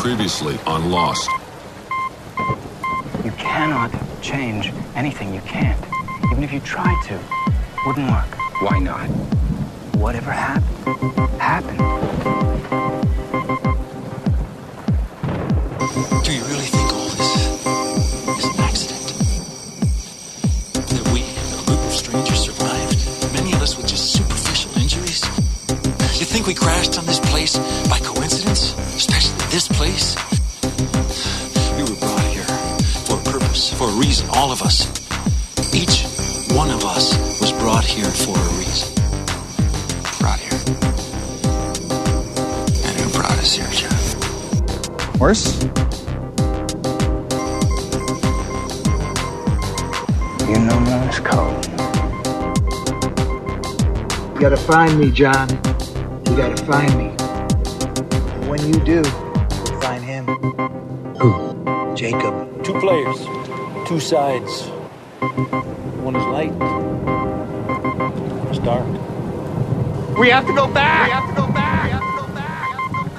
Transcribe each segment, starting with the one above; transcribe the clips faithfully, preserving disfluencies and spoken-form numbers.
Previously on Lost. You cannot change anything. You can't. Even if you tried to, it wouldn't work. Why not? Whatever happened, happened. Do you really think all this is an accident? That we, a group of strangers, survived? Many of us with just superficial injuries? You think we crashed on this place by coincidence? Especially this place? We were brought here for a purpose, for a reason, all of us. Each one of us was brought here for a reason. Brought here. And who brought us here, Jeff? Horse? You know Morse code. You gotta find me, John. You gotta find me. And when you do, you'll find him. Who? Jacob. Two players, two sides. One is light, one is dark. We have to go back! We have to go back! We have to go back!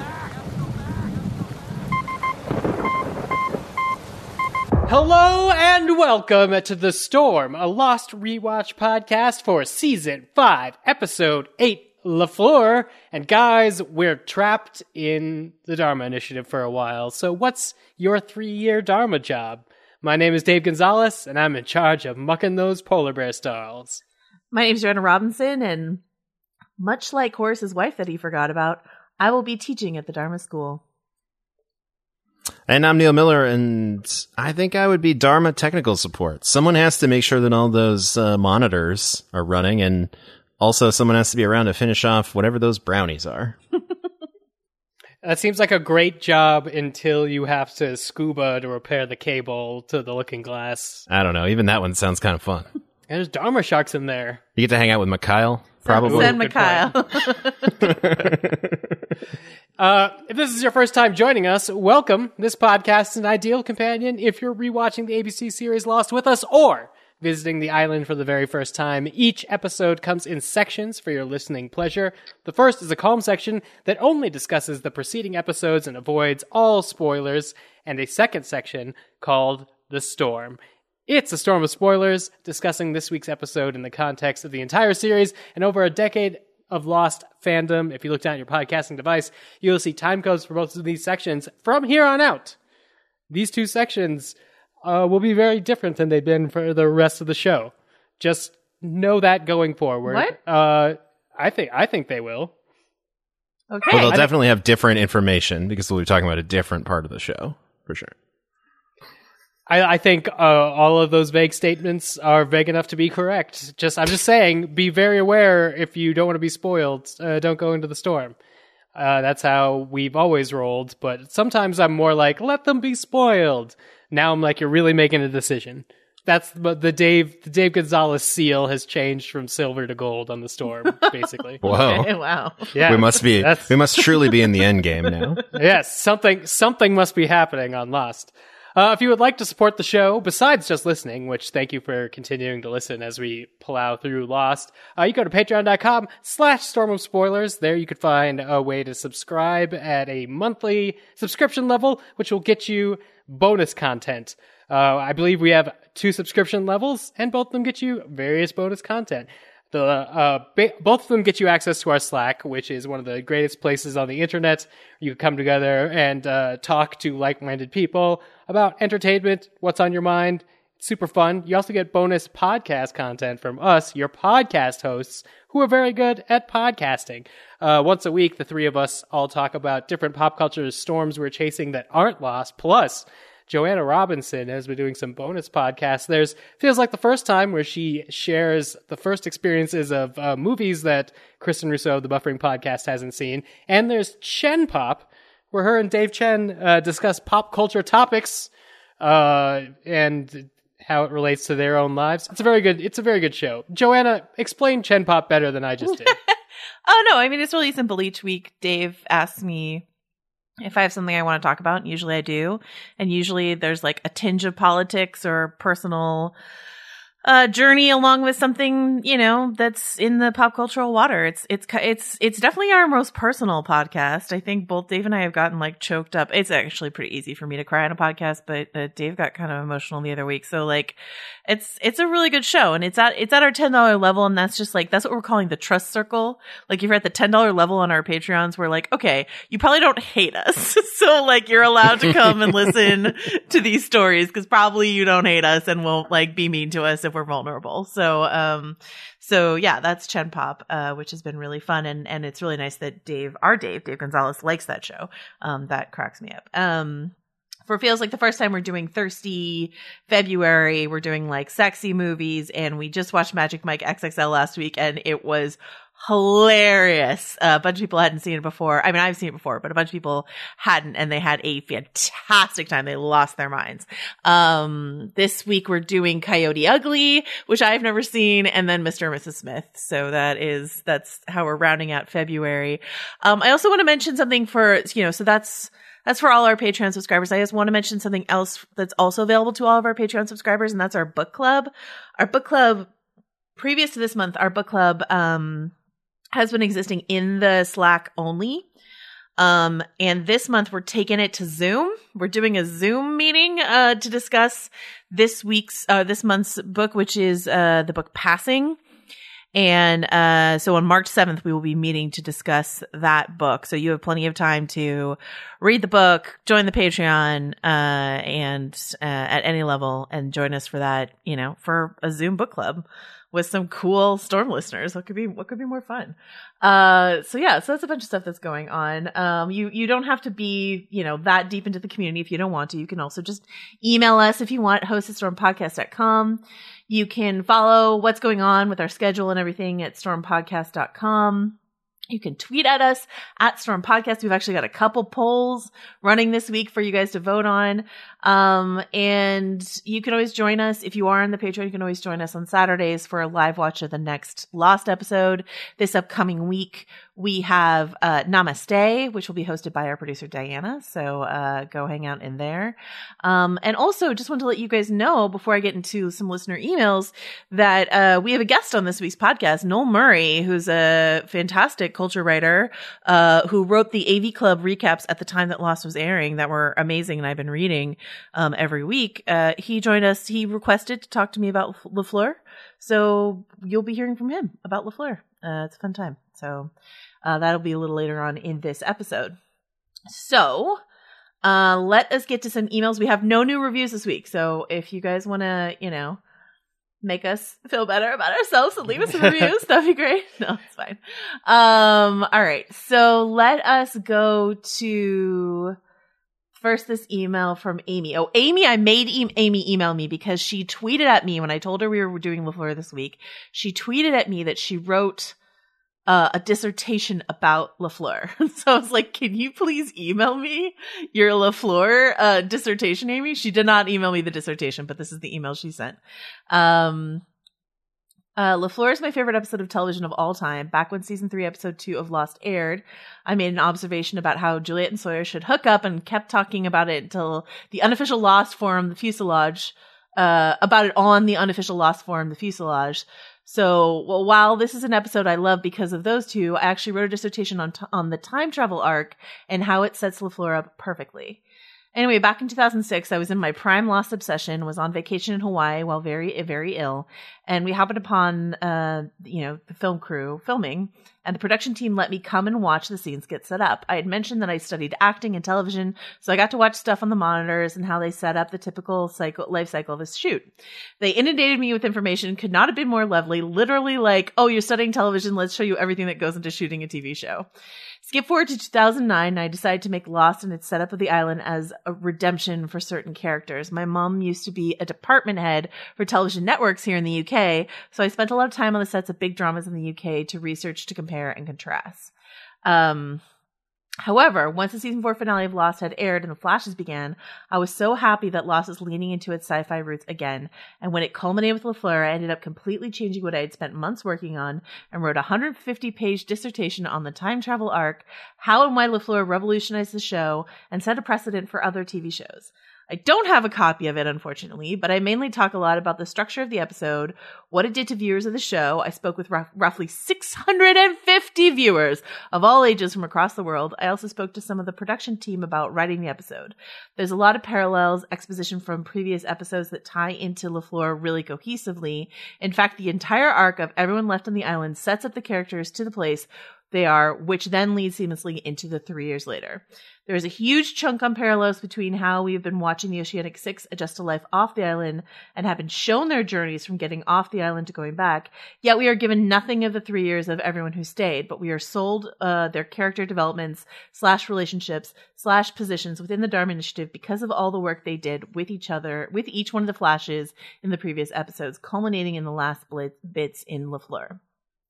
Hello and welcome to The Storm, a Lost Rewatch podcast for Season five, Episode eight, LaFleur. And guys, we're trapped in the Dharma Initiative for a while, so what's your three-year Dharma job? My name is Dave Gonzalez, and I'm in charge of mucking those polar bear stalls. My name's Joanna Robinson, and much like Horace's wife that he forgot about, I will be teaching at the Dharma School. And I'm Neil Miller, and I think I would be Dharma technical support. Someone has to make sure that all those uh, monitors are running, and also someone has to be around to finish off whatever those brownies are. That seems like a great job until you have to scuba to repair the cable to the looking glass. I don't know. Even that one sounds kind of fun. There's Dharma sharks in there. You get to hang out with Mikhail, probably. Send Mikhail. uh, if this is your first time joining us, welcome. This podcast is an ideal companion if you're rewatching the A B C series Lost with us or visiting the island for the very first time. Each episode comes in sections for your listening pleasure. The first is a calm section that only discusses the preceding episodes and avoids all spoilers, and a second section called The Storm. It's a storm of spoilers, discussing this week's episode in the context of the entire series and over a decade of Lost fandom. If you look down at your podcasting device, you'll see time codes for both of these sections from here on out. These two sections Uh, will be very different than they've been for the rest of the show. Just know that going forward. What? Uh, I think I think they will. Okay. Well, they'll I definitely have different information because we'll be talking about a different part of the show, for sure. I, I think uh, all of those vague statements are vague enough to be correct. Just I'm just saying, be very aware if you don't want to be spoiled. Uh, don't go into the storm. Uh, that's how we've always rolled. But sometimes I'm more like, let them be spoiled. Now I'm like, you're really making a decision. That's the, the Dave the Dave Gonzalez seal has changed from silver to gold on the storm, basically. Whoa. Okay, wow. Yeah, we must be that's- we must surely be in the end game now. Yes, something something must be happening on Lost. Uh, if you would like to support the show, besides just listening, which thank you for continuing to listen as we plow through Lost, uh, you go to patreon.com slash storm of spoilers. There you could find a way to subscribe at a monthly subscription level, which will get you bonus content. Uh, I believe we have two subscription levels, and both of them get you various bonus content. The uh, ba- both of them get you access to our Slack, which is one of the greatest places on the internet. You can come together and uh, talk to like-minded people about entertainment, what's on your mind. It's super fun. You also get bonus podcast content from us, your podcast hosts, who are very good at podcasting. Uh, once a week, the three of us all talk about different pop culture storms we're chasing that aren't Lost. Plus, Joanna Robinson has been doing some bonus podcasts. There's feels like the first time where she shares the first experiences of uh, movies that Kristen Russo of the Buffering Podcast hasn't seen. And there's Chen Pop, where her and Dave Chen uh, discuss pop culture topics uh, and how it relates to their own lives. It's a very good. It's a very good show. Joanna, explain Chen Pop better than I just did. Oh, no. I mean, it's really simple. Each week, Dave asks me if I have something I want to talk about. Usually I do. And usually there's like a tinge of politics or personal uh, journey along with something, you know, that's in the pop cultural water. It's, it's, it's, it's definitely our most personal podcast. I think both Dave and I have gotten like choked up. It's actually pretty easy for me to cry on a podcast, but uh, Dave got kind of emotional the other week. So like, it's, it's a really good show, and it's at, it's at our ten dollars level. And that's just like, that's what we're calling the trust circle. Like if you're at the ten dollars level on our Patreons, we're like, okay, you probably don't hate us. So like you're allowed to come and listen to these stories, because probably you don't hate us and won't like be mean to us if we're vulnerable. So, um, so yeah, that's Chen Pop, uh, which has been really fun. And, and it's really nice that Dave, our Dave, Dave Gonzalez likes that show. Um, that cracks me up. Um, for feels like the first time we're doing Thirsty February, we're doing like sexy movies, and we just watched Magic Mike X X L last week, and it was hilarious. Uh, a bunch of people hadn't seen it before. I mean, I've seen it before, but a bunch of people hadn't, and they had a fantastic time. They lost their minds. Um, this week we're doing Coyote Ugly, which I've never seen, and then Mister and Missus Smith. So that is, that's how we're rounding out February. Um, I also want to mention something for, you know, so that's, That's for all our Patreon subscribers. I just want to mention something else that's also available to all of our Patreon subscribers, and that's our book club. Our book club, previous to this month, our book club um, has been existing in the Slack only. Um, and this month we're taking it to Zoom. We're doing a Zoom meeting uh, to discuss this week's, uh, this month's book, which is uh, the book Passing. And uh so on March seventh, we will be meeting to discuss that book. So you have plenty of time to read the book, join the Patreon, uh and uh at any level, and join us for that, you know, for a Zoom book club with some cool Storm listeners. What could be what could be more fun? Uh so yeah, so that's a bunch of stuff that's going on. Um you you don't have to be, you know, that deep into the community if you don't want to. You can also just email us if you want, host at storm podcast dot com. You can follow what's going on with our schedule and everything at storm podcast dot com. You can tweet at us at Storm Podcast. We've actually got a couple polls running this week for you guys to vote on. Um, and you can always join us. If you are on the Patreon, you can always join us on Saturdays for a live watch of the next Lost episode. This upcoming week, we have uh, Namaste, which will be hosted by our producer, Diana. So uh, go hang out in there. Um, and also, just want to let you guys know, before I get into some listener emails, that uh, we have a guest on this week's podcast, Noel Murray, who's a fantastic culture writer uh, who wrote the A V Club recaps at the time that Lost was airing that were amazing, and I've been reading um, every week. Uh, he joined us. He requested to talk to me about LaFleur. So you'll be hearing from him about LaFleur. Uh, it's a fun time. So uh, that'll be a little later on in this episode. So uh, let us get to some emails. We have no new reviews this week. So if you guys want to, you know, make us feel better about ourselves and leave us some reviews, that'd be great. No, it's fine. Um, all right. So let us go to first this email from Amy. Oh, Amy, I made e- Amy email me because she tweeted at me when I told her we were doing LaFleur this week. She tweeted at me that she wrote uh, a dissertation about LaFleur. So I was like, can you please email me your LaFleur uh, dissertation, Amy? She did not email me the dissertation, but this is the email she sent. Um, uh, LaFleur is my favorite episode of television of all time. Back when season three, episode two of Lost aired, I made an observation about how Juliet and Sawyer should hook up, and kept talking about it until the unofficial Lost forum, the fuselage, uh, about it on the unofficial Lost forum, the fuselage. So, well, while this is an episode I love because of those two, I actually wrote a dissertation on t- on the time travel arc and how it sets LaFleur up perfectly. Anyway, back in two thousand six, I was in my prime Lost obsession, was on vacation in Hawaii while very, very ill, and we happened upon, uh, you know, the film crew filming, and the production team let me come and watch the scenes get set up. I had mentioned that I studied acting and television, so I got to watch stuff on the monitors and how they set up the typical cycle, life cycle of a shoot. They inundated me with information, could not have been more lovely, literally like, oh, you're studying television, let's show you everything that goes into shooting a T V show. Skip forward to two thousand nine, and I decided to make Lost and its setup of the island as a redemption for certain characters. My mom used to be a department head for television networks here in the U K, so I spent a lot of time on the sets of big dramas in the U K to research, to compare, and contrast. Um, however, once the season four finale of Lost had aired and the flashes began, I was so happy that Lost was leaning into its sci-fi roots again. And when it culminated with LaFleur, I ended up completely changing what I had spent months working on and wrote a one hundred fifty page dissertation on the time travel arc, how and why LaFleur revolutionized the show and set a precedent for other T V shows. I don't have a copy of it, unfortunately, but I mainly talk a lot about the structure of the episode, what it did to viewers of the show. I spoke with rough, roughly six hundred fifty viewers of all ages from across the world. I also spoke to some of the production team about writing the episode. There's a lot of parallels, exposition from previous episodes that tie into LaFleur really cohesively. In fact, the entire arc of everyone left on the island sets up the characters to the place they are, which then leads seamlessly into the three years later. There is a huge chunk on parallels between how we have been watching the Oceanic Six adjust to life off the island and have been shown their journeys from getting off the island to going back, yet we are given nothing of the three years of everyone who stayed, but we are sold uh, their character developments slash relationships slash positions within the Dharma Initiative because of all the work they did with each other, with each one of the flashes in the previous episodes, culminating in the last bits in LaFleur.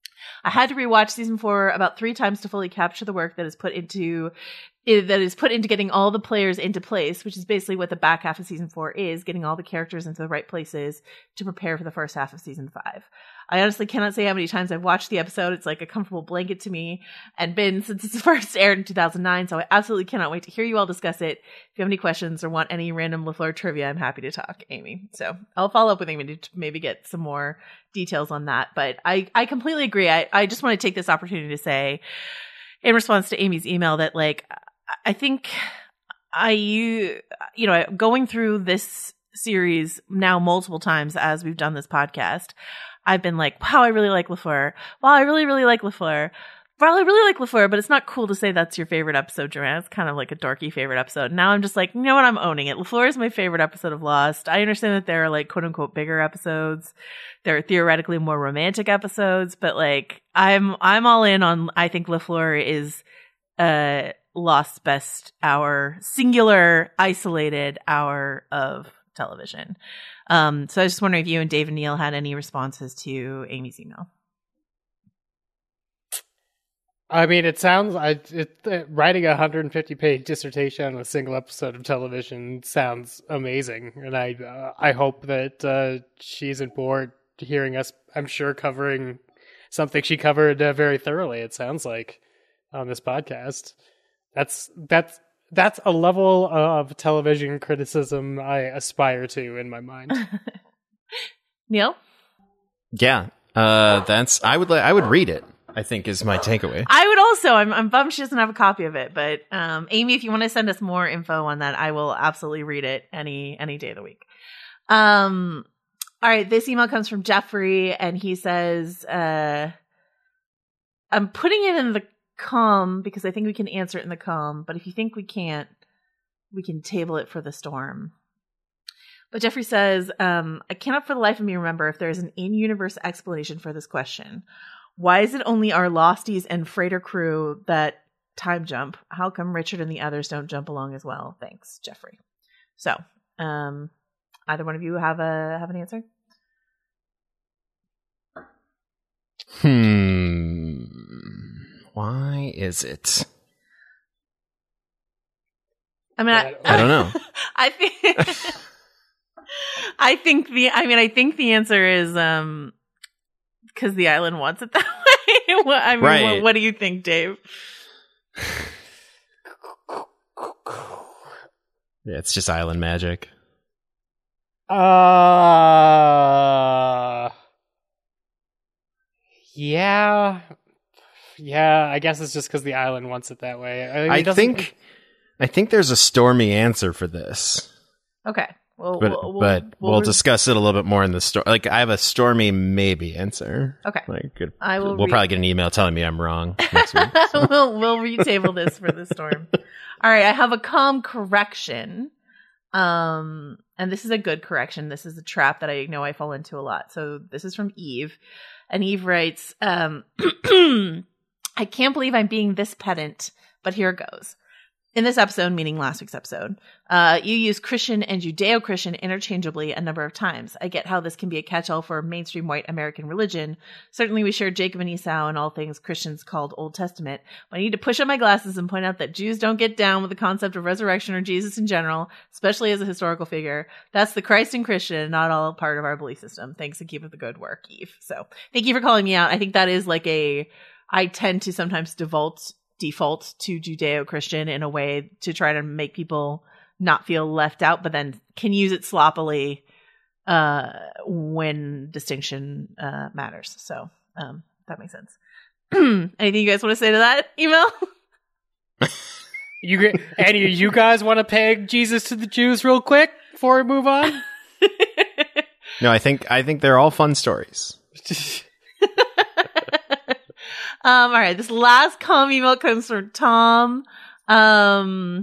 I had to rewatch season four about three times to fully capture the work that is put into that is put into getting all the players into place, which is basically what the back half of season four is, getting all the characters into the right places to prepare for the first half of season five. I honestly cannot say how many times I've watched the episode. It's like a comfortable blanket to me and been since it's first aired in two thousand nine, so I absolutely cannot wait to hear you all discuss it. If you have any questions or want any random LaFleur trivia, I'm happy to talk, Amy. So I'll follow up with Amy to maybe get some more details on that. But I, I completely agree. I, I just want to take this opportunity to say, in response to Amy's email, that like, I think I, you, you know, going through this series now multiple times as we've done this podcast, I've been like, wow, I really like LaFleur. Wow, I really, really like LaFleur. Well, I really like LaFleur, but it's not cool to say that's your favorite episode, Joanna. It's kind of like a dorky favorite episode. Now I'm just like, you know what? I'm owning it. LaFleur is my favorite episode of Lost. I understand that there are like quote unquote bigger episodes. There are theoretically more romantic episodes, but like I'm, I'm all in on, I think LaFleur is, uh, Lost's best hour, singular, isolated hour of television. Um, so I was just wondering if you and Dave and Neil had any responses to Amy's email. I mean, it sounds, I, it, uh, writing a one hundred fifty page dissertation on a single episode of television sounds amazing. And I, uh, I hope that, uh, she isn't bored hearing us, I'm sure, covering something she covered uh, very thoroughly, it sounds like, on this podcast. That's, that's, that's a level of television criticism I aspire to in my mind. Neil? Yeah. Uh, that's, I would, I would read it, I think, is my takeaway. I would also, I'm, I'm bummed she doesn't have a copy of it, but, um, Amy, if you want to send us more info on that, I will absolutely read it any, any day of the week. Um, all right. This email comes from Jeffrey and he says, uh, I'm putting it in the com because I think we can answer it in the com, but if you think we can't, we can table it for the storm. But Jeffrey says, um, I cannot for the life of me remember if there is an in-universe explanation for this question. Why is it only our Losties and freighter crew that time jump? How come Richard and the others don't jump along as well? Thanks, Jeffrey. So, um, either one of you have a have an answer? Hmm. Why is it? I mean, I, I don't know. I think, I think the, I mean, I think the answer is, um, because the island wants it that way. What, I mean, right. what, what do you think, Dave? Yeah, it's just island magic. Uh, yeah. Yeah, I guess it's just because the island wants it that way. I, I think, I think there's a stormy answer for this. Okay, well, but we'll, we'll, but we'll, we'll re- discuss it a little bit more in the story. Like, I have a stormy maybe answer. Okay, like good, I will. We'll re- probably get an email telling me I'm wrong next week. So. we'll we'll retable this for the storm. All right, I have a calm correction. Um, and this is a good correction. This is a trap that I know I fall into a lot. So this is from Eve, and Eve writes, um. I can't believe I'm being this pedant, but here it goes. In this episode, meaning last week's episode, uh, you use Christian and Judeo-Christian interchangeably a number of times. I get how this can be a catch-all for mainstream white American religion. Certainly we share Jacob and Esau and all things Christians called Old Testament. But I need to push up my glasses and point out that Jews don't get down with the concept of resurrection or Jesus in general, especially as a historical figure. That's the Christ and Christian, not all part of our belief system. Thanks and keep up the good work, Eve. So thank you for calling me out. I think that is like a, I tend to sometimes default default to Judeo-Christian in a way to try to make people not feel left out, but then can use it sloppily uh, when distinction uh, matters. So um, that makes sense. Anything you guys want to say to that email? You get, any of you guys want to peg Jesus to the Jews real quick before we move on? No, I think I think they're all fun stories. um, all right, this last com email comes from Tom, um,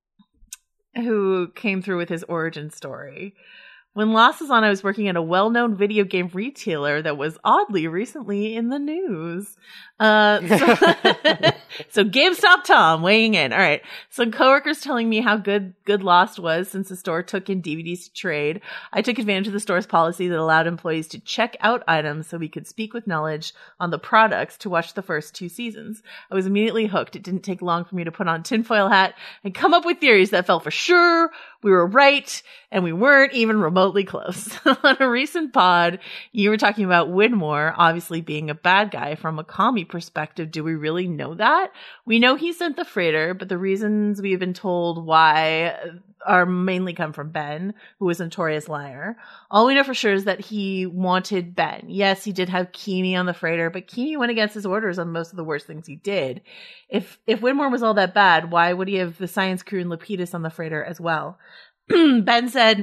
who came through with his origin story. When Lost was on, I was working at a well-known video game retailer that was oddly recently in the news. Uh, so, so GameStop Tom weighing in. All right. Some coworkers telling me how good good Lost was since the store took in D V Ds to trade. I took advantage of the store's policy that allowed employees to check out items so we could speak with knowledge on the products to watch the first two seasons. I was immediately hooked. It didn't take long for me to put on a tinfoil hat and come up with theories that felt for sure we were right and we weren't even remotely close. On a recent pod, you were talking about Widmore obviously being a bad guy from a commie perspective. Do we really know that? We know he sent the freighter, but the reasons we've been told why are mainly come from Ben, who was a notorious liar. All we know for sure is that he wanted Ben. Yes, he did have Keeney on the freighter, but Keeney went against his orders on most of the worst things he did. If if Widmore was all that bad, why would he have the science crew and Lapidus on the freighter as well? Ben said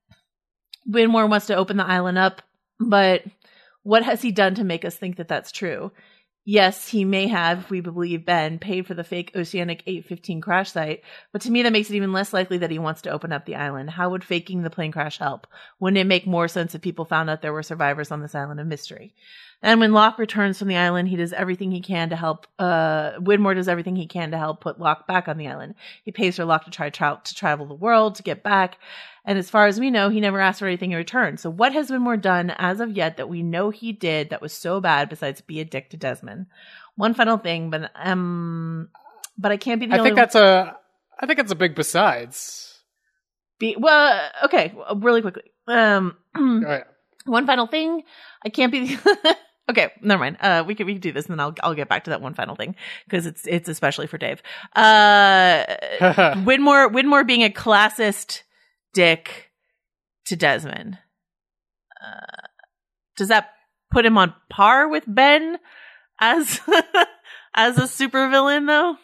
Widmore wants to open the island up, but what has he done to make us think that that's true? Yes, he may have, if we believe Ben, paid for the fake Oceanic eight fifteen crash site, but to me that makes it even less likely that he wants to open up the island. How would faking the plane crash help? Wouldn't it make more sense if people found out there were survivors on this island of mystery? And when Locke returns from the island, he does everything he can to help, uh, Widmore does everything he can to help put Locke back on the island. He pays for Locke to try tra- to travel the world, to get back. And as far as we know, he never asked for anything in return. So what has Widmore done as of yet that we know he did that was so bad besides be a dick to Desmond? One final thing, but, um, but I can't be the I only think that's a, I think that's a big besides. Be, well, okay, really quickly. Um, Go ahead. One final thing. I can't be the, okay, never mind. Uh, we can, we can do this and then I'll, I'll get back to that one final thing because it's, it's especially for Dave. Uh, Widmore, Widmore being a classist dick to Desmond. Uh, does that put him on par with Ben as, as a supervillain though?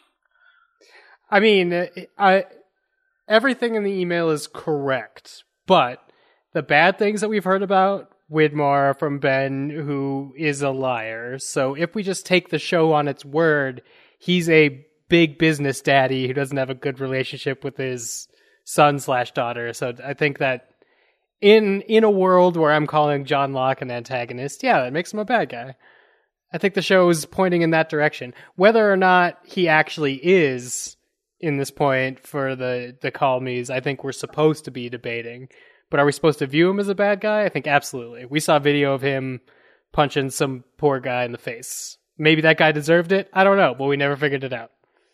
I mean, I, everything in the email is correct, but the bad things that we've heard about Widmore from Ben, who is a liar. So if we just take the show on its word, he's a big business daddy who doesn't have a good relationship with his son slash daughter. So I think that in in a world where I'm calling John Locke an antagonist, yeah, that makes him a bad guy. I think the show is pointing in that direction. Whether or not he actually is in this point for the, the call me's, I think we're supposed to be debating. But are we supposed to view him as a bad guy? I think absolutely. We saw a video of him punching some poor guy in the face. Maybe that guy deserved it. I don't know, but we never figured it out.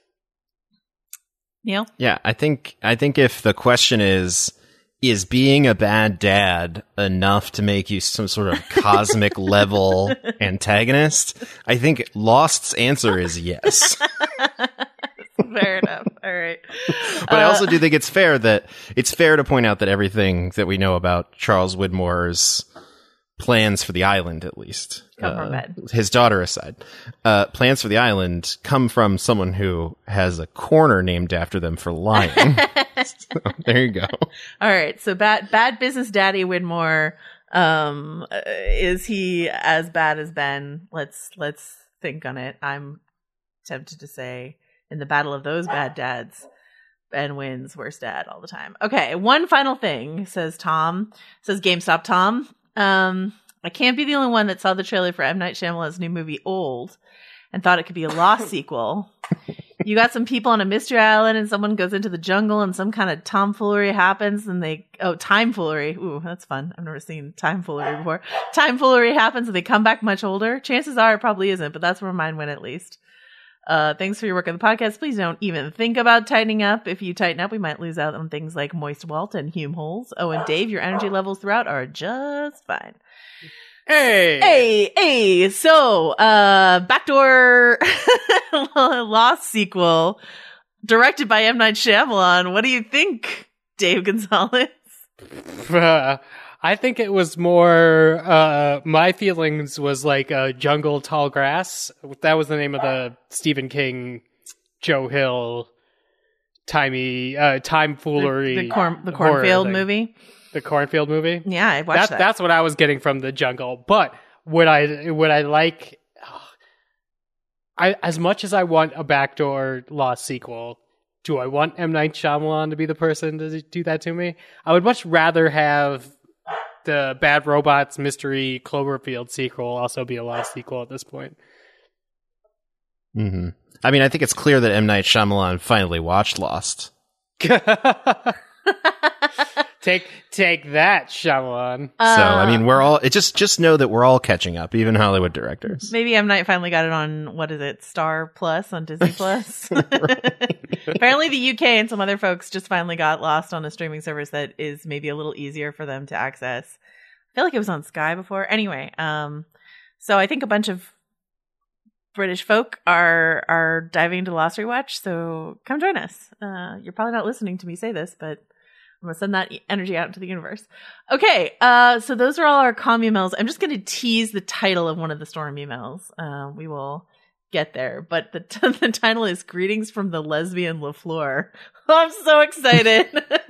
Neil? Yeah, I think I think if the question is, is being a bad dad enough to make you some sort of cosmic level antagonist? I think Lost's answer is yes. Fair enough. All right. But I also do think it's fair that it's fair to point out that everything that we know about Charles Widmore's plans for the island, at least, come from uh, Ben. His daughter aside, uh, plans for the island come from someone who has a corner named after them for lying. So, there you go. All right. So bad, bad business daddy Widmore. Um, uh, is he as bad as Ben? Let's, let's think on it. I'm tempted to say in the battle of those bad dads, Ben wins worst dad all the time. Okay. One final thing, says Tom, says GameStop Tom. Um, I can't be the only one that saw the trailer for M. Night Shyamalan's new movie Old and thought it could be a Lost sequel. You got some people on a mystery island and someone goes into the jungle and some kind of tomfoolery happens and they, oh, timefoolery. Ooh, that's fun. I've never seen timefoolery before. Timefoolery happens and they come back much older. Chances are it probably isn't, but that's where mine went at least. Uh, thanks for your work on the podcast. Please don't even think about tightening up. If you tighten up, we might lose out on things like moist Walt and Hume holes. Oh, and Dave, your energy levels throughout are just fine. Hey! Hey, hey, so, uh, Backdoor Lost sequel, directed by M. Night Shyamalan. What do you think, Dave Gonzalez? Uh, I think it was more, uh, my feelings was like uh, Jungle Tall Grass. That was the name of the Stephen King, Joe Hill, timey, uh, time foolery. The, the, corn, the Cornfield thing. movie? The Cornfield movie? Yeah, I watched that, that. That's what I was getting from the Jungle. But would I, would I like, I as much as I want a backdoor Lost sequel, do I want M. Night Shyamalan to be the person to do that to me? I would much rather have the Bad Robots Mystery Cloverfield sequel also be a Lost sequel at this point. Mm-hmm. I mean, I think it's clear that M. Night Shyamalan finally watched Lost. take take that, Shyamalan. Uh, so, I mean, we're all, it just, just know that we're all catching up, even Hollywood directors. Maybe M. Night finally got it on, what is it, Star Plus on Disney Plus? Apparently the U K and some other folks just finally got Lost on a streaming service that is maybe a little easier for them to access. I feel like it was on Sky before. Anyway, um, so I think a bunch of British folk are are diving into Lost Rewatch, so come join us. Uh, you're probably not listening to me say this, but I'm going to send that energy out into the universe. Okay, uh, so those are all our comm emails. I'm just going to tease the title of one of the storm emails. Uh, we will get there, but the t- the title is Greetings from the Lesbian LaFleur. I'm so excited.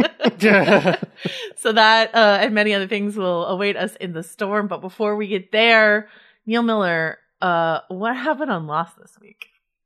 So that uh, and many other things will await us in the storm. But before we get there, Neil Miller, uh, what happened on Lost this week?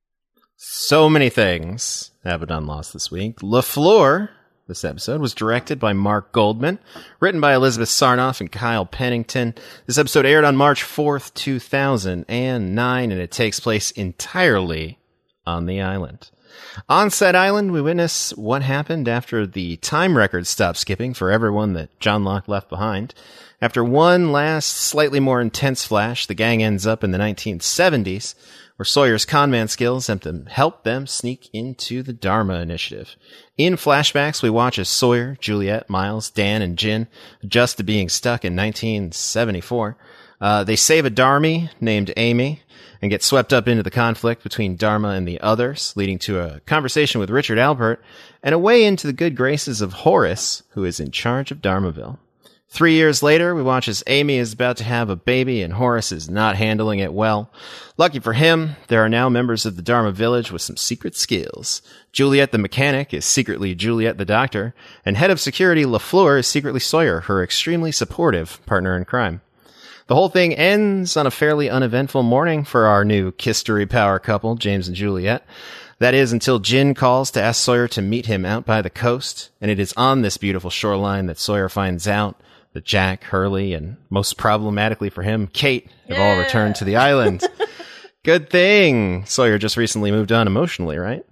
So many things happened on Lost this week. LaFleur, this episode, was directed by Mark Goldman, written by Elizabeth Sarnoff and Kyle Pennington. This episode aired on March fourth, two thousand nine, and it takes place entirely on the island. On said island, we witness what happened after the time record stopped skipping for everyone that John Locke left behind. After one last, slightly more intense flash, the gang ends up in the nineteen seventies, where Sawyer's conman skills help them sneak into the Dharma Initiative. In flashbacks, we watch as Sawyer, Juliet, Miles, Dan, and Jin adjust to being stuck in nineteen seventy-four. Uh, they save a Dharmi named Amy and get swept up into the conflict between Dharma and the others, leading to a conversation with Richard Albert and a way into the good graces of Horace, who is in charge of Dharmaville. Three years later, we watch as Amy is about to have a baby and Horace is not handling it well. Lucky for him, there are now members of the Dharma village with some secret skills. Juliet the mechanic is secretly Juliet the doctor, and head of security LaFleur is secretly Sawyer, her extremely supportive partner in crime. The whole thing ends on a fairly uneventful morning for our new Kistery power couple, James and Juliet. That is until Jin calls to ask Sawyer to meet him out by the coast, and it is on this beautiful shoreline that Sawyer finds out that Jack, Hurley, and most problematically for him, Kate, have Yeah. all returned to the island. Good thing Sawyer just recently moved on emotionally, right?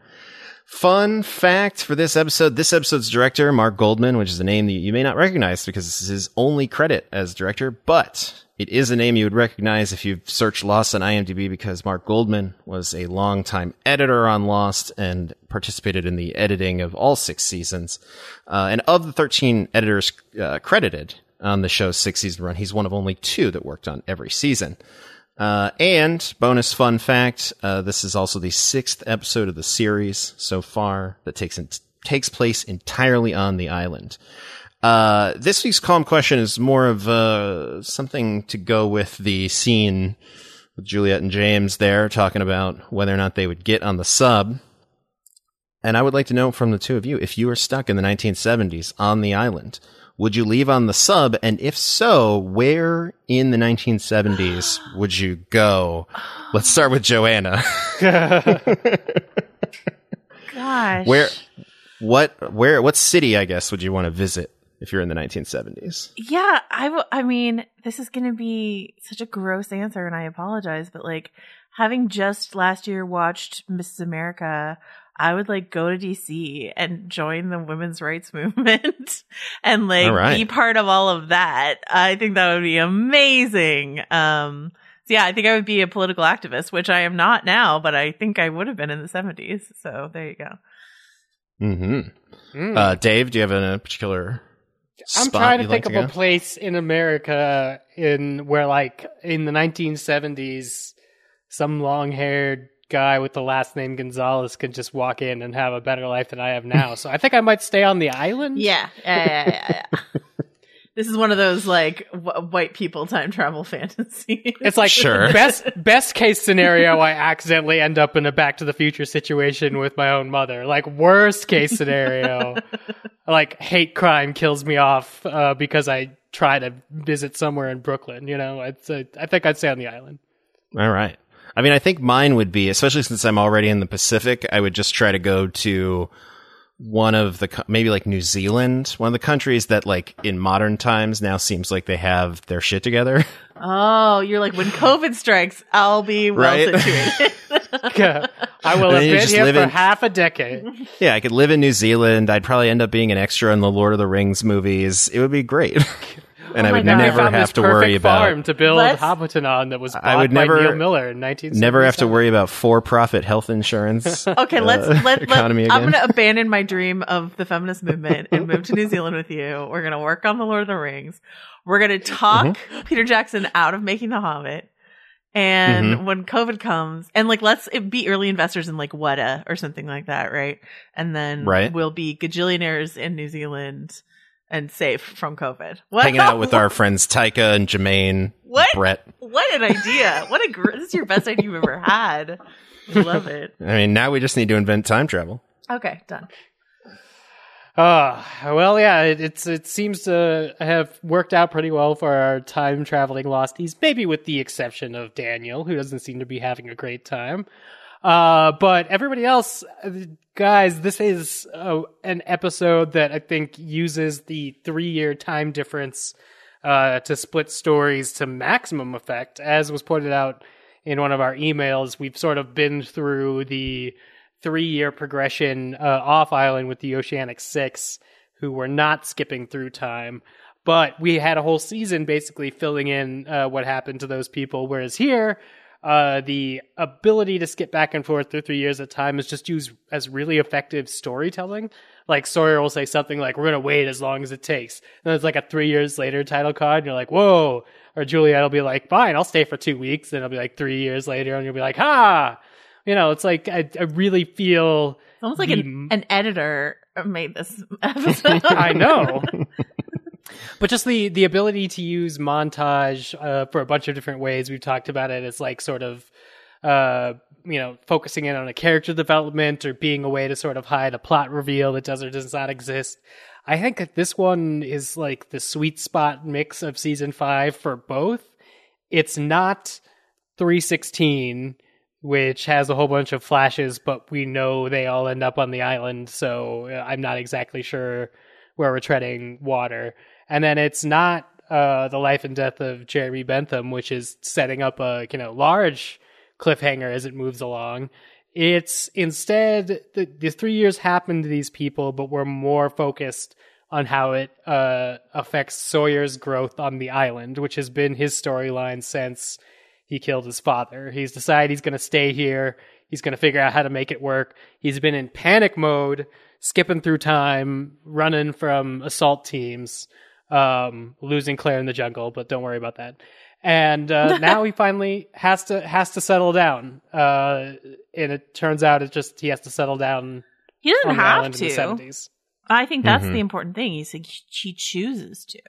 Fun fact for this episode, this episode's director, Mark Goldman, which is a name that you may not recognize because this is his only credit as director, but it is a name you would recognize if you've searched Lost on IMDb because Mark Goldman was a longtime editor on Lost and participated in the editing of all six seasons. Uh, and of the thirteen editors uh, credited on the show's six-season run, he's one of only two that worked on every season. Uh, and bonus fun fact, uh, this is also the sixth episode of the series so far that takes in, takes place entirely on the island. Uh, this week's Calm Question is more of, uh, something to go with the scene with Juliet and James there talking about whether or not they would get on the sub. And I would like to know from the two of you, if you were stuck in the nineteen seventies on the island, would you leave on the sub? And if so, where in the nineteen seventies would you go? Let's start with Joanna. Gosh. Where, what, where, what city, I guess, would you want to visit if you're in the nineteen seventies? Yeah, I, w- I mean, this is going to be such a gross answer, and I apologize, but like, having just last year watched Missus America, I would like go to D C and join the women's rights movement and like All right. be part of all of that. I think that would be amazing. Um, so yeah, I think I would be a political activist, which I am not now, but I think I would have been in the seventies. So there you go. Mm-hmm. Mm. Uh, Dave, do you have a particular I'm spot trying to you'd think like of to a go? place in America in where, like, in the nineteen seventies, some long-haired guy with the last name Gonzalez can just walk in and have a better life than I have now. So I think I might stay on the island. Yeah, yeah, yeah, yeah. yeah. This is one of those like w- white people time travel fantasies. It's like Sure. best best case scenario, I accidentally end up in a Back to the Future situation with my own mother. Like worst case scenario, like hate crime kills me off uh, because I try to visit somewhere in Brooklyn. You know, it's a, I think I'd stay on the island. All right. I mean, I think mine would be, especially since I'm already in the Pacific, I would just try to go to one of the, co- maybe like New Zealand, one of the countries that like in modern times now seems like they have their shit together. Oh, you're like, when COVID strikes, I'll be well Right. situated. I will And have then you been just here live for in- half a decade. Yeah, I could live in New Zealand. I'd probably end up being an extra in the Lord of the Rings movies. It would be great. And I my would God. never Found have this to worry perfect about farm to build Let's- Hobbiton on that was bought I would by never- Neil Miller in nineteen seventy-seven. never have to worry about for-profit health insurance. Okay, let's uh, let, let economy I'm again. going to abandon my dream of the feminist movement and move to New Zealand with you. We're going to work on the Lord of the Rings. We're going to talk Mm-hmm. Peter Jackson out of making The Hobbit. And Mhm. when COVID comes, and like let's it be early investors in like Weta or something like that, right? And then Right. we'll be gajillionaires in New Zealand and safe from COVID. What? Hanging out with our friends Taika and Jermaine, What? Brett. What an idea! What a gr- this is your best idea you've ever had. Love it. I mean, now we just need to invent time travel. Okay, done. Uh, well, yeah, it, it's it seems to have worked out pretty well for our time traveling losties, maybe with the exception of Daniel, who doesn't seem to be having a great time. Uh, but everybody else, uh, guys, this is uh, an episode that I think uses the three-year time difference uh, to split stories to maximum effect. As was pointed out in one of our emails, we've sort of been through the three-year progression uh, off island with the Oceanic Six, who were not skipping through time. But we had a whole season basically filling in uh, what happened to those people, whereas here, uh, the ability to skip back and forth through three years at a time is just used as really effective storytelling. Like Sawyer will say something like, we're going to wait as long as it takes. And it's like a three years later title card, and you're like, whoa. Or Juliet will be like, fine, I'll stay for two weeks. Then it'll be like three years later, and you'll be like, ha! You know, it's like, I, I really feel... It's almost like the- an, an editor made this episode. I know. But just the, the ability to use montage uh, for a bunch of different ways. We've talked about it as like sort of, uh, you know, focusing in on a character development or being a way to sort of hide a plot reveal that does or does not exist. I think that this one is like the sweet spot mix of season five for both. It's not three sixteen, which has a whole bunch of flashes, but we know they all end up on the island, so I'm not exactly sure where we're treading water. And then it's not uh, the life and death of Jeremy Bentham, which is setting up a you know large cliffhanger as it moves along. It's instead the, the three years happened to these people, but we're more focused on how it uh, affects Sawyer's growth on the island, which has been his storyline since he killed his father. He's decided he's going to stay here. He's going to figure out how to make it work. He's been in panic mode, skipping through time, running from assault teams, um, losing Claire in the jungle, but don't worry about that. And uh, now he finally has to has to settle down. Uh, and it turns out it's just he has to settle down He doesn't on the have island in the to. seventies. I think that's Mhm. the important thing. He's like, he chooses to.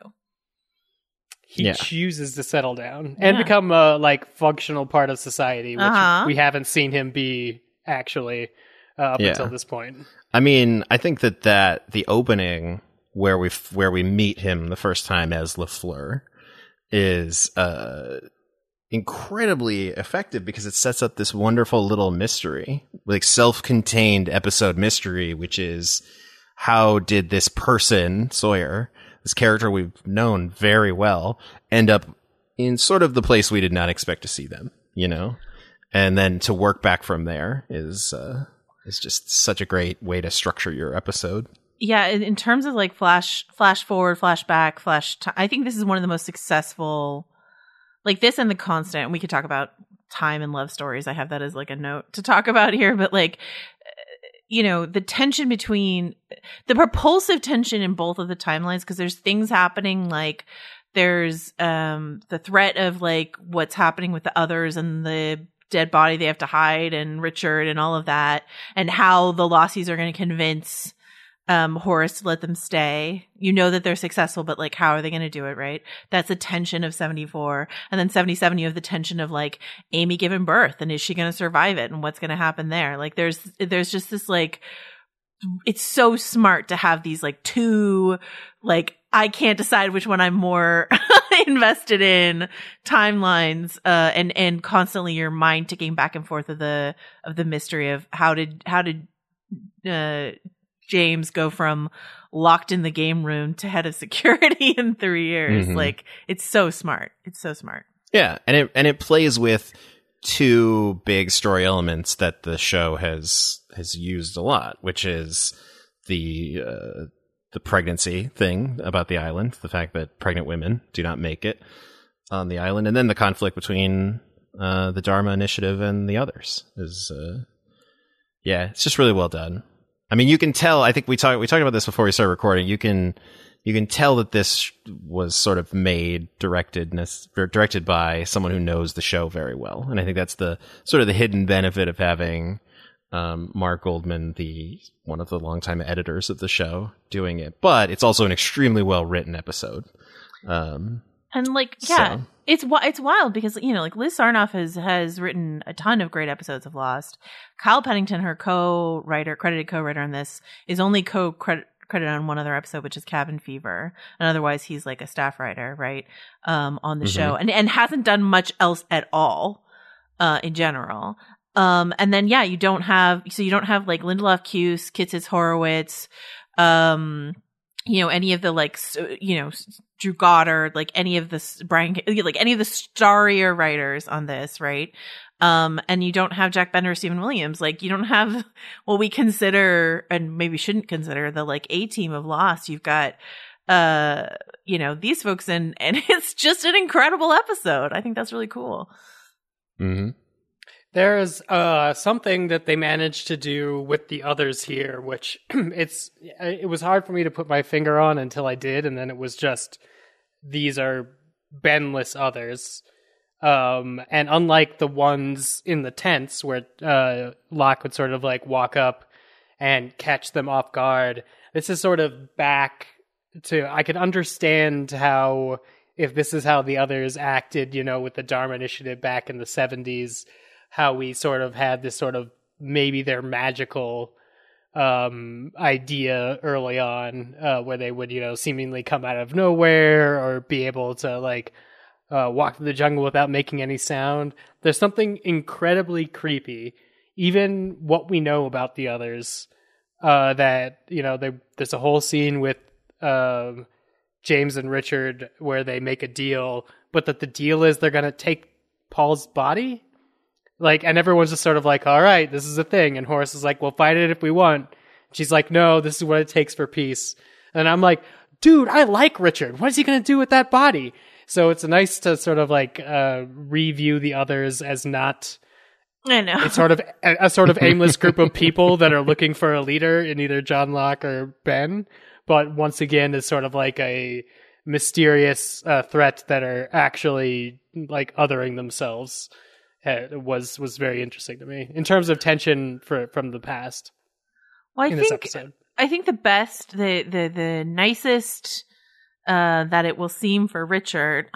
He Yeah. chooses to settle down and Yeah. become a like functional part of society, which Uh-huh. we haven't seen him be actually uh, up Yeah. until this point. I mean, I think that that the opening where we f- where we meet him the first time as LaFleur is uh incredibly effective because it sets up this wonderful little mystery, like self-contained episode mystery, which is how did this person, Sawyer, this character we've known very well, end up in sort of the place we did not expect to see them, you know? And then to work back from there is uh is just such a great way to structure your episode. Yeah, in, in terms of like flash, flash forward, flash back, flash. T- I think this is one of the most successful, like this and The Constant. And we could talk about time and love stories. I have that as like a note to talk about here, but like, you know, the tension between the propulsive tension in both of the timelines, because there's things happening like there's um the threat of like what's happening with the others and the dead body they have to hide and Richard and all of that, and how the Lossies are going to convince um, Horace to let them stay. You know that they're successful, but like, how are they going to do it, right? That's the tension of seventy-four. And then seventy-seven, you have the tension of like Amy giving birth, and is she going to survive it, and what's going to happen there? Like, there's there's just this like, it's so smart to have these like two, like, I can't decide which one I'm more invested in timelines, uh, and, and constantly your mind ticking back and forth of the, of the mystery of how did, how did, uh, James go from locked in the game room to head of security in three years. Mm-hmm. Like, it's so smart. It's so smart. Yeah. And it, and it plays with two big story elements that the show has, has used a lot, which is the, uh, the pregnancy thing about the island, the fact that pregnant women do not make it on the island, and then the conflict between uh, the Dharma Initiative and the others is, uh, yeah, it's just really well done. I mean, you can tell. I think we talked we talked about this before we started recording. You can you can tell that this was sort of made directed directed by someone who knows the show very well, and I think that's the sort of the hidden benefit of having um, Mark Goldman, the one of the longtime editors of the show, doing it. But it's also an extremely well written episode. Um, And like, yeah, So. it's wi- it's wild because, you know, like Liz Sarnoff has has written a ton of great episodes of Lost. Kyle Pennington, her co-writer, credited co-writer on this, is only co-credit credited on one other episode, which is Cabin Fever, and otherwise he's like a staff writer, right, um, on the Mhm. show, and and hasn't done much else at all, uh, in general. Um, and then yeah, you don't have so you don't have like Lindelof Cuse, Kitsis Horowitz, um. you know, any of the like, s- you know, s- Drew Goddard, like any of the s- Brian, like any of the starrier writers on this, right? Um, and you don't have Jack Bender or Stephen Williams. Like, you don't have what we consider, and maybe shouldn't consider, the like A team of Lost. You've got, uh, you know, these folks, and and it's just an incredible episode. I think that's really cool. mm-hmm. There's uh, something that they managed to do with the others here, which it's it was hard for me to put my finger on until I did, and then it was just, these are Benless others. Um, and unlike the ones in the tents where uh, Locke would sort of like walk up and catch them off guard, this is sort of back to, I could understand how, if this is how the others acted, you know, with the Dharma Initiative back in the seventies, how we sort of had this sort of maybe their magical um, idea early on, uh, where they would, you know, seemingly come out of nowhere or be able to like uh, walk through the jungle without making any sound. There's something incredibly creepy, even what we know about the others, uh, that, you know, they, there's a whole scene with um, James and Richard where they make a deal, but that the deal is they're going to take Paul's body. Like, and everyone's just sort of like, all right, this is a thing. And Horace is like, we'll fight it if we want. She's like, no, this is what it takes for peace. And I'm like, dude, I like Richard. What is he going to do with that body? So it's nice to sort of like uh, review the others as not, I know. it's sort of a, a sort of aimless group of people that are looking for a leader in either John Locke or Ben. But once again, it's sort of like a mysterious uh, threat that are actually like othering themselves. Uh, was was very interesting to me in terms of tension for from the past. Well, I in this think episode. I think the best, the the the nicest uh, that it will seem for Richard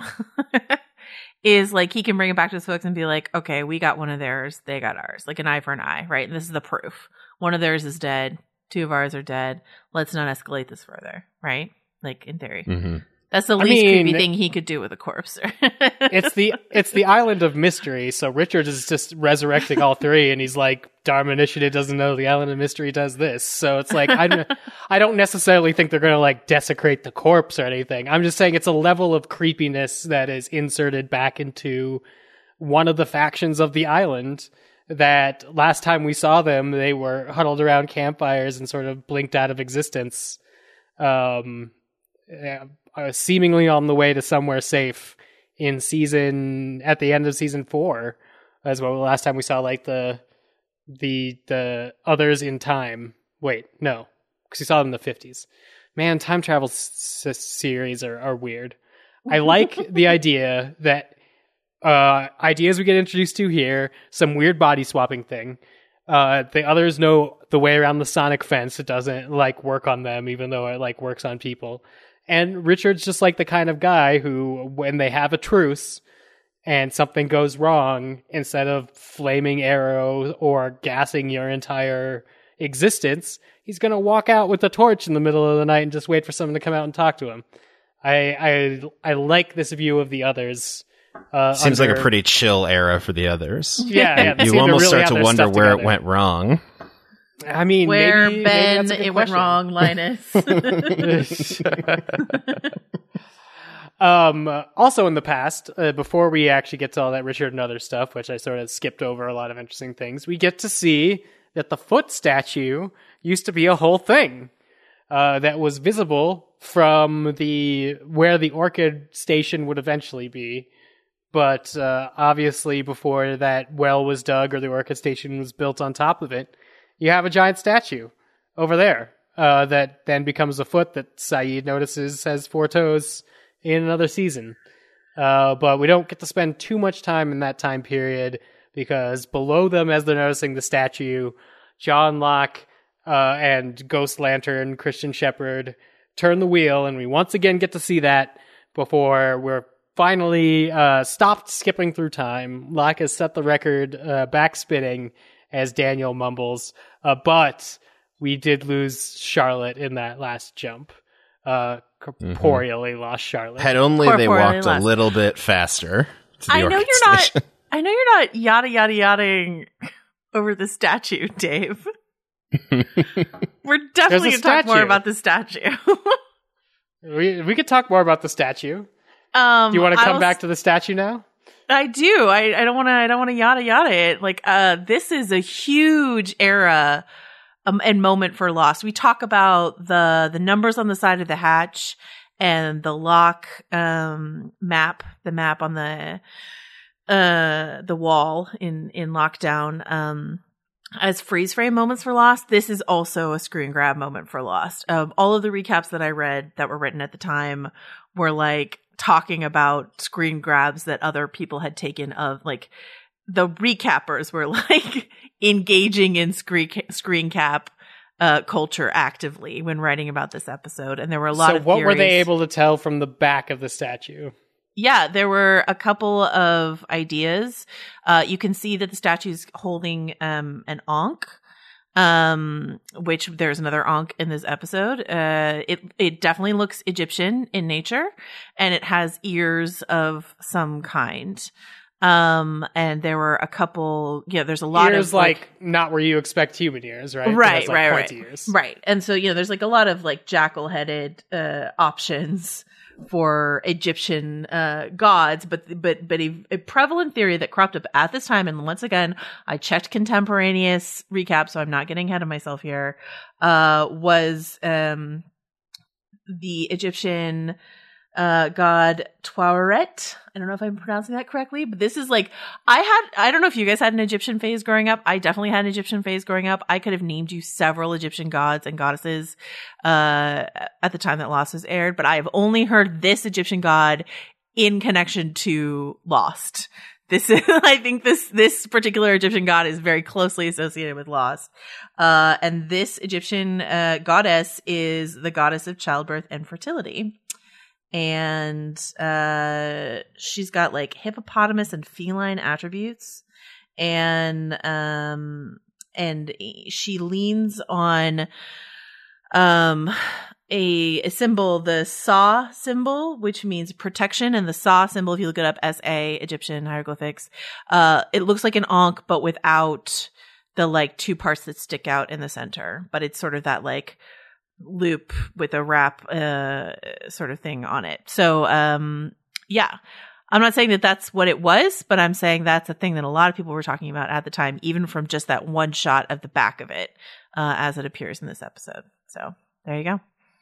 is like he can bring it back to his folks and be like, okay, we got one of theirs, they got ours, like an eye for an eye, right? And this is the proof. One of theirs is dead, two of ours are dead. Let's not escalate this further, right? Like in theory. Mm-hmm. That's the I least mean, creepy thing he could do with a corpse. it's the it's the island of mystery. So Richard is just resurrecting all three, and he's like, Dharma Initiative doesn't know the island of mystery does this. So it's like I don't I don't necessarily think they're going to like desecrate the corpse or anything. I'm just saying it's a level of creepiness that is inserted back into one of the factions of the island. That last time we saw them, they were huddled around campfires and sort of blinked out of existence. Um. Yeah, uh, seemingly on the way to somewhere safe in season at the end of season four, as well. Last time we saw like the the the others in time. Wait, no, because we saw them in the fifties. Man, time travel s- s- series are, are weird. I like the idea that uh, ideas we get introduced to here, some weird body swapping thing. Uh, the others know the way around the sonic fence. It doesn't like work on them, even though it like works on people. And Richard's just like the kind of guy who, when they have a truce and something goes wrong, instead of flaming arrows or gassing your entire existence, he's going to walk out with a torch in the middle of the night and just wait for someone to come out and talk to him. I I, I like this view of the others. Uh, Seems under... like a pretty chill era for the others. Yeah, yeah you seem almost to really start to have their wonder stuff where together. it went wrong. I mean, Where, maybe, Ben, maybe that's a good it went question. wrong, Linus. um, uh, also in the past, uh, before we actually get to all that Richard and other stuff, which I sort of skipped over a lot of interesting things, we get to see that the foot statue used to be a whole thing uh, that was visible from the where the Orchid Station would eventually be. But uh, obviously, before that well was dug or the Orchid Station was built on top of it, you have a giant statue over there uh, that then becomes a foot that Saeed notices has four toes in another season. Uh, but we don't get to spend too much time in that time period because below them, as they're noticing the statue, John Locke uh, and Ghost Lantern, Christian Shepherd, turn the wheel, and we once again get to see that before we're finally uh, stopped skipping through time. Locke has set the record uh, back spinning, as Daniel mumbles, uh, but we did lose Charlotte in that last jump. Uh, corporeally mm-hmm. lost Charlotte. Had only they Corporeally walked lost. a little bit faster. To the I know Orchid you're not. Station. I know you're not yada yada yadaing over the statue, Dave. We're definitely going to talk more statue. about the statue. we we could talk more about the statue. um, Do you want to I come will back to the statue now? I do. I, I don't want to. I don't want to yada yada it. Like, uh, this is a huge era um, and moment for Lost. We talk about the the numbers on the side of the hatch and the lock um, map, the map on the uh the wall in in Lockdown. Um, as freeze frame moments for Lost, this is also a screen grab moment for Lost. Um, all of the recaps that I read that were written at the time were like talking about screen grabs that other people had taken of, like, the recappers were like engaging in screen screen cap uh, culture actively when writing about this episode, and there were a lot so of what theories. were they able to tell from the back of the statue? Yeah, there were a couple of ideas. Uh, you can see that the statue's holding um, an ankh, um, which there's another ankh in this episode. Uh, it it definitely looks Egyptian in nature, and it has ears of some kind. Um, and there were a couple. Yeah, there's a lot ears of like, like not where you expect human ears, right? It right, has, like, right, pointy right, ears. right. And so, you know, there's like a lot of like jackal-headed uh, options for Egyptian uh, gods, but but but a, a prevalent theory that cropped up at this time, and once again, I checked contemporaneous recaps, so I'm not getting ahead of myself here. Uh, was um, the Egyptian uh, god Tuaret. I don't know if I'm pronouncing that correctly, but this is like, I had, I don't know if you guys had an Egyptian phase growing up. I definitely had an Egyptian phase growing up. I could have named you several Egyptian gods and goddesses, uh, at the time that Lost was aired, but I have only heard this Egyptian god in connection to Lost. This is, I think this, this particular Egyptian god is very closely associated with Lost. Uh, and this Egyptian, uh, goddess is the goddess of childbirth and fertility. And uh, she's got like hippopotamus and feline attributes, and um, and she leans on um a, a symbol, the Sa symbol, which means protection, and the Sa symbol, if you look it up, S A Egyptian hieroglyphics, uh, it looks like an ankh, but without the like two parts that stick out in the center. But it's sort of that like loop with a wrap uh sort of thing on it. So um yeah, I'm not saying that that's what it was, but I'm saying that's a thing that a lot of people were talking about at the time, even from just that one shot of the back of it uh as it appears in this episode. So there you go.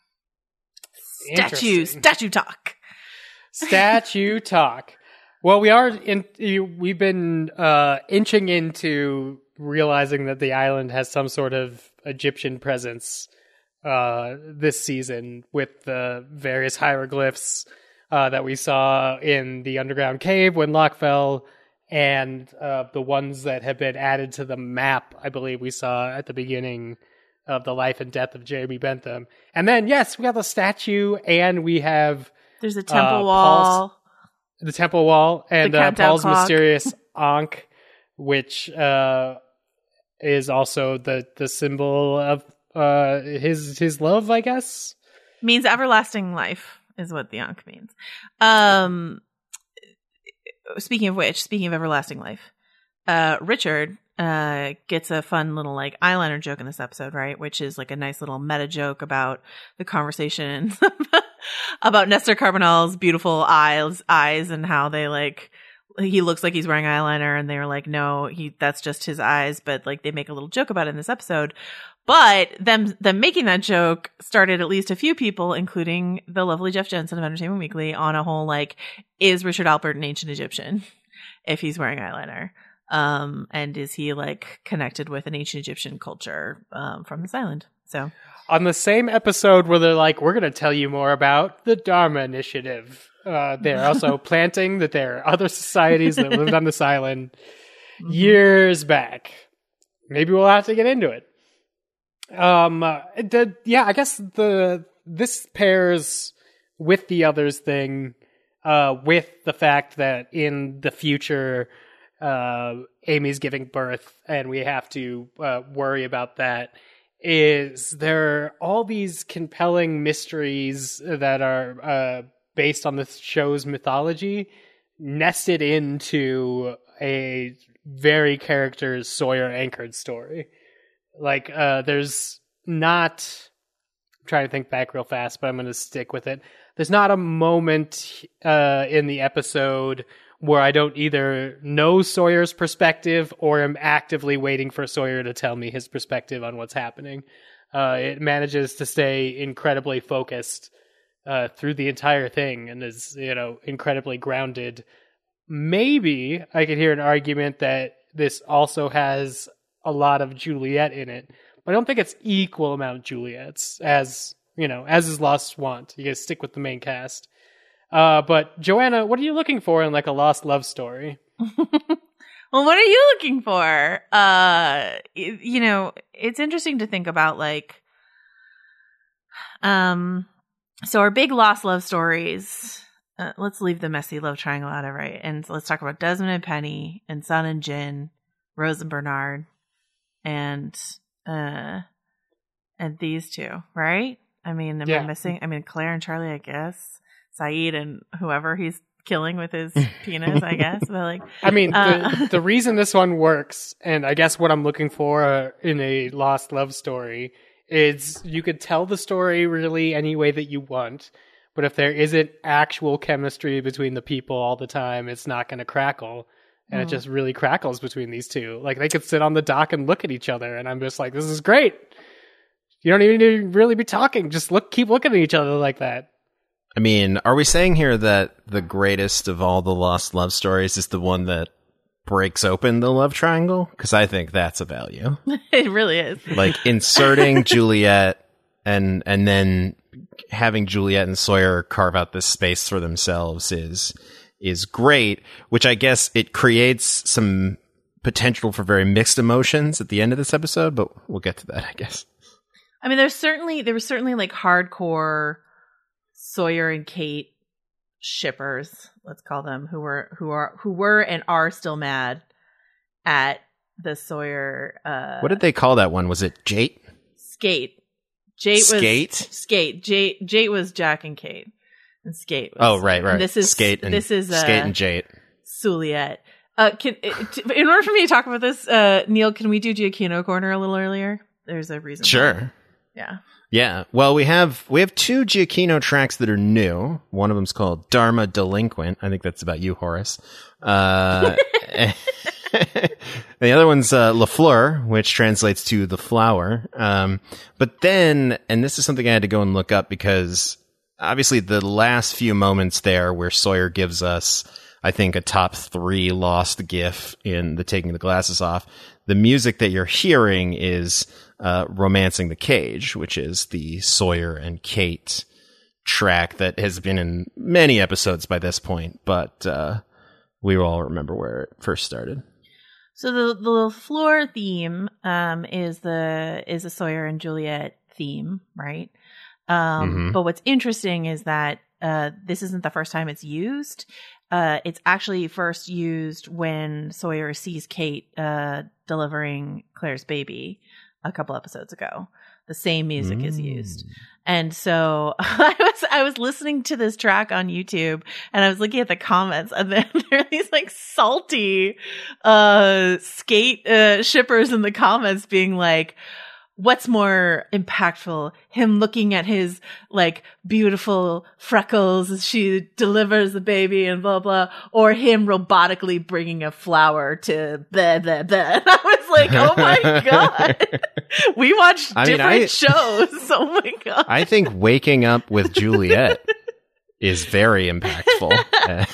Statue, Interesting. statue talk. Statue talk. Well, we are in. We've been uh, inching into realizing that the island has some sort of Egyptian presence uh, this season with the various hieroglyphs uh, that we saw in the underground cave when Locke fell, and uh, the ones that have been added to the map, I believe we saw at the beginning of the life and death of Jeremy Bentham. And then, yes, we have the statue, and we have... There's a temple uh, wall. Paul's, the temple wall, and The uh, countdown Paul's clock. mysterious Ankh, which uh, is also the, the symbol of uh, his his love, I guess. Means everlasting life is what the Ankh means. Um, speaking of which, speaking of everlasting life, uh, Richard uh, gets a fun little like eyeliner joke in this episode, right? Which is like a nice little meta joke about the conversation about Nestor Carbonell's beautiful eyes, eyes, and how they like he looks like he's wearing eyeliner, and they're like, no, he that's just his eyes. But like they make a little joke about it in this episode. But them them making that joke started at least a few people, including the lovely Jeff Jensen of Entertainment Weekly, on a whole like, is Richard Alpert an ancient Egyptian if he's wearing eyeliner? Um, and is he like connected with an ancient Egyptian culture um, from this island? So On the same episode where they're like, we're going to tell you more about the Dharma Initiative. Uh, they're also planting that there are other societies that lived on this island years back. Maybe we'll have to get into it. Um, uh, the, yeah, I guess the this pairs with the others thing, uh, with the fact that in the future, uh, Amy's giving birth and we have to uh, worry about that. Is there are all these compelling mysteries that are uh, based on the show's mythology nested into a very characters Sawyer anchored story. Like, uh, there's not, I'm trying to think back real fast, but I'm going to stick with it. There's not a moment uh, in the episode where I don't either know Sawyer's perspective or am actively waiting for Sawyer to tell me his perspective on what's happening. Uh, it manages to stay incredibly focused uh, through the entire thing and is, you know, incredibly grounded. Maybe I could hear an argument that this also has a lot of Juliet in it, but I don't think it's equal amount of Juliet's as, you know, as is Lost want. You guys stick with the main cast. Uh, but Joanna, what are you looking for in like a lost love story? Well, what are you looking for? Uh, y- you know, it's interesting to think about like, um, so our big lost love stories, uh, let's leave the messy love triangle out of it. And let's talk about Desmond and Penny and Sun and Jin, Rose and Bernard, and, uh, and these two, right? I mean, am Yeah. I missing? I mean, Claire and Charlie, I guess. Saeed and whoever he's killing with his penis, I guess. But like, I mean, Uh, the, the reason this one works, and I guess what I'm looking for uh, in a lost love story, is you could tell the story really any way that you want, but if there isn't actual chemistry between the people all the time, it's not going to crackle. And Mm. it just really crackles between these two. Like, they could sit on the dock and look at each other, and I'm just like, this is great. You don't even need to really be talking. Just look, keep looking at each other like that. I mean, are we saying here that the greatest of all the lost love stories is the one that breaks open the love triangle? Because I think that's a value. it really is. Like inserting Juliet and and then having Juliet and Sawyer carve out this space for themselves is is great, which I guess it creates some potential for very mixed emotions at the end of this episode, but we'll get to that, I guess. I mean, there's certainly there was certainly like hardcore Sawyer and Kate shippers, let's call them, who were who are who were and are still mad at the Sawyer. Uh, What did they call that one? Was it Jate? Skate. Jate was Skate? Skate. Jate. Jate was Jack and Kate, and Skate. Was, Oh, right, right. and This is Skate and this is uh, Skate and Jate. Suliet. Uh, can in order for me to talk about this, uh, Neil, can we do Giacchino Corner a little earlier? There's a reason. Sure. Yeah. Yeah. Well, we have we have two Giacchino tracks that are new. One of them's called Dharma Delinquent. I think that's about you, Horace. Uh, and the other one's uh, La Fleur, which translates to the flower. Um, but then, and this is something I had to go and look up because obviously the last few moments there where Sawyer gives us, I think, a top three lost gif in the taking the glasses off. The music that you're hearing is uh, Romancing the Cage, which is the Sawyer and Kate track that has been in many episodes by this point, but uh, we all remember where it first started. So the the floor theme um, is the is a Sawyer and Juliet theme, right? Um, Mm-hmm. But what's interesting is that uh, this isn't the first time it's used. Uh, it's actually first used when Sawyer sees Kate uh, delivering Claire's baby a couple episodes ago. The same music Mm. is used. And so I was I was listening to this track on YouTube and I was looking at the comments, and then there are these like salty uh skate uh shippers in the comments being like, what's more impactful, him looking at his like beautiful freckles as she delivers the baby and blah blah, or him robotically bringing a flower to blah blah blah. And I was like, oh my god, we watch I mean, different I- shows. Oh my god. I think waking up with Juliet is very impactful. Uh,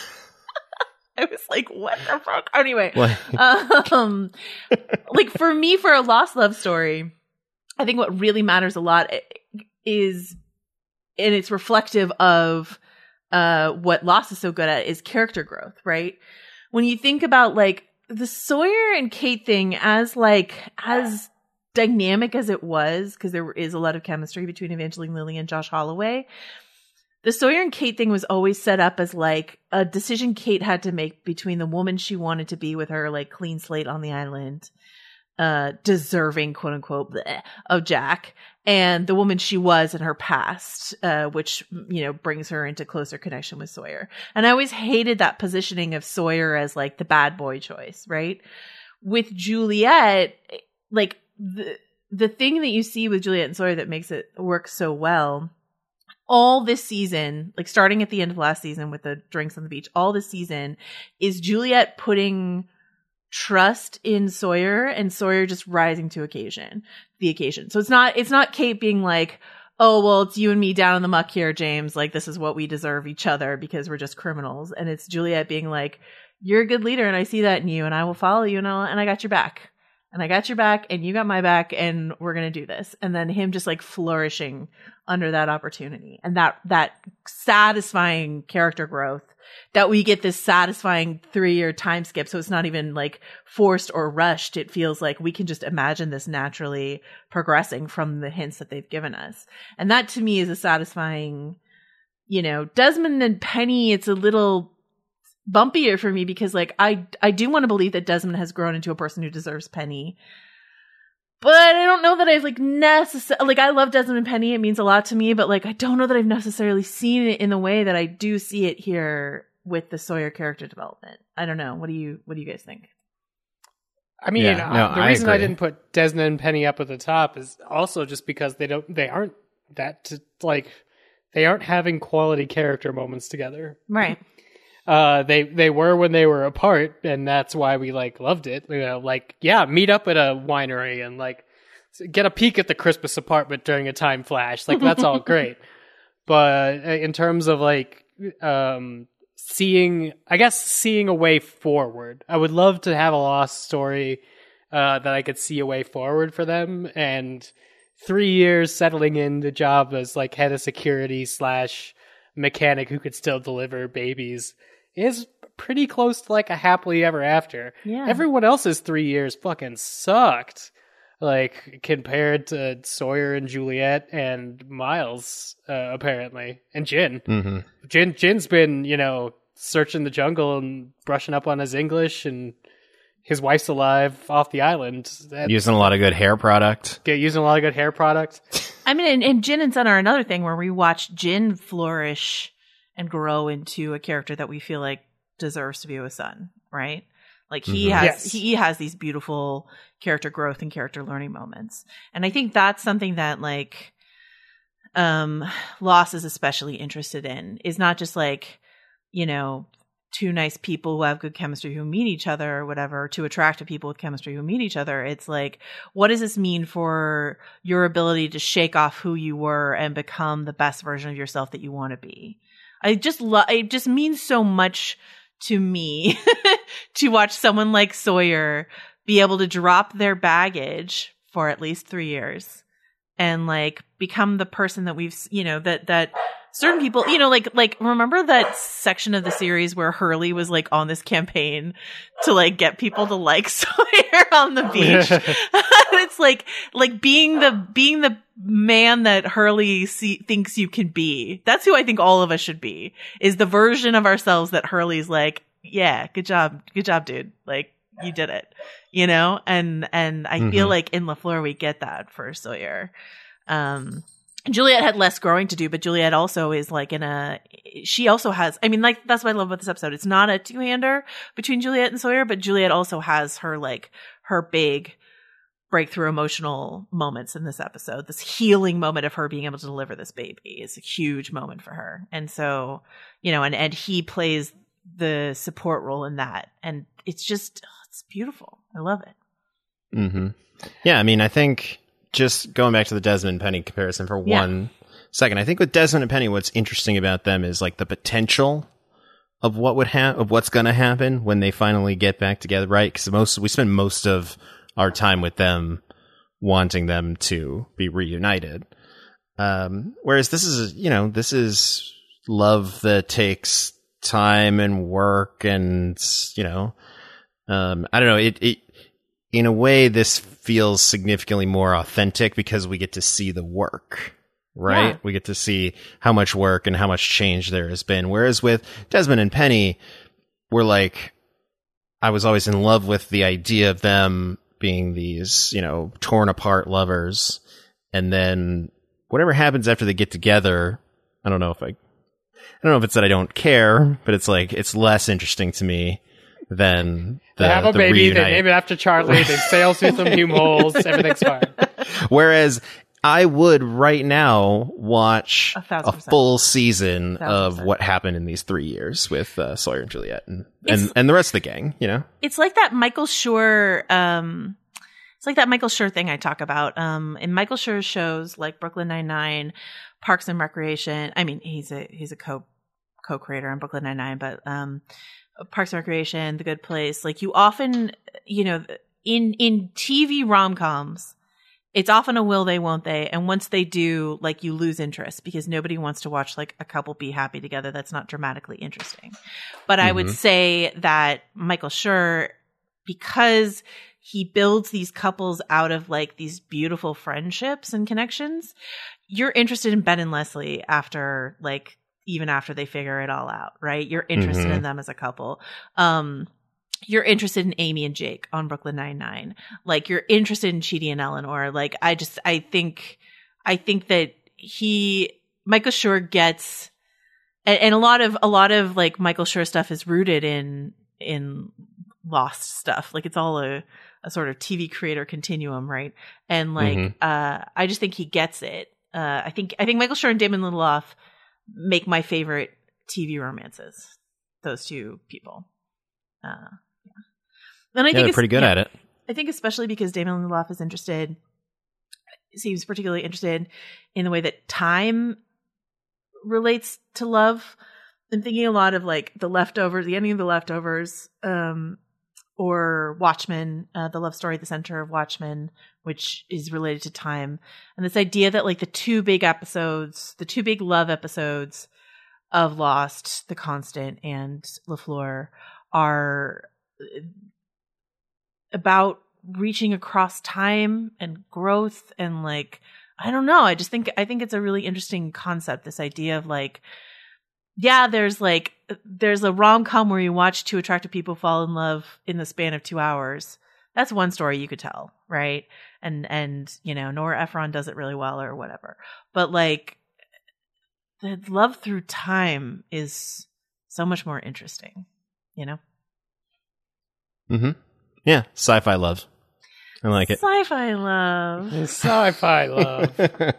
I was like, what the fuck? Anyway, Like- um, like for me, for a lost love story, I think what really matters a lot is, and it's reflective of uh, what Lost is so good at, is character growth, right? When you think about like the Sawyer and Kate thing, as like as dynamic as it was, because there is a lot of chemistry between Evangeline Lilly and Josh Holloway, the Sawyer and Kate thing was always set up as like a decision Kate had to make between the woman she wanted to be with her like clean slate on the island, uh, deserving, quote unquote, bleh, of Jack, and the woman she was in her past, uh, which, you know, brings her into closer connection with Sawyer. And I always hated that positioning of Sawyer as like the bad boy choice, right? With Juliet, like the, the thing that you see with Juliet and Sawyer that makes it work so well, all this season, like starting at the end of last season with the drinks on the beach, all this season is Juliet putting trust in Sawyer and Sawyer just rising to occasion, the occasion. So it's not, it's not Kate being like, oh, well, it's you and me down in the muck here, James. Like, this is what we deserve each other because we're just criminals. And it's Juliet being like, you're a good leader and I see that in you and I will follow you and I'll, and I got your back. And I got your back and you got my back and we're going to do this. And then him just like flourishing under that opportunity and that, that satisfying character growth that we get, this satisfying three year time skip. So it's not even like forced or rushed. It feels like we can just imagine this naturally progressing from the hints that they've given us. And that to me is a satisfying, you know, Desmond and Penny. It's a little bumpier for me because like I I do want to believe that Desmond has grown into a person who deserves Penny, but I don't know that I've like necessarily, like I love Desmond and Penny, it means a lot to me, but like I don't know that I've necessarily seen it in the way that I do see it here with the Sawyer character development. I don't know. What do you what do you guys think? I mean, Yeah, no, uh, the I reason I agree. didn't put Desmond and Penny up at the top is also just because they don't, they aren't that like, they aren't having quality character moments together. Right. Uh, they they were when they were apart, and that's why we like loved it. You know, like yeah, meet up at a winery and like get a peek at the Crispus apartment during a time flash. Like that's all great. But in terms of like um, seeing, I guess seeing a way forward, I would love to have a Lost story uh, that I could see a way forward for them. And three years settling in the job as like head of security slash mechanic who could still deliver babies is pretty close to like a happily ever after. Yeah. Everyone else's three years fucking sucked. Like compared to Sawyer and Juliet and Miles, uh, apparently, and Jin. Mm-hmm. Jin Jin's been, you know, searching the jungle and brushing up on his English, and his wife's alive off the island. That, Using a lot of good hair product. get using a lot of good hair product. I mean, and, and Jin and Sun are another thing where we watch Jin flourish and grow into a character that we feel like deserves to be with Sun, right? Like he Mhm. has, Yes. he has these beautiful character growth and character learning moments. And I think that's something that like, um, Lost is especially interested in, is not just like, you know, two nice people who have good chemistry who meet each other or whatever, two attractive people with chemistry who meet each other. It's like, what does this mean for your ability to shake off who you were and become the best version of yourself that you want to be? I just love, it just means so much to me to watch someone like Sawyer be able to drop their baggage for at least three years and like become the person that we've, you know, that, that certain people, you know, like, like, remember that section of the series where Hurley was like on this campaign to like get people to like Sawyer on the beach? It's like, like being the, being the man that Hurley see, thinks you can be. That's who I think all of us should be, is the version of ourselves that Hurley's like, yeah, good job. Good job, dude. Like, you did it, you know? And, and I mm-hmm. feel like in LaFleur, we get that for Sawyer. Um, Juliet had less growing to do, but Juliet also is like in a, she also has, I mean, like, that's what I love about this episode. It's not a two-hander between Juliet and Sawyer, but Juliet also has her, like, her big breakthrough emotional moments in this episode. This healing moment of her being able to deliver this baby is a huge moment for her. And so, you know, and, and he plays the support role in that. And it's just, oh, it's beautiful. I love it. Mm-hmm. Yeah, I mean, I think, just going back to the Desmond and Penny comparison for yeah. one second, I think with Desmond and Penny, what's interesting about them is like the potential of what would happen, of what's going to happen when they finally get back together, right? Because most we spend most of our time with them wanting them to be reunited, um, whereas this is, you know, this is love that takes time and work, and you know, um, I don't know, it it. In a way, this feels significantly more authentic because we get to see the work, right? Yeah. We get to see how much work and how much change there has been. Whereas with Desmond and Penny, we're like, I was always in love with the idea of them being these, you know, torn apart lovers. And then whatever happens after they get together, I don't know if I, I don't know if it's that I don't care, but it's like, it's less interesting to me than the, they have a the baby, reunite. they name it after Charlie, they sail through some hume holes, everything's fine. Whereas I would right now watch a, a full season a of percent. what happened in these three years with uh, Sawyer and Juliet and, and, and the rest of the gang, you know? It's like that Michael Schur, um, it's like that Michael Schur thing I talk about. Um, in Michael Schur's shows like Brooklyn Nine-Nine, Parks and Recreation, I mean, he's a, he's a co, co-creator on Brooklyn Nine-Nine, but, um, Parks and Recreation, The Good Place, like you often, you know, in, in T V rom-coms, it's often a will they, won't they. And once they do, like you lose interest because nobody wants to watch like a couple be happy together. That's not dramatically interesting. But mm-hmm. I would say that Michael Schur, because he builds these couples out of like these beautiful friendships and connections, you're interested in Ben and Leslie after like, even after they figure it all out, right? You're interested mm-hmm. in them as a couple. Um, you're interested in Amy and Jake on Brooklyn Nine-Nine. Like you're interested in Chidi and Eleanor. Like I just, I think, I think that he, Michael Schur gets, and, and a lot of, a lot of like Michael Schur stuff is rooted in, in Lost stuff. Like it's all a, a sort of T V creator continuum, right? And like, mm-hmm. uh, I just think he gets it. Uh, I think, I think Michael Schur and Damon Lindelof make my favorite T V romances. Those two people. Uh, yeah. And I yeah, think they're pretty good yeah, at it. I think especially because Damon Lindelof is interested, seems particularly interested in the way that time relates to love. I'm thinking a lot of like The Leftovers, the ending of The Leftovers, um, or Watchmen, uh, the love story at the center of Watchmen, which is related to time. And this idea that like the two big episodes, the two big love episodes of Lost, The Constant and LaFleur, are about reaching across time and growth and like, I don't know. I just think, I think it's a really interesting concept, this idea of like, yeah, there's like, there's a rom-com where you watch two attractive people fall in love in the span of two hours. That's one story you could tell, right? And, and, you know, Nora Ephron does it really well or whatever. But like, the love through time is so much more interesting, you know? Mm-hmm. Yeah, sci-fi love. I like it. Sci-fi love. Sci-fi love.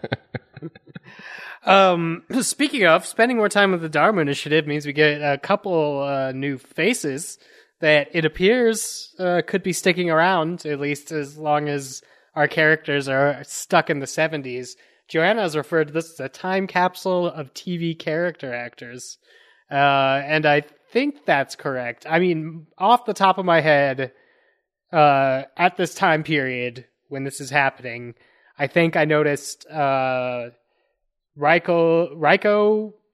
Um, speaking of, spending more time with the Dharma Initiative means we get a couple uh, new faces that it appears uh, could be sticking around, at least as long as our characters are stuck in the seventies. Joanna has referred to this as a time capsule of T V character actors. Uh, and I think that's correct. I mean, off the top of my head, uh, at this time period, when this is happening, I think I noticed... Uh, Raiko, Raiko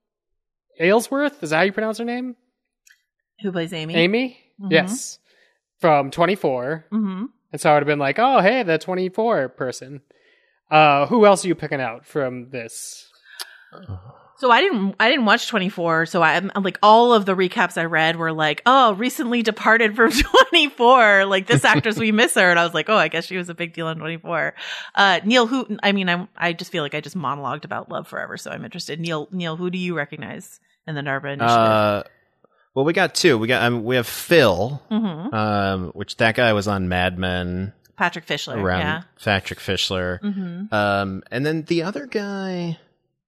Aylesworth, is that how you pronounce her name? Who plays Amy? Amy? Mhm. Yes. From twenty-four. Mm-hmm. And so I would have been like, oh, hey, the twenty-four person. Uh, who else are you picking out from this? So I didn't, I didn't watch twenty-four. So I'm I'm like, all of the recaps I read were like, oh, recently departed from twenty-four. Like, this actress, we miss her. And I was like, oh, I guess she was a big deal on twenty-four. Uh, Neil, who, I mean, I, I just feel like I just monologued about Love Forever. So I'm interested. Neil, Neil, who do you recognize in the Dharma Initiative? Uh, well, we got two. We got, um, we have Phil, mm-hmm. um, which that guy was on Mad Men. Patrick Fischler. Around Yeah. Patrick Fischler. Mm-hmm. Um, and then the other guy,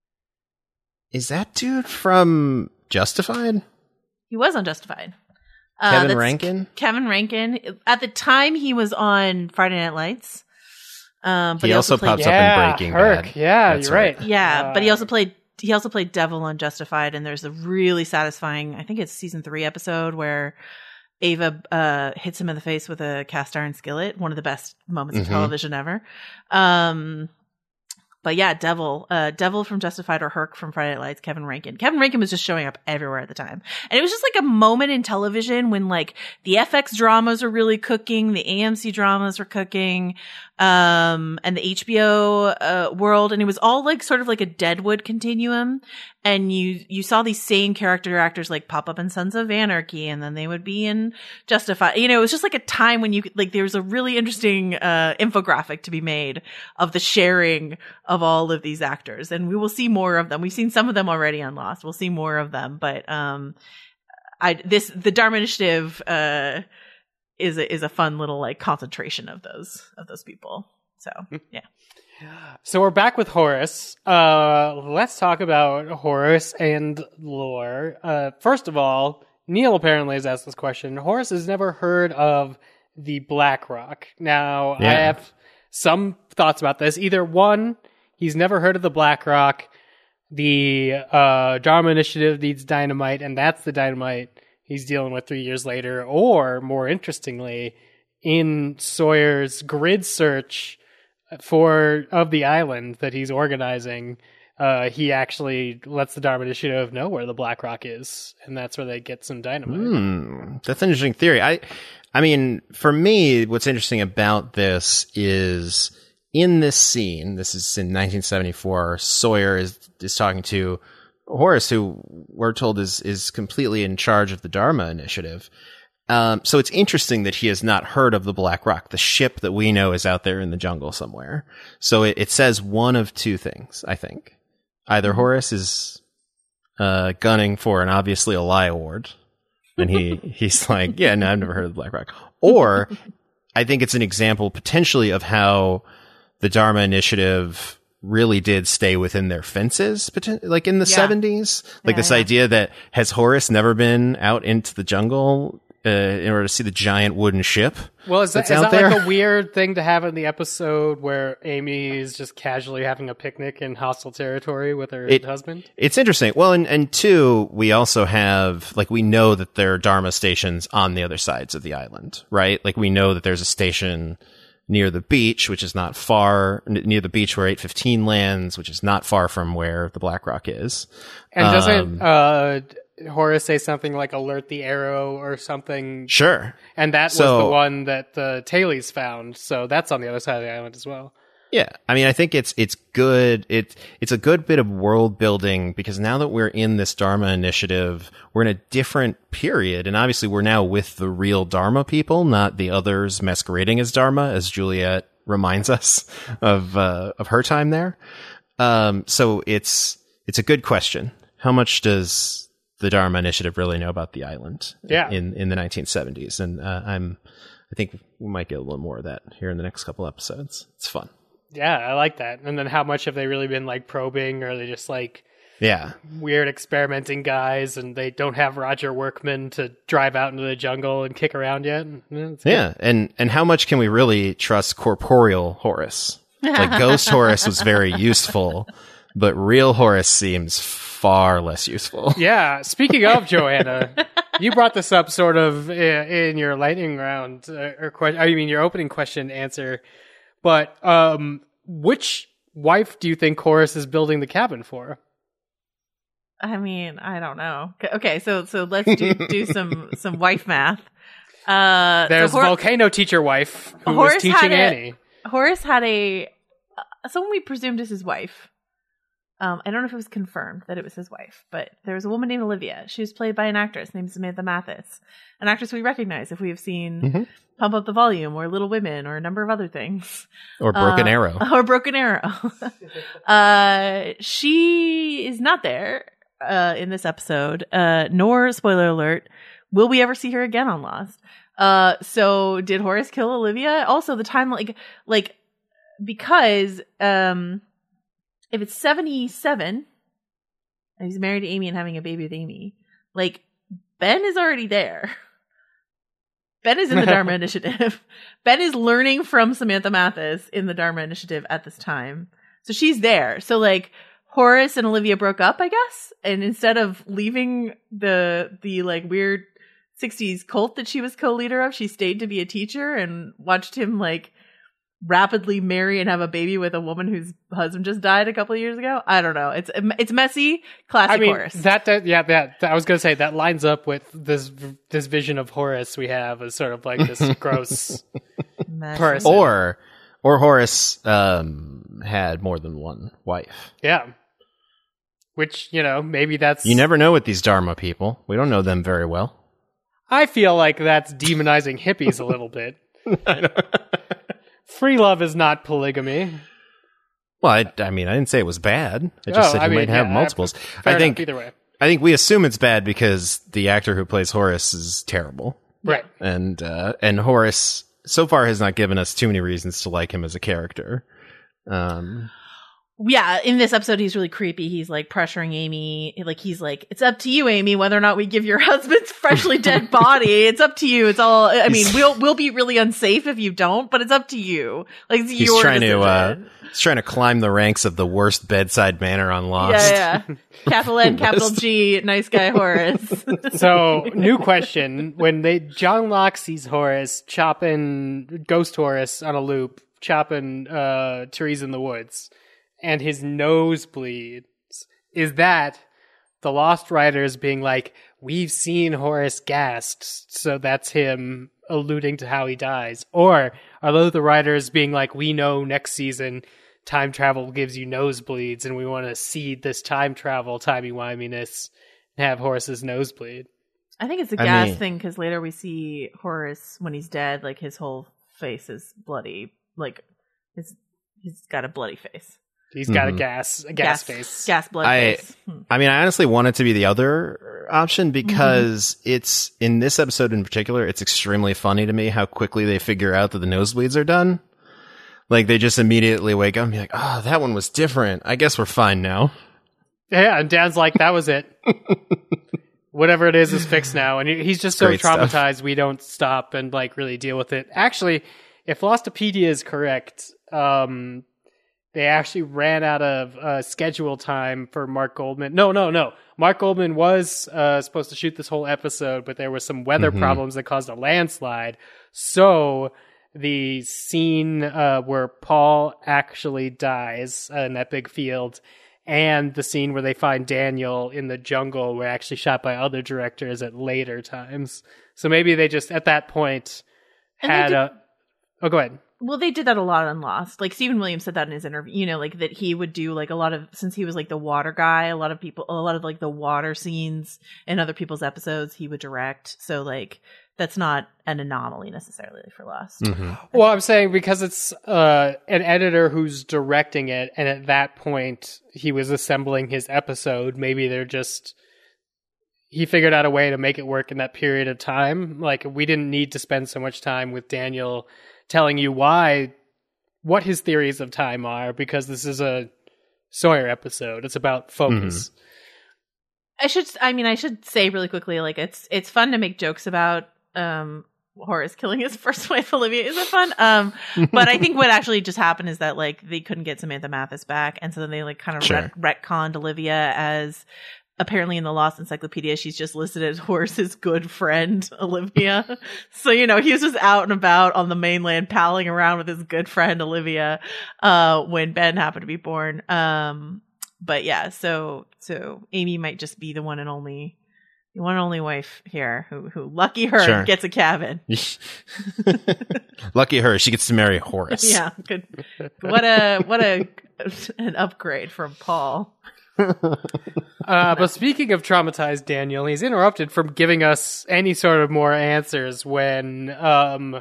is that dude from Justified? He was on Justified. Kevin that's Rankin? Kevin Rankin. At the time, he was on Friday Night Lights. Um, but He he, also played, pops up in Yeah, Breaking Herc. Bad. Yeah, That's you're right. Yeah, Uh, but he also played. He also played Devil on Justified, and there's a really satisfying. I think it's season three episode where Ava uh, hits him in the face with a cast iron skillet. One of the best moments Mhm. of television ever. Um, but yeah, Devil, uh, Devil from Justified or Herc from Friday Night Lights, Kevin Rankin. Kevin Rankin was just showing up everywhere at the time. And it was just like a moment in television when like the F X dramas were really cooking, the A M C dramas were cooking, um, and the H B O, uh, world. And it was all like sort of like a Deadwood continuum. And you, you saw these same character actors like pop up in Sons of Anarchy, and then they would be in Justified. You know, it was just like a time when you could, like, there was a really interesting, uh, infographic to be made of the sharing of all of these actors. And we will see more of them. We've seen some of them already on Lost. We'll see more of them. But, um, I, this, the Dharma Initiative, uh, is a, is a fun little like concentration of those, of those people. So, yeah. So we're back with Horace. Uh, let's talk about Horace and lore. Uh, first of all, Neil apparently has asked this question. Horace has never heard of the Black Rock. Now, Yeah. I have some thoughts about this. Either one, he's never heard of the Black Rock. The uh, Dharma Initiative needs dynamite, and that's the dynamite he's dealing with three years later. Or, more interestingly, in Sawyer's grid search for of the island that he's organizing, uh, he actually lets the Dharma Initiative know where the Black Rock is, and that's where they get some dynamite. Hmm, that's an interesting theory. I, I mean, for me, what's interesting about this is in this scene. This is in nineteen seventy-four. Sawyer is is talking to Horace, who we're told is is completely in charge of the Dharma Initiative. Um, so it's interesting that he has not heard of the Black Rock, the ship that we know is out there in the jungle somewhere. So it, it says one of two things, I think. Either Horace is uh, gunning for an obviously a lie award, and he, he's like, yeah, no, I've never heard of the Black Rock. Or I think it's an example potentially of how the Dharma Initiative really did stay within their fences, poten- like in the Yeah. seventies. Like Yeah, this yeah. idea that has Horace never been out into the jungle uh, in order to see the giant wooden ship? Well, is that, that's is out that like there? a weird thing to have in the episode where Amy is just casually having a picnic in hostile territory with her It- husband? It's interesting. Well, and, and two, we also have, like, we know that there are Dharma stations on the other sides of the island, right? Like, we know that there's a station near the beach, which is not far, n- near the beach where eight fifteen lands, which is not far from where the Black Rock is. And doesn't Um, uh, Horace say something like alert the arrow or something? Sure. And that was So- the one that the Tailies found. So that's on the other side of the island as well. Yeah, I mean, I think it's it's good. It it's a good bit of world building because now that we're in this Dharma Initiative, we're in a different period, and obviously we're now with the real Dharma people, not the others masquerading as Dharma, as Juliet reminds us of uh, of her time there. Um, so it's it's a good question. How much does the Dharma Initiative really know about the island? Yeah. in in the nineteen seventies, and uh, I'm I think we might get a little more of that here in the next couple episodes. It's fun. Yeah, I like that. And then how much have they really been like probing, or are they just like Yeah. weird experimenting guys and they don't have Roger Workman to drive out into the jungle and kick around yet? Yeah, it's good. Yeah. And, and how much can we really trust corporeal Horace? Like Ghost Horace was very useful, but real Horace seems far less useful. Yeah, speaking of Joanna, you brought this up sort of i- in your lightning round, uh, or question, I mean your opening question answer. But um, which wife do you think Horace is building the cabin for? I mean, I don't know. Okay, so so let's do do some some wife math. Uh, There's so Hor- volcano teacher wife who Horace was teaching had a- Annie. Horace had a uh, someone we presumed is his wife. Um, I don't know if it was confirmed that it was his wife, but there was a woman named Olivia. She was played by an actress named Samantha Mathis, an actress we recognize if we have seen Mm-hmm. Pump Up the Volume or Little Women or a number of other things. Or Broken Uh, Arrow. Or Broken Arrow. uh, she is not there uh, in this episode, uh, nor, spoiler alert, will we ever see her again on Lost. Uh, so did Horace kill Olivia? Also, the time, like, like, because, um, if it's seventy-seven, and he's married to Amy and having a baby with Amy, like, Ben is already there. Ben is in the Dharma Initiative. Ben is learning from Samantha Mathis in the Dharma Initiative at this time. So she's there. So, like, Horace and Olivia broke up, I guess, and instead of leaving the, the, like, weird sixties cult that she was co-leader of, she stayed to be a teacher and watched him, like, rapidly marry and have a baby with a woman whose husband just died a couple of years ago. I don't know. It's it's messy. Classic I mean, Horace. that, that yeah, that I was gonna say that lines up with this this vision of Horace we have as sort of like this gross Messy. person. Or, or Horace um, had more than one wife. Yeah. Which, you know, maybe that's... You never know with these Dharma people. We don't know them very well. I feel like that's demonizing hippies a little bit. Free love is not polygamy. Well, I, I mean, I didn't say it was bad. I just Oh, said I you mean, might have yeah, multiples. fair I think enough, either way. I think we assume it's bad because the actor who plays Horace is terrible, Right. and uh, and Horace so far has not given us too many reasons to like him as a character. Um, Yeah, in this episode, he's really creepy. He's like pressuring Amy. Like, he's like, it's up to you, Amy, whether or not we give your husband's freshly dead body. It's up to you. It's all, I mean, we'll, we'll be really unsafe if you don't, but it's up to you. Like, it's he's your trying decision. to uh, he's trying to climb the ranks of the worst bedside manner on Lost. Yeah, yeah. Capital N, capital G, nice guy Horace. So, new question. When they John Locke sees Horace chopping Ghost Horace on a loop, chopping uh, trees in the woods, and his nose bleeds, is that the Lost writers being like, we've seen Horace gassed, so that's him alluding to how he dies? Or are those the writers being like, we know next season time travel gives you nosebleeds, and we want to seed this time travel timey-wiminess and have Horace's nosebleed? I think it's a I gas mean- thing because later we see Horace when he's dead, like his whole face is bloody. Like, his, he's got a bloody face. He's got Mhm. a gas, a gas, face. Gas blood I- face. Hmm. I mean, I honestly want it to be the other option because it's, in this episode in particular, it's extremely funny to me how quickly they figure out that the nosebleeds are done. Like, they just immediately wake up and be like, oh, that one was different. I guess we're fine now. Yeah, and Dan's like, that was it. Whatever it is is fixed now. And he- he's just so Great stuff. traumatized we don't stop and like really deal with it. Actually, if Lostopedia is correct, um, they actually ran out of uh, schedule time for Mark Goldman. No, no, no. Mark Goldman was uh, supposed to shoot this whole episode, but there were some weather Mhm. problems that caused a landslide. So the scene uh, where Paul actually dies uh, in that big field, and the scene where they find Daniel in the jungle were actually shot by other directors at later times. So maybe they just, at that point, And they had did- a... Oh, go ahead. Well, they did that a lot on Lost. Like, Stephen Williams said that in his interview, you know, like that he would do like a lot of, since he was like the water guy, a lot of people, a lot of like the water scenes in other people's episodes he would direct. So like, that's not an anomaly necessarily for Lost. Mm-hmm. Well, I'm saying because it's uh, an editor who's directing it, and at that point he was assembling his episode. Maybe they're just he figured out a way to make it work in that period of time. Like, we didn't need to spend so much time with Daniel telling you why, what his theories of time are, because this is a Sawyer episode. It's about focus. I should, I mean, I should say really quickly, like it's it's fun to make jokes about um Horace killing his first wife Olivia. Is it fun? Um, but I think what actually just happened is that like they couldn't get Samantha Mathis back, and so then they like kind of Sure. ret- retconned Olivia as apparently in the Lost Encyclopedia she's just listed as Horace's good friend Olivia. So you know he was just out and about on the mainland, palling around with his good friend Olivia uh, when Ben happened to be born. Um, but yeah, so so Amy might just be the one and only, the one and only wife here. Who who lucky her Sure. gets a cabin. Lucky her, she gets to marry Horace. Yeah, good. What a what a an upgrade from Paul. Uh, but speaking of traumatized Daniel, he's interrupted from giving us any sort of more answers when um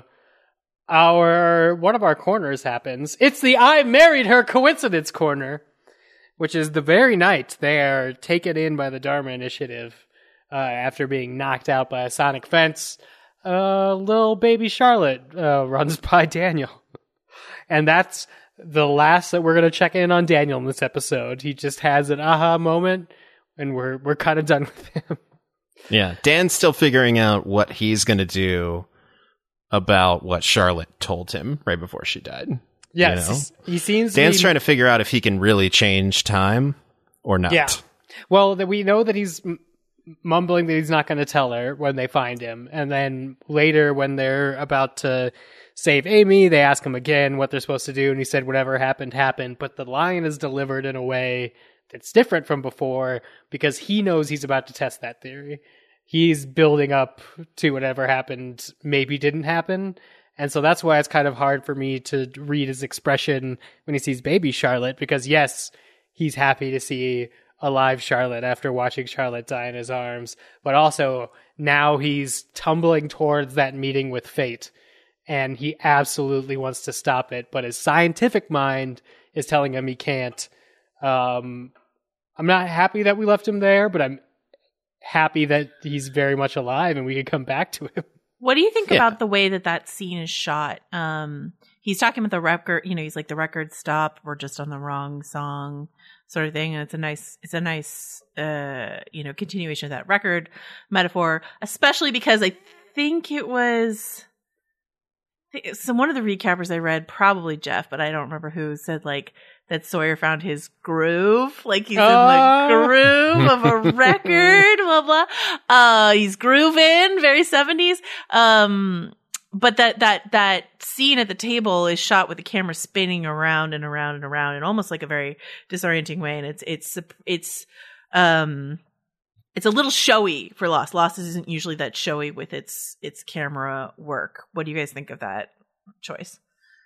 our one of our corners happens. It's the I married her coincidence corner, which is the very night they are taken in by the Dharma Initiative uh, after being knocked out by a sonic fence. Uh, little baby Charlotte uh, runs by Daniel, and that's the last that we're going to check in on Daniel in this episode. He just has an aha moment, and we're we're kind of done with him. Yeah, Dan's still figuring out what he's going to do about what Charlotte told him right before she died. Yes, you know? he seems Dan's to be, trying to figure out if he can really change time or not. Yeah. Well, that we know that he's m- mumbling that he's not going to tell her when they find him, and then later when they're about to save Amy, they ask him again what they're supposed to do, and he said whatever happened happened, but the line is delivered in a way that's different from before because he knows he's about to test that theory. He's building up to whatever happened maybe didn't happen, and so that's why it's kind of hard for me to read his expression when he sees baby Charlotte, because yes, he's happy to see alive Charlotte after watching Charlotte die in his arms, but also now he's tumbling towards that meeting with fate. And he absolutely wants to stop it, but his scientific mind is telling him he can't. Um, I'm not happy that we left him there, but I'm happy that he's very much alive and we can come back to him. What do you think Yeah. about the way that that scene is shot? Um, he's talking about the record, you know, he's like the record stop. We're just on the wrong song, sort of thing. And it's a nice, it's a nice, uh, you know, continuation of that record metaphor, especially because I think it was. So one of the recappers I read, probably Jeff, but I don't remember who, said like that Sawyer found his groove, like he's Oh. in the groove of a record, blah blah. Uh, he's grooving, very seventies. Um, but that that that scene at the table is shot with the camera spinning around and around and around in almost like a very disorienting way, and it's it's it's um. It's a little showy for Lost. Lost isn't usually that showy with its its camera work. What do you guys think of that choice?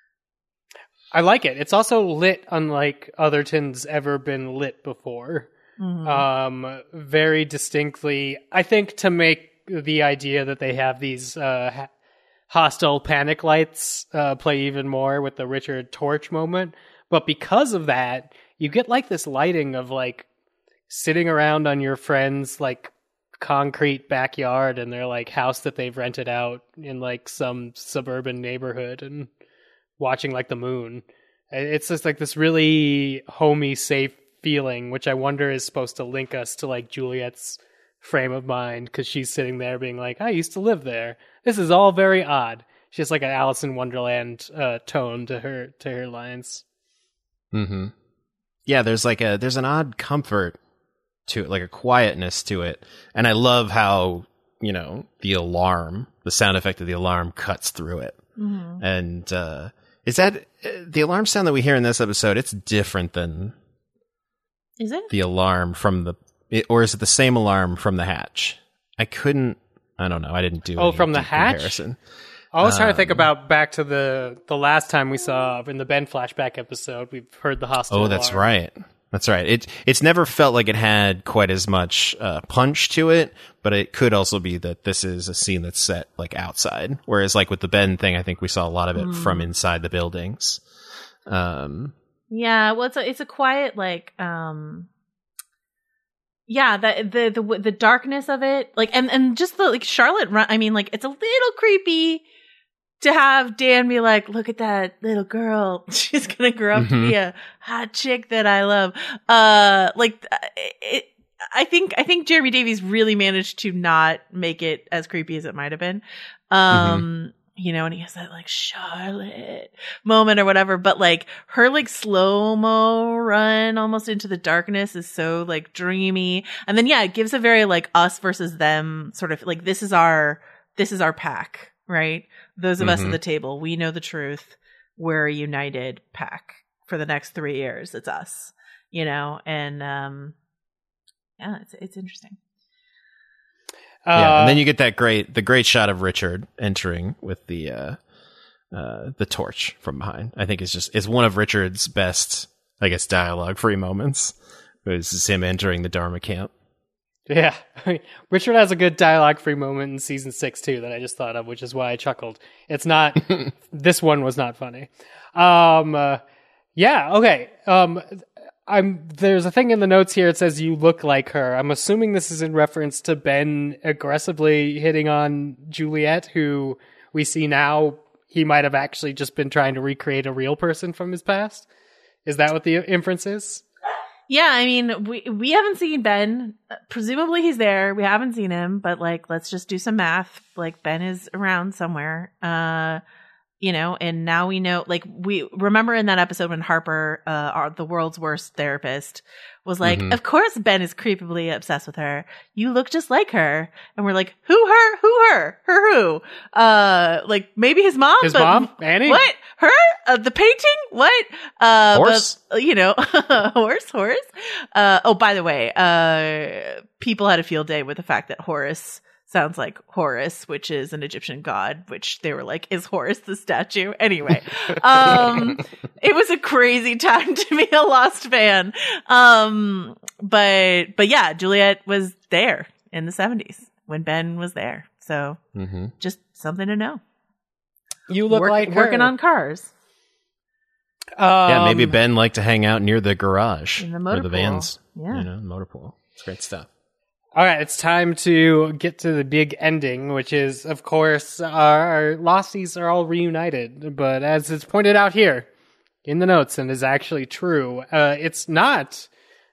I like it. It's also lit unlike Otherton's ever been lit before. Mm-hmm. Um, very distinctly, I think, to make the idea that they have these uh, ha- hostile panic lights uh, play even more with the Richard Torch moment. But because of that, you get like this lighting of like sitting around on your friend's like concrete backyard and their like house that they've rented out in like some suburban neighborhood and watching like the moon. It's just like this really homey, safe feeling, which I wonder is supposed to link us to like Juliet's frame of mind, because she's sitting there being like, I used to live there. This is all very odd. She has like an Alice in Wonderland uh, tone to her to her lines. Mm-hmm. Yeah, there's like a there's an odd comfort to it, like a quietness to it. And I love how, you know, the alarm, the sound effect of the alarm cuts through it. Mm-hmm. And uh, is that uh, the alarm sound that we hear in this episode? It's different than Is it? the alarm from the, it, or is it the same alarm from the hatch? I couldn't, I don't know. I didn't do Oh, any from the deep hatch? comparison. I was trying to think Um, about back to the the last time we saw in the Ben flashback episode. We've heard the hostile. Oh, that's alarm. right. That's right. It it's never felt like it had quite as much uh, punch to it, but it could also be that this is a scene that's set like outside. Whereas like with the Ben thing, I think we saw a lot of it mm. from inside the buildings. Um, yeah, well, it's a it's a quiet like, um, yeah, the the the the darkness of it, like, and and just the like Charlotte run. I mean, like, it's a little creepy to have Dan be like, look at that little girl. She's going to grow up mm-hmm. to be a hot chick that I love. Uh, like, it, I think, I think Jeremy Davies really managed to not make it as creepy as it might have been. Um, mm-hmm. You know, and he has that like Charlotte moment or whatever, but like her like slow-mo run almost into the darkness is so like dreamy. And then, yeah, it gives a very like us versus them sort of like, this is our, this is our pack, right? Those of mm-hmm. us at the table, we know the truth. We're a united pack for the next three years. It's us. you know, and um, yeah, it's it's interesting. Uh, yeah, and then you get that great the great shot of Richard entering with the uh, uh, the torch from behind. I think it's just it's one of Richard's best, I guess, dialogue free moments. It's just him entering the Dharma camp. Yeah, Richard has a good dialogue-free moment in season six too that I just thought of, which is why I chuckled. It's not this one was not funny. Um, uh, yeah, okay. Um, I'm there's a thing in the notes here. It says you look like her. I'm assuming this is in reference to Ben aggressively hitting on Juliet, who we see now he might have actually just been trying to recreate a real person from his past. Is that what the inference is? Yeah, I mean, we we haven't seen Ben. Presumably he's there. We haven't seen him, but like, let's just do some math. Like, Ben is around somewhere. Uh, you know, and now we know, like, we remember in that episode when Harper, uh, our, the world's worst therapist, was like, Mhm. of course Ben is creepily obsessed with her. You look just like her. And we're like, who her? Who her? Her who? Uh, like, maybe his mom? His but mom? Annie? What? Her? Uh, the painting? What? Uh, Horse? but, you know, horse, horse. Uh, oh, by the way, uh, people had a field day with the fact that Horus sounds like Horus, which is an Egyptian god, which they were like, is Horus the statue? Anyway, um, it was a crazy time to be a Lost fan. Um, but, but yeah, Juliet was there in the seventies when Ben was there. So Mm-hmm. just something to know. You look Work- like her. working on cars. Um, Yeah, maybe Ben liked to hang out near the garage In the or motor the pool. vans. Yeah. You know, motor pool. It's great stuff. All right, it's time to get to the big ending, which is, of course, our Losties are all reunited. But as it's pointed out here in the notes, and is actually true, uh, it's not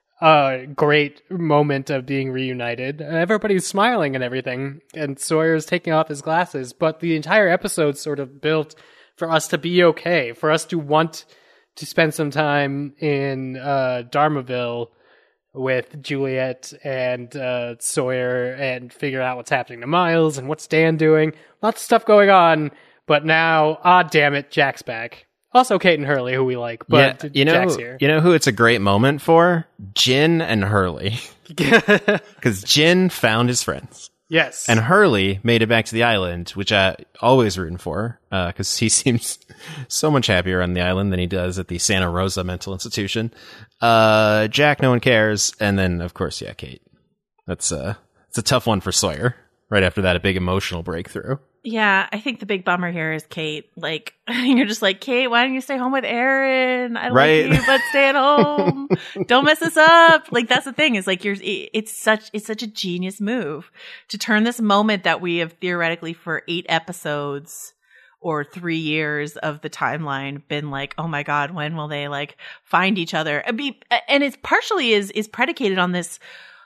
a great moment of being reunited. Everybody's smiling and everything, and Sawyer's taking off his glasses. But the entire episode's sort of built for us to be okay, for us to want to spend some time in uh, Dharmaville with Juliet and uh, Sawyer and figure out what's happening to Miles and what's Dan doing. Lots of stuff going on, but now, ah, damn it, Jack's back. Also, Kate and Hurley, who we like, but yeah, you know, Jack's here. you know who it's a great moment for? Jin and Hurley. Because Jin found his friends. Yes. And Hurley made it back to the island, which I always rooting for, because he seems so much happier on the island than he does at the Santa Rosa Mental Institution. Uh, Jack, no one cares. And then, of course, yeah, Kate. That's uh, it's a tough one for Sawyer. Right after that, a big emotional breakthrough. Yeah, I think the big bummer here is Kate. Like, you're just like, Kate, why don't you stay home with Aaron? I Right. like you, but stay at home. Don't mess this up. Like, that's the thing is like, you're, it's such, it's such a genius move to turn this moment that we have theoretically for eight episodes or three years of the timeline been like, oh my God, when will they like find each other? And be, and it's partially is, is predicated on this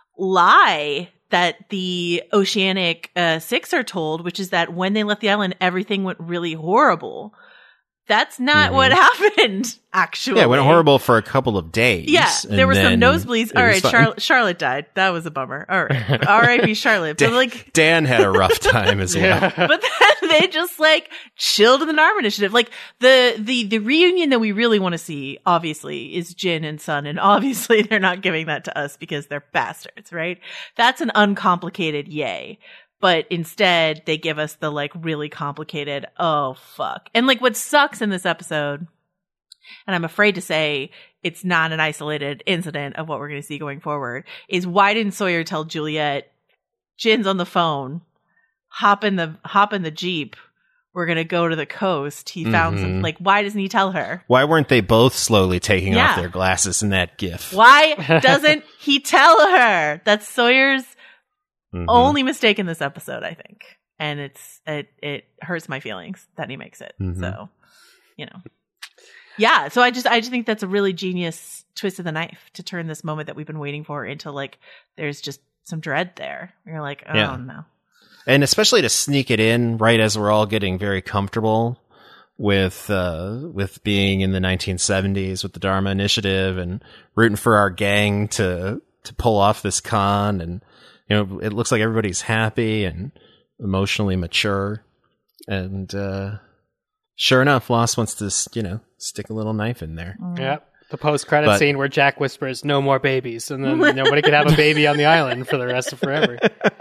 lie that the Oceanic uh, Six are told, which is that when they left the island, everything went really horrible. That's not Mhm. what happened, actually. Yeah, it went horrible for a couple of days. Yeah, and there were some then nosebleeds. it All was right, fine. Charlotte, Charlotte died. That was a bummer. All right, R I P Charlotte. But Dan, like, Dan had a rough time as well. but then they just like chilled in the Dharma Initiative. Like the the the reunion that we really want to see, obviously, is Jin and Sun, and obviously they're not giving that to us because they're bastards, right? That's an uncomplicated yay. But instead, they give us the like really complicated, oh fuck. And like what sucks in this episode, and I'm afraid to say it's not an isolated incident of what we're going to see going forward, is why didn't Sawyer tell Juliet, Jin's on the phone, hop in the hop in the Jeep, we're going to go to the coast. He found some, Mhm. like, why doesn't he tell her? Why weren't they both slowly taking Yeah. off their glasses in that gif? Why doesn't he tell her? That's Sawyer's Mhm. only mistake in this episode, I think. And it's it it hurts my feelings that he makes it. Mhm. So, you know. Yeah, so I just I just think that's a really genius twist of the knife to turn this moment that we've been waiting for into like there's just some dread there. You're like, oh Yeah. no. And especially to sneak it in right as we're all getting very comfortable with uh, with being in the nineteen seventies with the Dharma Initiative and rooting for our gang to to pull off this con, and you know it looks like everybody's happy and emotionally mature, and uh, sure enough, Lost wants to you know stick a little knife in there. Mm. Yep. The post-credit But- scene where Jack whispers, "No more babies," and then nobody could have a baby on the island for the rest of forever.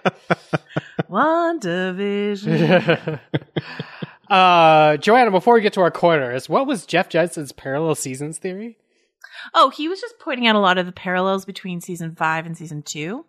WandaVision. uh, Joanna, before we get to our corners, what was Jeff Jensen's parallel seasons theory? Oh, he was just pointing out a lot of the parallels between season five and season two,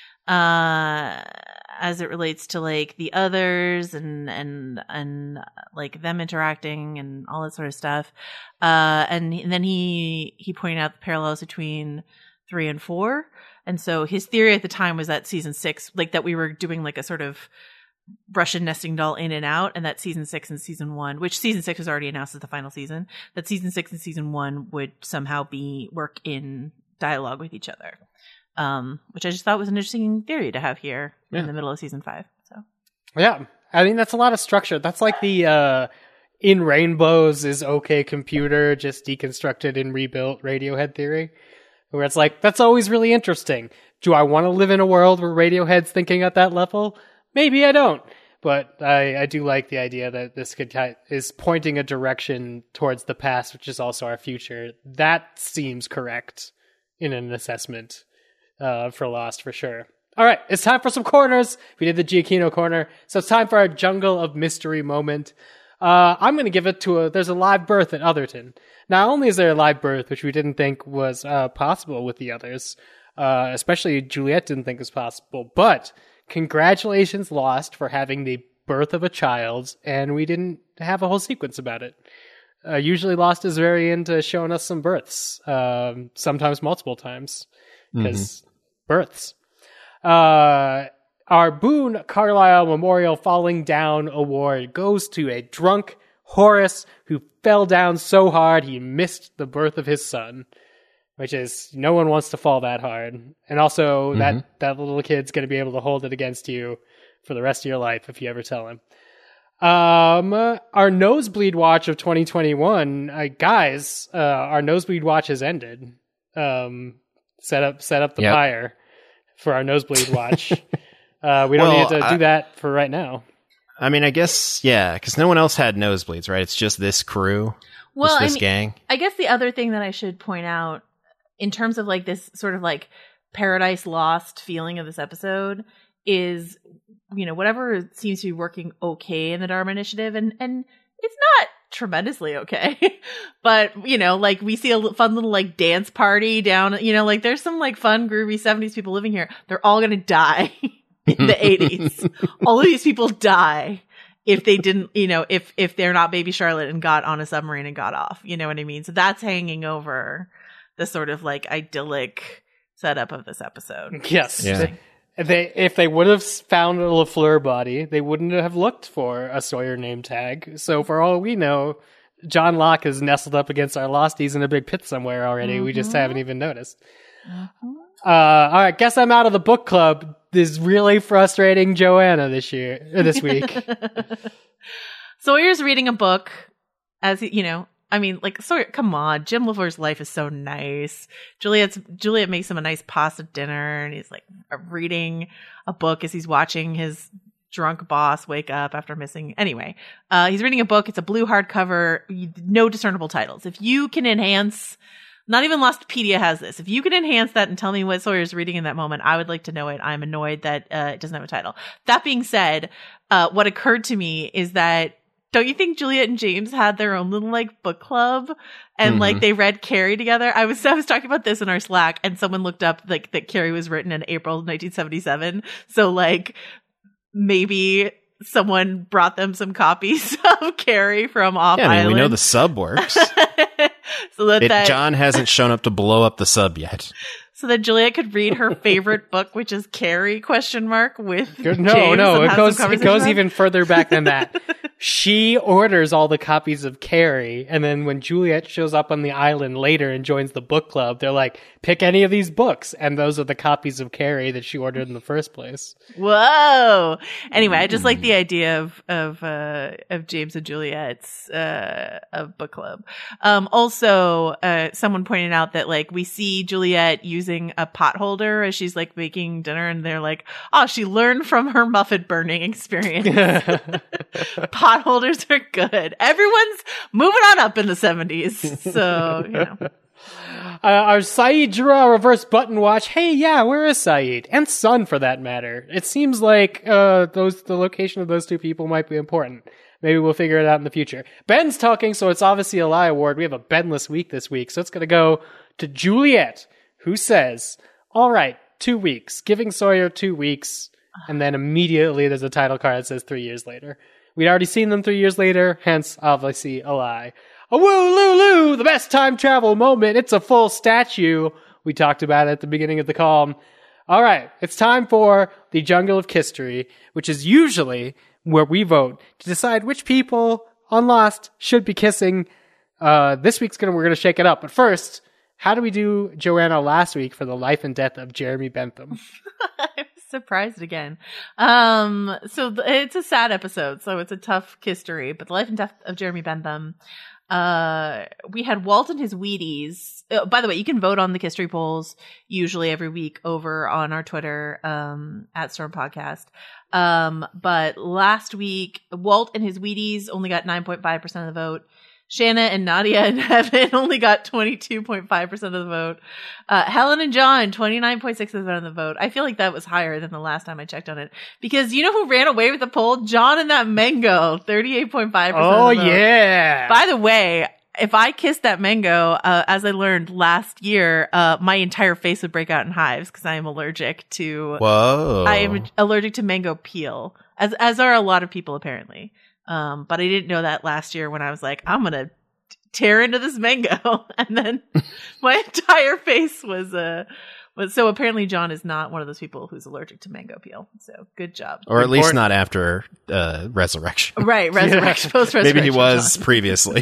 uh, as it relates to like the others and and and like them interacting and all that sort of stuff. Uh, and, and then he he pointed out the parallels between three and four. And so his theory at the time was that season six, like that we were doing like a sort of Russian nesting doll in and out, and that season six and season one, which season six was already announced as the final season, that season six and season one would somehow be work in dialogue with each other. Um, which I just thought was an interesting theory to have here Yeah. in the middle of season five. So Yeah, I mean, that's a lot of structure. That's like the uh, In Rainbows is OK Computer, just deconstructed and rebuilt Radiohead theory, where it's like, that's always really interesting. Do I want to live in a world where Radiohead's thinking at that level? Maybe I don't. But I, I do like the idea that this could kind is pointing a direction towards the past, which is also our future. That seems correct in an assessment uh, for Lost, for sure. All right, it's time for some corners. We did the Giacchino corner, so it's time for our Jungle of Mystery moment. Uh, I'm going to give it to a, there's a live birth at Otherton. Not only is there a live birth, which we didn't think was uh, possible with the others, uh, especially Juliet didn't think was possible, but congratulations, Lost, for having the birth of a child, and we didn't have a whole sequence about it. Uh, usually Lost is very into showing us some births, um, sometimes multiple times, because mm-hmm. births. Uh, our Boone Carlyle Memorial Falling Down Award goes to a drunk Horace who fell down so hard he missed the birth of his son, which is, no one wants to fall that hard. And also mm-hmm. that, that little kid's going to be able to hold it against you for the rest of your life if you ever tell him. Um, our Nosebleed Watch of twenty twenty-one, uh, guys, uh, our Nosebleed Watch has ended. Um, set up, set up the yep. pyre for our Nosebleed Watch. uh, we don't well, need to I, do that for right now. I mean, I guess, yeah, because no one else had nosebleeds, right? It's just this crew, well, just this I mean, gang. I guess the other thing that I should point out in terms of like this sort of like Paradise Lost feeling of this episode is, you know, whatever seems to be working okay in the Dharma Initiative, and and it's not tremendously okay, but you know, like we see a fun little like dance party down, you know, like there's some like fun groovy seventies people living here. They're all gonna die in the eighties. All of these people die if they didn't, you know, if if they're not Baby Charlotte and got on a submarine and got off, you know what I mean? So that's hanging over the sort of like idyllic setup of this episode. Yes. Yeah. If they if they would have found a LaFleur body, they wouldn't have looked for a Sawyer name tag. So for all we know, John Locke is nestled up against our Losties in a big pit somewhere already. Mm-hmm. We just haven't even noticed. Mm-hmm. Uh, all right, guess I'm out of the book club. This is really frustrating Joanna this year, uh, this week. Sawyer's reading a book, as he, you know. I mean, like, Sawyer, come on. Jim LaFleur's life is so nice. Juliet's, Juliet makes him a nice pasta dinner, and he's, like, reading a book as he's watching his drunk boss wake up after missing. Anyway, uh, he's reading a book. It's a blue hardcover, no discernible titles. If you can enhance, not even Lostpedia has this. If you can enhance that and tell me what Sawyer's reading in that moment, I would like to know it. I'm annoyed that uh, it doesn't have a title. That being said, uh, what occurred to me is that, don't you think Juliet and James had their own little like book club and mm-hmm. like they read Carrie together? I was I was talking about this in our Slack, and someone looked up like that Carrie was written in April nineteen seventy-seven. So like maybe someone brought them some copies of Carrie from Off yeah, I mean, Island. we know the sub works. so that, it, that John hasn't shown up to blow up the sub yet. So that Juliet could read her favorite book, which is Carrie question mark with no, James no, and it goes it goes on. even further back than that. She orders all the copies of Carrie, and then when Juliet shows up on the island later and joins the book club, they're like, pick any of these books, and those are the copies of Carrie that she ordered in the first place. Whoa! Anyway, I just like the idea of of uh, of James and Juliet's uh, of book club. Um, also, uh, someone pointed out that like we see Juliet using a pot holder as she's like making dinner, and they're like, oh, she learned from her muffin burning experience. Pot holders are good. Everyone's moving on up in the seventies. So, you know. our Saeed drew a reverse button watch. Hey, yeah, where is Saeed? And Sun, for that matter. It seems like uh, those the location of those two people might be important. Maybe we'll figure it out in the future. Ben's talking, so it's obviously a lie award. We have a Benless week this week, so it's going to go to Juliet, who says, all right, two weeks, giving Sawyer two weeks, and then immediately there's a title card that says three years later. We'd already seen them three years later, hence, obviously, a lie. A woo loo loo, the best time travel moment. It's a full statue. We talked about it at the beginning of the column. All right, it's time for the Jungle of Kistery, which is usually where we vote to decide which people on Lost should be kissing. Uh, this week's gonna we're gonna shake it up, but first, how do we do Joanna last week for the life and death of Jeremy Bentham? I'm surprised again. Um, so th- it's a sad episode, so it's a tough history. But the life and death of Jeremy Bentham. Uh, we had Walt and his Wheaties. Oh, by the way, you can vote on the history polls usually every week over on our Twitter, um, at Storm Podcast. Um, but last week, Walt and his Wheaties only got nine point five percent of the vote. Shanna and Nadia in Heaven only got twenty-two point five percent of the vote. Uh, Helen and John, twenty-nine point six percent of the vote. I feel like that was higher than the last time I checked on it. Because you know who ran away with the poll? John and that mango, thirty-eight point five percent Oh, of the vote. yeah. By the way, if I kissed that mango, uh, as I learned last year, uh, my entire face would break out in hives because I am allergic to, Whoa. I am allergic to mango peel, as, as are a lot of people apparently. Um, but I didn't know that last year when I was like, I'm going to tear into this mango. And then my entire face was, uh, was, so apparently John is not one of those people who's allergic to mango peel. So good job. Or at least not after uh, Resurrection. Right. Resurrection, post resurrection. Maybe he was John. previously.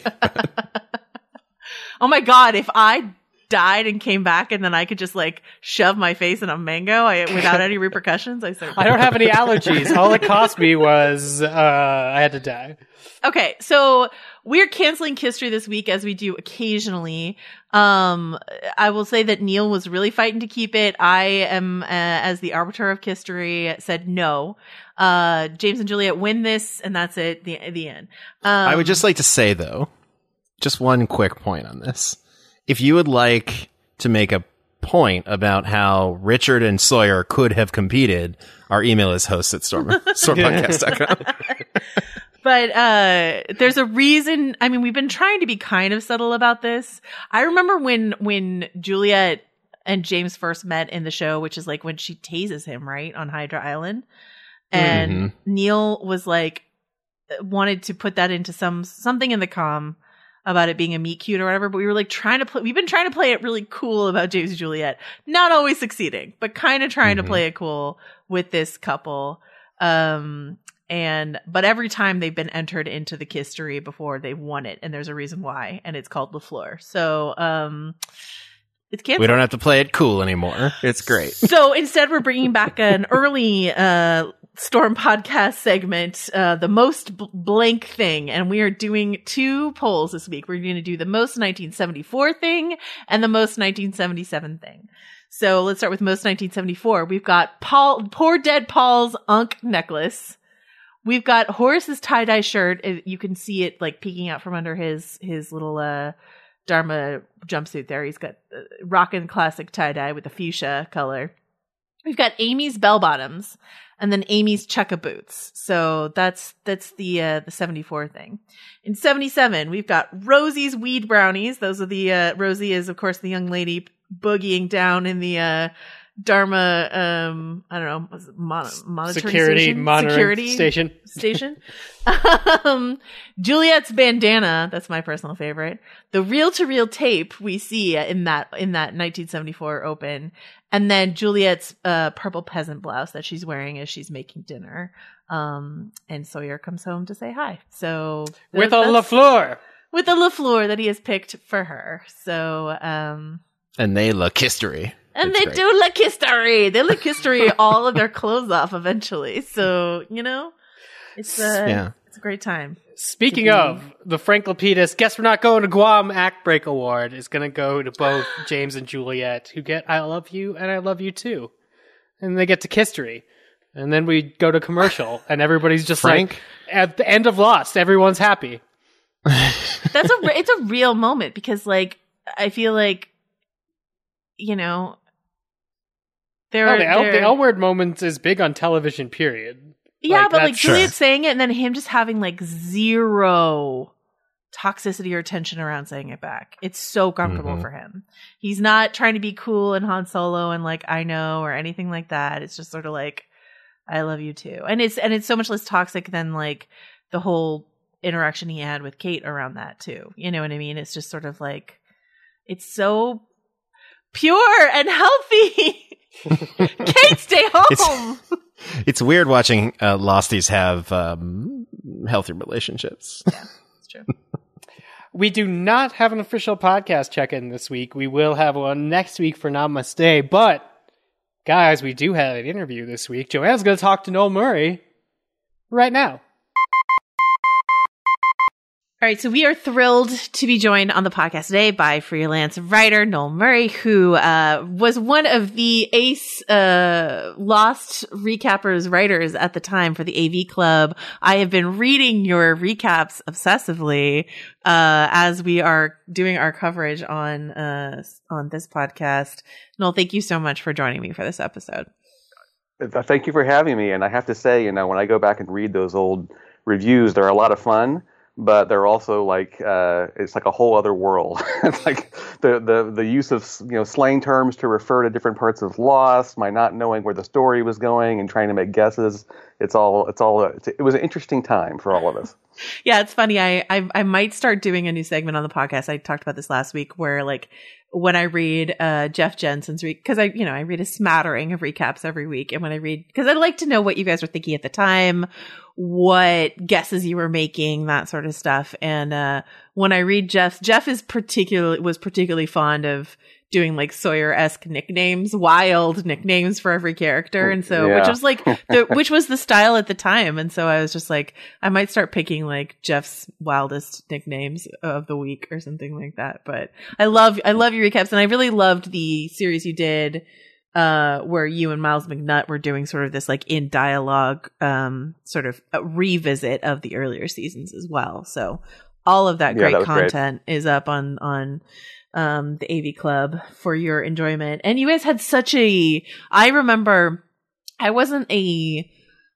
Oh my God. If I died and came back and then I could just like shove my face in a mango I, without any repercussions, I certainly I don't have any allergies. All it cost me was uh, I had to die. Okay, so we're canceling History this week as we do occasionally. Um, I will say that Neil was really fighting to keep it. I am, uh, as the arbiter of History, said no. Uh, James and Juliet win this, and that's it. The the end. Um, I would just like to say though, just one quick point on this. If you would like to make a point about how Richard and Sawyer could have competed, our email is hosts at storm, stormpodcast dot com. But uh there's a reason. I mean, we've been trying to be kind of subtle about this. I remember when when Juliet and James first met in the show, which is like when she tases him, right, on Hydra Island. And Mm-hmm. Neil was like, wanted to put that into some something in the comm about it being a meet cute or whatever, but we were like trying to play, we've been trying to play it really cool about James and Juliet. Not always succeeding, but kind of trying Mm-hmm. to play it cool with this couple. Um, and, but every time they've been entered into the history before, they've won it. And there's a reason why, and it's called LaFleur. So, um, it's canceled. We don't have to play it cool anymore. It's great. So instead, we're bringing back an early uh, Storm podcast segment, uh, the most b- blank thing. And we are doing two polls this week. We're going to do the most nineteen seventy-four thing and the most nineteen seventy-seven thing. So let's start with most nineteen seventy-four. We've got Paul, poor dead Paul's Unk necklace. We've got Horace's tie-dye shirt. It- You can see it like peeking out from under his, his little, uh, Dharma jumpsuit there. He's got uh, rockin' classic tie-dye with the fuchsia color. We've got Amy's bell bottoms and then Amy's chukka boots. So that's, that's the, uh, the seventy-four thing. In seventy-seven, we've got Rosie's weed brownies. Those are the, uh, Rosie is of course the young lady boogieing down in the, uh, Dharma, um, I don't know, was it mon- monitoring Security station? monitoring Security station. station. um, Juliet's bandana, that's my personal favorite. The reel-to-reel tape we see in that in that nineteen seventy-four open, and then Juliet's uh, purple peasant blouse that she's wearing as she's making dinner. Um, and Sawyer comes home to say hi. So With that- a that's- LaFleur. with a LaFleur that he has picked for her. So um. And they look history. And It's they great. do lick history. They lick history all of their clothes off eventually. So, you know, it's a, Yeah. it's a great time. Speaking of, the Frank Lapidus Guess We're Not Going to Guam Act Break Award is going to go to both James and Juliet, who get I Love You and I Love You Too. And they get to Kistery. And then we go to commercial, and everybody's just Frank? like, at the end of Lost, everyone's happy. That's a, re- it's a real moment because like, I feel like you know, there Oh, are the, L- there- the L word moment is big on television, period. yeah, Like, but like that's- Juliet Sure. saying it and then him just having like zero toxicity or tension around saying it back. It's so comfortable Mhm. for him. He's not trying to be cool and Han Solo and like I know or anything like that. It's just sort of like I love you too. And it's and it's so much less toxic than like the whole interaction he had with Kate around that too. You know what I mean? It's just sort of like it's so pure and healthy. Kate, stay home. It's weird watching uh, Losties have um, healthy relationships. It's true. We do not have an official podcast check-in this week. We will have one next week for Namaste, but guys, we do have an interview this week. Joanna's going to talk to Noel Murray right now. All right, so we are thrilled to be joined on the podcast today by freelance writer Noel Murray, who uh, was one of the ace uh, Lost recappers writers at the time for the A V Club. I have been reading your recaps obsessively uh, as we are doing our coverage on uh, on this podcast. Noel, thank you so much for joining me for this episode. Thank you for having me. And I have to say, you know, when I go back and read those old reviews, they're a lot of fun. But they're also like uh, it's like a whole other world. It's like the, the the use of you know slang terms to refer to different parts of Lost, my not knowing where the story was going and trying to make guesses. It's all it's all it's, it was an interesting time for all of us. Yeah, it's funny. I, I I might start doing a new segment on the podcast. I talked about this last week, where like when I read uh, Jeff Jensen's because I you know I read a smattering of recaps every week, and when I read because I'd like to know what you guys were thinking at the time, what guesses you were making, that sort of stuff. And uh, when I read Jeff, Jeff is particularly was particularly fond of doing like Sawyer-esque nicknames, wild nicknames for every character, and so Yeah. which was like the which was the style at the time. And so I was just like, I might start picking like Jeff's wildest nicknames of the week or something like that. But I love I love your recaps, and I really loved the series you did uh where you and Miles McNutt were doing sort of this like in dialogue um sort of a revisit of the earlier seasons as well. So all of that Yeah, great that was great. content is up on on um the A V Club for your enjoyment. And you guys had such a I remember I wasn't a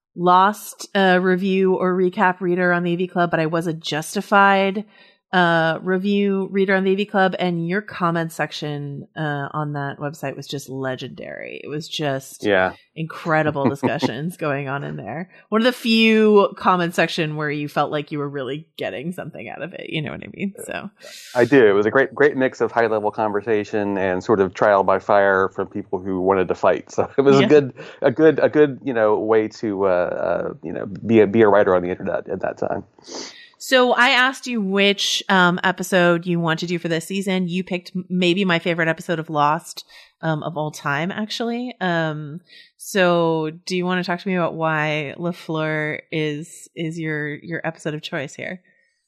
Lost uh review or recap reader on the A V Club, but I was a Justified uh review reader on the A V Club, and your comment section uh on that website was just legendary. It was just Yeah. incredible discussions going on in there. One of the few comment section where you felt like you were really getting something out of it, you know what I mean? So I do. It was a great, great mix of high level conversation and sort of trial by fire from people who wanted to fight. So it was Yeah. a good, a good, a good, you know, way to, uh, uh, you know, be a be a writer on the internet at that time. So I asked you which um, episode you want to do for this season. You picked m- maybe my favorite episode of Lost um, of all time, actually. Um, so do you want to talk to me about why LaFleur is is your your episode of choice here?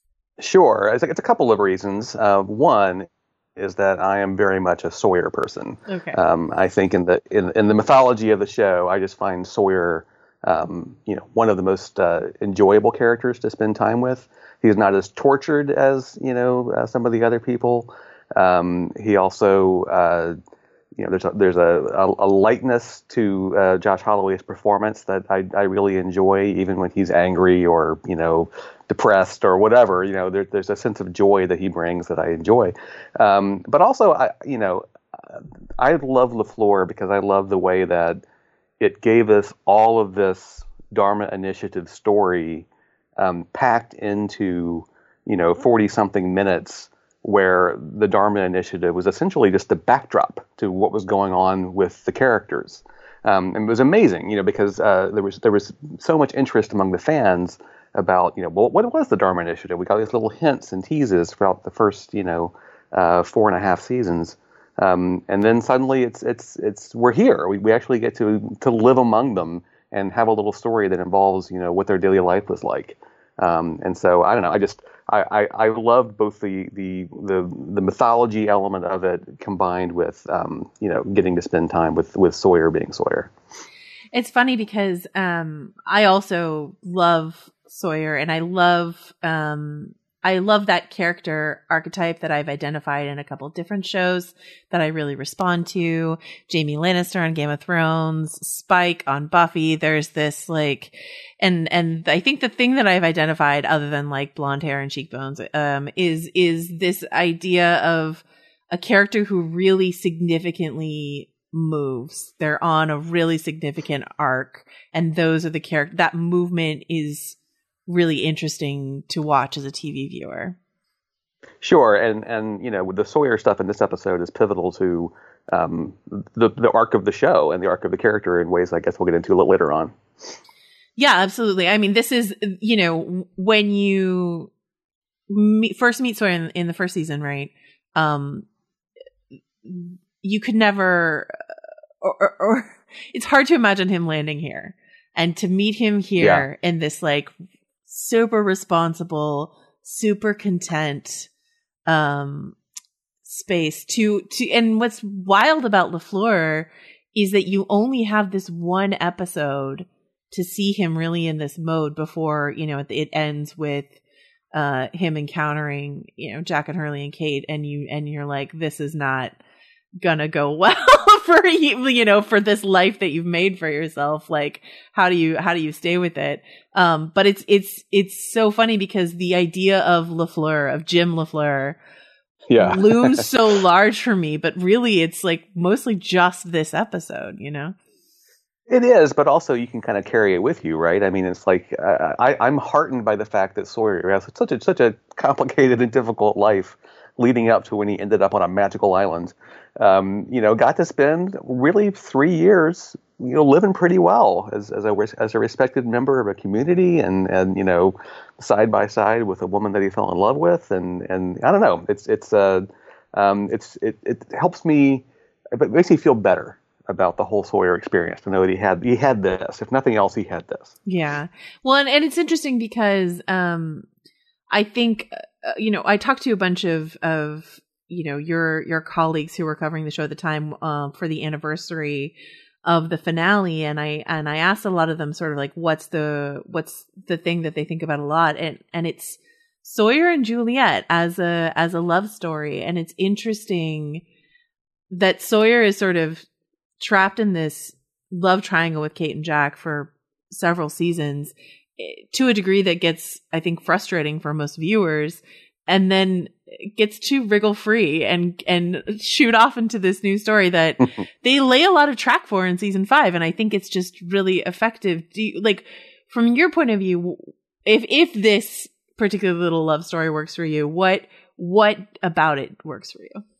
Sure. It's, it's a couple of reasons. Uh, one is that I am very much a Sawyer person. Okay. Um, I think in the in, in the mythology of the show, I just find Sawyer, um, you know, one of the most uh, enjoyable characters to spend time with. He's not as tortured as you know uh, some of the other people. Um, he also, uh, you know, there's a, there's a, a, a lightness to uh, Josh Holloway's performance that I, I really enjoy, even when he's angry or you know depressed or whatever. You know, there, there's a sense of joy that he brings that I enjoy. Um, but also, I you know, I love LaFleur because I love the way that it gave us all of this Dharma Initiative story um, packed into, you know, forty-something minutes where the Dharma Initiative was essentially just the backdrop to what was going on with the characters. Um, and it was amazing, you know, because uh, there was there was so much interest among the fans about, you know, well, what was the Dharma Initiative? We got these little hints and teases throughout the first, you know, uh, four and a half seasons. Um, and then suddenly it's it's it's we're here. We we actually get to to live among them and have a little story that involves, you know, what their daily life was like. Um, and so I don't know. I just I, I, I loved both the, the the the mythology element of it combined with um, you know getting to spend time with with Sawyer being Sawyer. It's funny because um, I also love Sawyer, and I love um, I love that character archetype that I've identified in a couple different shows that I really respond to. Jaime Lannister on Game of Thrones, Spike on Buffy. There's this like, and, and I think the thing that I've identified other than like blonde hair and cheekbones, um, is, is this idea of a character who really significantly moves. They're on a really significant arc, and those are the character, that movement is really interesting to watch as a T V viewer. Sure, and and you know, with the Sawyer stuff in this episode is pivotal to um, the the arc of the show and the arc of the character in ways I guess we'll get into a little later on. Yeah, absolutely. I mean, this is, you know, when you meet, first meet Sawyer in, in the first season, right? Um, you could never, or, or, or it's hard to imagine him landing here, and to meet him here yeah. in this like super responsible, super content um space to to and what's wild about LaFleur is that you only have this one episode to see him really in this mode before, you know, it ends with uh him encountering, you know, Jack and Hurley and Kate, and you and you're like, this is not gonna go well for you, you know, for this life that you've made for yourself. Like, how do you how do you stay with it? Um, but it's it's it's so funny because the idea of LaFleur, of Jim LaFleur, yeah. looms so large for me. But really, it's like mostly just this episode, you know. It is, but also you can kind of carry it with you, right? I mean, it's like uh, I, I'm heartened by the fact that Sawyer has such a such a complicated and difficult life leading up to when he ended up on a magical island. Um, you know, got to spend really three years, you know, living pretty well as as a as a respected member of a community, and and you know, side by side with a woman that he fell in love with, and and I don't know, it's it's uh um it's it it helps me, it makes me feel better about the whole Sawyer experience to know that he had he had this. If nothing else, he had this. Yeah, well, and, and it's interesting because um I think uh, you know, I talked to a bunch of of you know, your your colleagues who were covering the show at the time uh, for the anniversary of the finale, and I and I asked a lot of them sort of like, what's the what's the thing that they think about a lot, and and it's Sawyer and Juliet as a as a love story, and it's interesting that Sawyer is sort of trapped in this love triangle with Kate and Jack for several seasons, to a degree that gets, I think, frustrating for most viewers, and then gets to wriggle free and and shoot off into this new story that they lay a lot of track for in season five, and I think it's just really effective. Do you, like, from your point of view, if if this particular little love story works for you, what what about it works for you?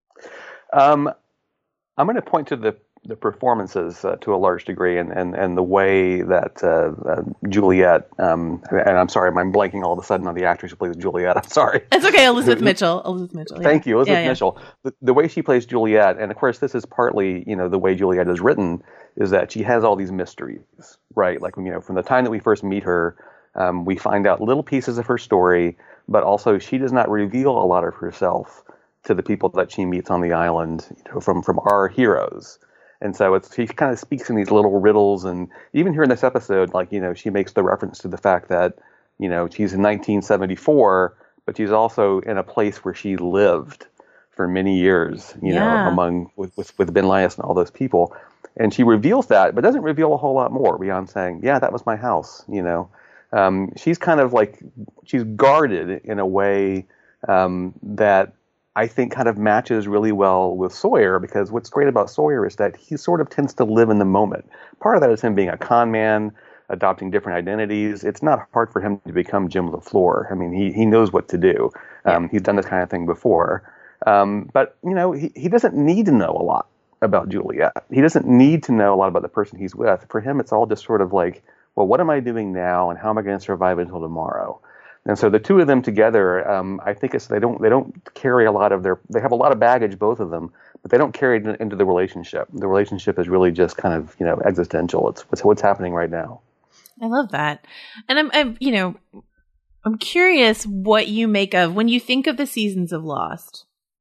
Um, I'm going to point to the the performances uh, to a large degree, and, and, and the way that uh, uh, Juliet, um, and I'm sorry, I'm blanking all of a sudden on the actress who plays Juliet. I'm sorry. It's okay, Elizabeth Mitchell. Elizabeth Mitchell. Yeah. Thank you, Elizabeth yeah, yeah. Mitchell. The, the way she plays Juliet, and of course this is partly, you know, the way Juliet is written, is that she has all these mysteries, right? Like, you know, from the time that we first meet her, um, we find out little pieces of her story, but also she does not reveal a lot of herself to the people that she meets on the island, you know, from, from our heroes. And so it's, she kind of speaks in these little riddles, and even here in this episode, like, you know, she makes the reference to the fact that, you know, she's in nineteen seventy-four, but she's also in a place where she lived for many years, you yeah. know, among, with, with, with Ben Lyas and all those people. And she reveals that, but doesn't reveal a whole lot more beyond saying, yeah, that was my house, you know. Um, she's kind of like, she's guarded in a way um, that I think kind of matches really well with Sawyer, because what's great about Sawyer is that he sort of tends to live in the moment. Part of that is him being a con man, adopting different identities. It's not hard for him to become Jim LaFleur. I mean, he he knows what to do. Um, yeah. He's done this kind of thing before. Um, but, you know, he, he doesn't need to know a lot about Juliet. He doesn't need to know a lot about the person he's with. For him, it's all just sort of like, well, what am I doing now, and how am I going to survive until tomorrow? And so the two of them together, um, I think it's they don't they don't carry a lot of their they have a lot of baggage, both of them, but they don't carry it into the relationship. The relationship is really just kind of, you know, existential. It's what's what's happening right now. I love that, and I'm, I'm you know I'm curious what you make of when you think of the seasons of Lost,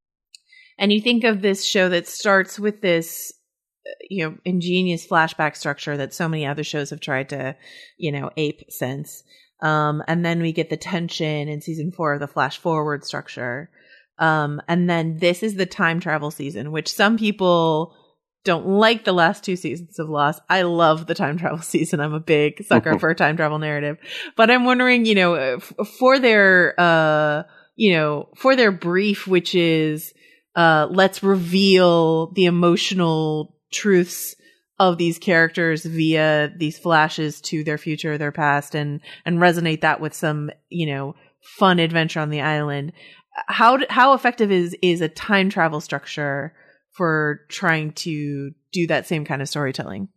and you think of this show that starts with this, you know, ingenious flashback structure that so many other shows have tried to, you know, ape since. Um, and then we get the tension in season four of the flash forward structure. Um, and then this is the time travel season, which some people don't like the last two seasons of Lost. I love the time travel season. I'm a big sucker for a time travel narrative. But I'm wondering, you know, f- for their, uh, you know, for their brief, which is, uh, let's reveal the emotional truths of these characters via these flashes to their future, their past, and, and resonate that with some, you know, fun adventure on the island. How, how effective is, is a time travel structure for trying to do that same kind of storytelling?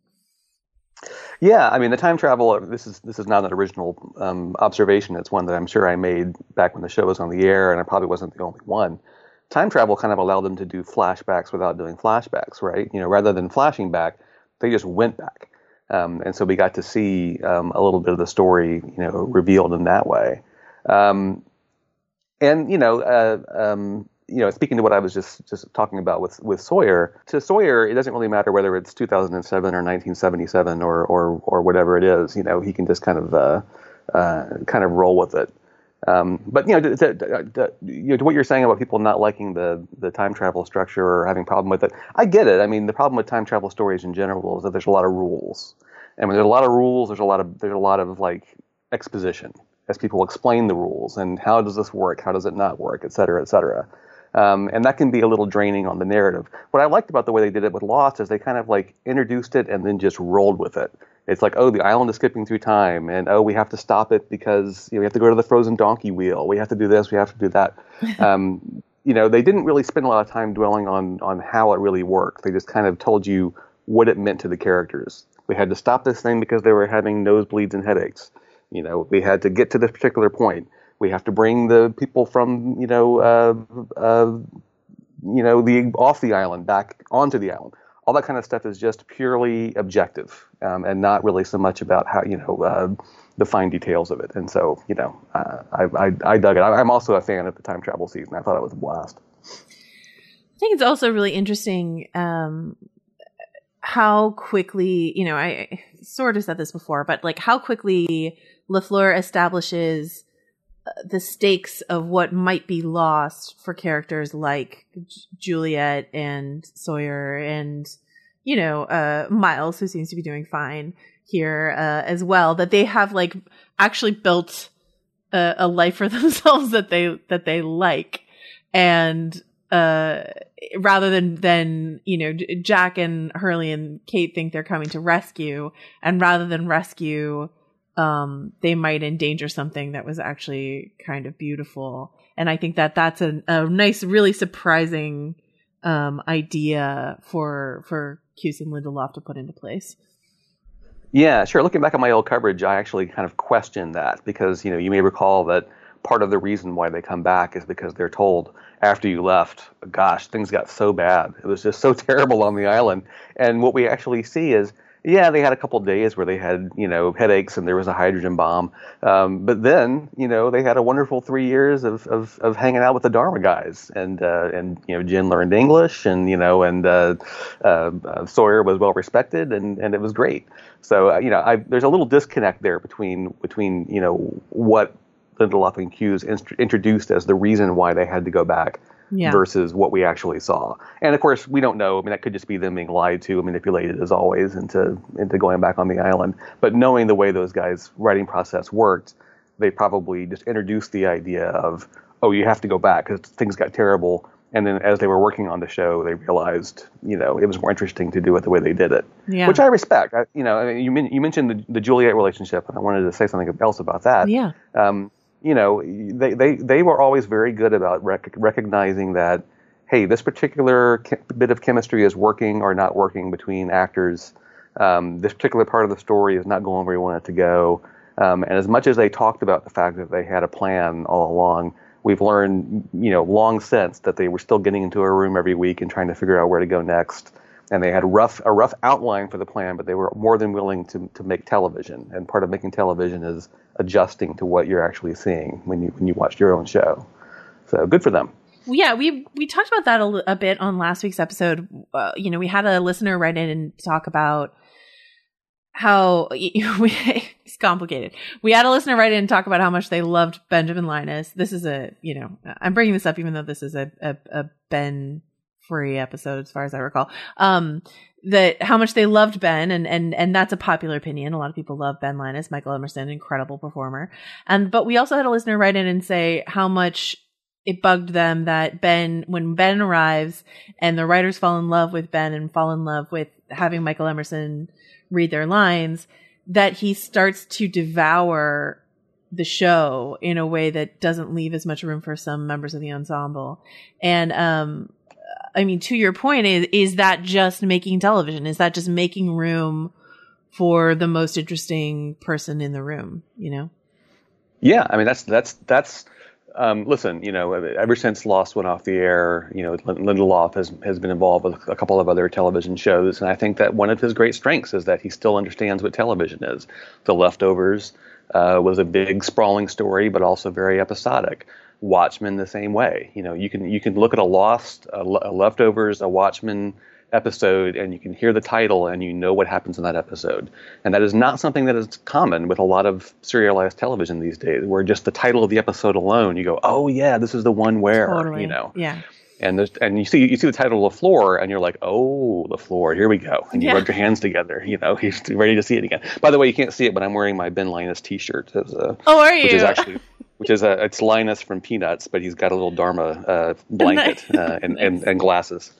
Yeah, I mean, the time travel, this is this is not an original um, observation. It's one that I'm sure I made back when the show was on the air, and I probably wasn't the only one. Time travel kind of allowed them to do flashbacks without doing flashbacks, right? You know, rather than flashing back, they just went back. Um, and so we got to see um, a little bit of the story, you know, revealed in that way. Um, and, you know, uh, um, you know, speaking to what I was just, just talking about with, with Sawyer, to Sawyer, it doesn't really matter whether it's two thousand seven or nineteen seventy-seven or, or, or whatever it is. You know, he can just kind of, uh, uh, kind of roll with it. Um, but, you know, to, to, to, you know, to what you're saying about people not liking the, the time travel structure or having a problem with it, I get it. I mean, the problem with time travel stories in general is that there's a lot of rules. And when there's a lot of rules, there's a lot of, there's a lot of like exposition as people explain the rules and how does this work? How does it not work? Et cetera, et cetera. Um, and that can be a little draining on the narrative. What I liked about the way they did it with Lost is they kind of like introduced it and then just rolled with it. It's like, oh, the island is skipping through time, and oh, we have to stop it because, you know, we have to go to the frozen donkey wheel. We have to do this. We have to do that. um, you know, they didn't really spend a lot of time dwelling on on how it really worked. They just kind of told you what it meant to the characters. We had to stop this thing because they were having nosebleeds and headaches. You know, we had to get to this particular point. We have to bring the people from, you know, uh, uh, you know, the off the island back onto the island. All that kind of stuff is just purely objective um, and not really so much about how, you know, uh, the fine details of it. And so, you know, uh, I, I, I dug it. I, I'm also a fan of the time travel season. I thought it was a blast. I think it's also really interesting um, how quickly, you know, I sort of said this before, but like how quickly LaFleur establishes the stakes of what might be lost for characters like J- Juliet and Sawyer and, you know, uh, Miles, who seems to be doing fine here uh, as well, that they have like actually built a, a life for themselves that they, that they like. And, uh, rather than, than, you know, Jack and Hurley and Kate think they're coming to rescue, and rather than rescue, Um, they might endanger something that was actually kind of beautiful. And I think that that's a, a nice, really surprising um, idea for for Cuse and Lindelof to put into place. Yeah, sure. Looking back at my old coverage, I actually kind of questioned that because, you know, you may recall that part of the reason why they come back is because they're told after you left, gosh, things got so bad. It was just so terrible on the island. And what we actually see is, yeah, they had a couple of days where they had, you know, headaches and there was a hydrogen bomb. Um, but then, you know, they had a wonderful three years of, of, of hanging out with the Dharma guys. And, uh, and, you know, Jen learned English and, you know, and uh, uh, uh, Sawyer was well respected and, and it was great. So, uh, you know, I, there's a little disconnect there between, between, you know, what Lindelof and Cuse inst- introduced as the reason why they had to go back. Yeah. Versus what we actually saw. And of course, we don't know. I mean, that could just be them being lied to, manipulated as always into into going back on the island. But knowing the way those guys' writing process worked, they probably just introduced the idea of, oh, you have to go back because things got terrible. And then as they were working on the show, they realized, you know, it was more interesting to do it the way they did it, yeah. Which I respect. I, you know, I mean, you, men- you mentioned the, the Juliet relationship, and I wanted to say something else about that. Yeah. Um, you know, they, they, they were always very good about rec- recognizing that, hey, this particular ke- bit of chemistry is working or not working between actors. Um, this particular part of the story is not going where you want it to go. Um, and as much as they talked about the fact that they had a plan all along, we've learned, you know, long since that they were still getting into a room every week and trying to figure out where to go next. And they had rough a rough outline for the plan, but they were more than willing to to make television. And part of making television is adjusting to what you're actually seeing when you when you watch your own show. So good for them. Yeah, we we talked about that a, a bit on last week's episode. Uh, you know, we had a listener write in and talk about how it's complicated. We had a listener write in and talk about how much they loved Benjamin Linus. This is a, you know, I'm bringing this up even though this is a, a, a Ben free episode as far as I recall. Um, that how much they loved Ben, and, and, and that's a popular opinion. A lot of people love Ben Linus, Michael Emerson, incredible performer. And, but we also had a listener write in and say how much it bugged them that Ben, when Ben arrives and the writers fall in love with Ben and fall in love with having Michael Emerson read their lines, that he starts to devour the show in a way that doesn't leave as much room for some members of the ensemble. And, um, I mean, to your point, is, is that just making television? Is that just making room for the most interesting person in the room, you know? Yeah. I mean, that's, that's, that's, um, listen, you know, ever since Lost went off the air, you know, Lindelof has, has been involved with a couple of other television shows. And I think that one of his great strengths is that he still understands what television is. The Leftovers, uh, was a big sprawling story, but also very episodic. Watchmen the same way. You know, you can you can look at a Lost, a, a Leftovers, a Watchmen episode, and you can hear the title and you know what happens in that episode. And that is not something that is common with a lot of serialized television these days, where just the title of the episode alone, you go, oh yeah, this is the one where, totally. you know. Yeah. And there's, and you see you see the title of the floor, and you're like, oh, the floor, here we go. And you yeah. rub your hands together, you know, you're ready to see it again. By the way, you can't see it, but I'm wearing my Ben Linus T-shirt. As a, oh, are you? Which is actually, which is a, it's Linus from Peanuts, but he's got a little Dharma uh, blanket uh, and, and and glasses.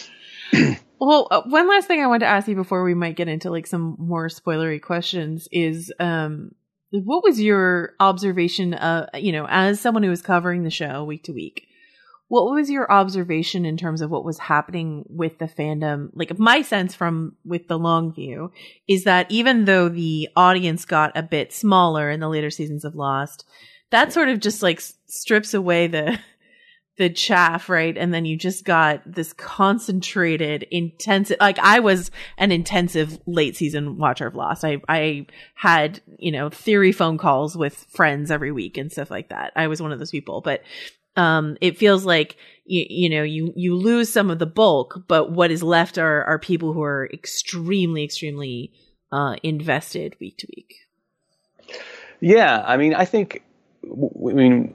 Well, uh, one last thing I wanted to ask you before we might get into like some more spoilery questions is, um, what was your observation, uh, you know, as someone who was covering the show week to week? What was your observation in terms of what was happening with the fandom? Like my sense from with the long view is that even though the audience got a bit smaller in the later seasons of Lost, that sort of just like strips away the the chaff, right? And then you just got this concentrated, intensive, like I was an intensive late season watcher of Lost. I, I had, you know, theory phone calls with friends every week and stuff like that. I was one of those people, but Um, it feels like, you, you know, you, you lose some of the bulk, but what is left are, are people who are extremely, extremely, uh, invested week to week. Yeah. I mean, I think, I mean,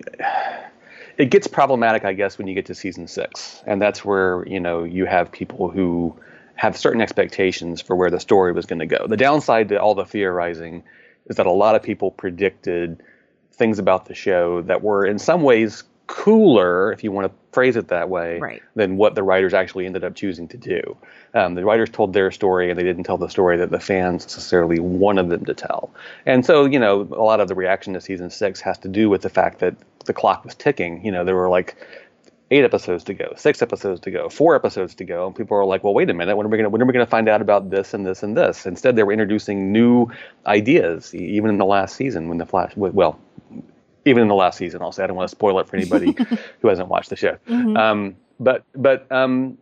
it gets problematic, I guess, when you get to season six, and that's where, you know, you have people who have certain expectations for where the story was going to go. The downside to all the theorizing is that a lot of people predicted things about the show that were in some ways cooler, if you want to phrase it that way, right, than what the writers actually ended up choosing to do. Um, the writers told their story, and they didn't tell the story that the fans necessarily wanted them to tell. And so, you know, a lot of the reaction to season six has to do with the fact that the clock was ticking. You know, there were like eight episodes to go, six episodes to go, four episodes to go, and people were like, well, wait a minute, when are we going to when are we going to find out about this and this and this? Instead, they were introducing new ideas, even in the last season when the Flash, well, even in the last season, I'll say. I don't want to spoil it for anybody who hasn't watched the show. Mm-hmm. Um, but but um,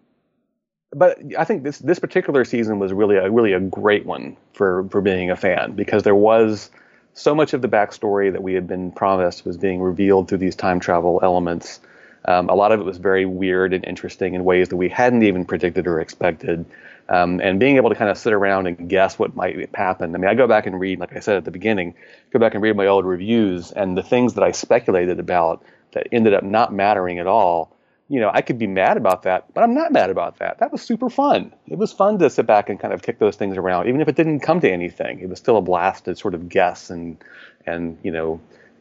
but I think this this particular season was really a really a great one for for being a fan, because there was so much of the backstory that we had been promised was being revealed through these time travel elements. Um, a lot of it was very weird and interesting in ways that we hadn't even predicted or expected. Um, and being able to kind of sit around and guess what might happen. I mean, I go back and read, like I said at the beginning, go back and read my old reviews, and the things that I speculated about that ended up not mattering at all, you know, I could be mad about that, but I'm not mad about that. That was super fun. It was fun to sit back and kind of kick those things around, even if it didn't come to anything. It was still a blast to sort of guess and, and you know,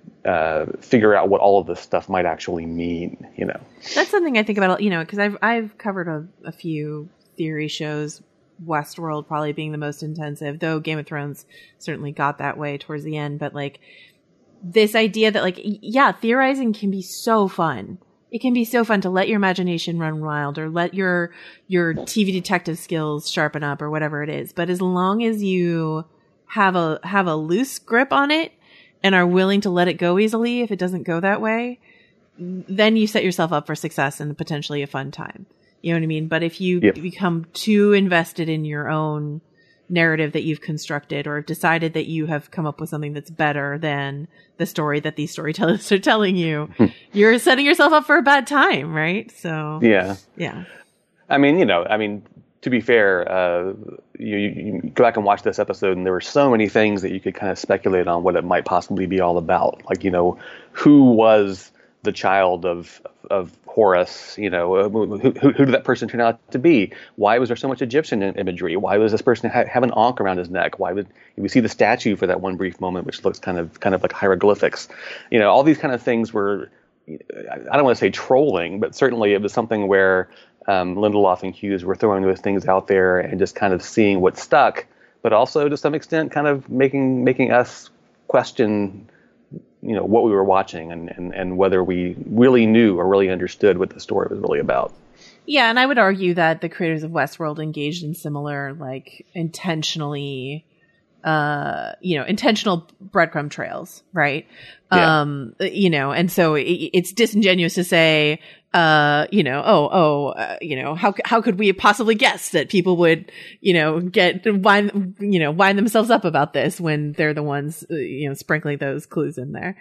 uh, figure out what all of this stuff might actually mean, you know. That's something I think about, you know, because I've, I've covered a, a few theory shows, Westworld probably being the most intensive, though Game of Thrones certainly got that way towards the end. But like this idea that like, yeah, theorizing can be so fun. It can be so fun to let your imagination run wild, or let your, your T V detective skills sharpen up, or whatever it is. But as long as you have a, have a loose grip on it and are willing to let it go easily, if it doesn't go that way, then you set yourself up for success and potentially a fun time. You know what I mean? But if you yep. become too invested in your own narrative that you've constructed, or decided that you have come up with something that's better than the story that these storytellers are telling you, you're setting yourself up for a bad time, right? So yeah, yeah. I mean, you know, I mean, to be fair, uh, you, you go back and watch this episode, and there were so many things that you could kind of speculate on what it might possibly be all about. Like, you know, who was the child of of Horus? You know, who, who, who did that person turn out to be? Why was there so much Egyptian imagery? Why was this person ha- have an ankh around his neck? Why would we see the statue for that one brief moment, which looks kind of kind of like hieroglyphics? You know, all these kind of things were, I don't want to say trolling, but certainly it was something where um, Lindelof and Hughes were throwing those things out there and just kind of seeing what stuck, but also to some extent kind of making making us question, you know, what we were watching and, and, and whether we really knew or really understood what the story was really about. Yeah, and I would argue that the creators of Westworld engaged in similar, like, intentionally, uh, you know, intentional breadcrumb trails, right? Yeah. Um, you know, and so it, it's disingenuous to say, uh, you know, oh, oh, uh, you know, how how could we possibly guess that people would, you know, get wind, you know, wind themselves up about this when they're the ones, uh, you know, sprinkling those clues in there.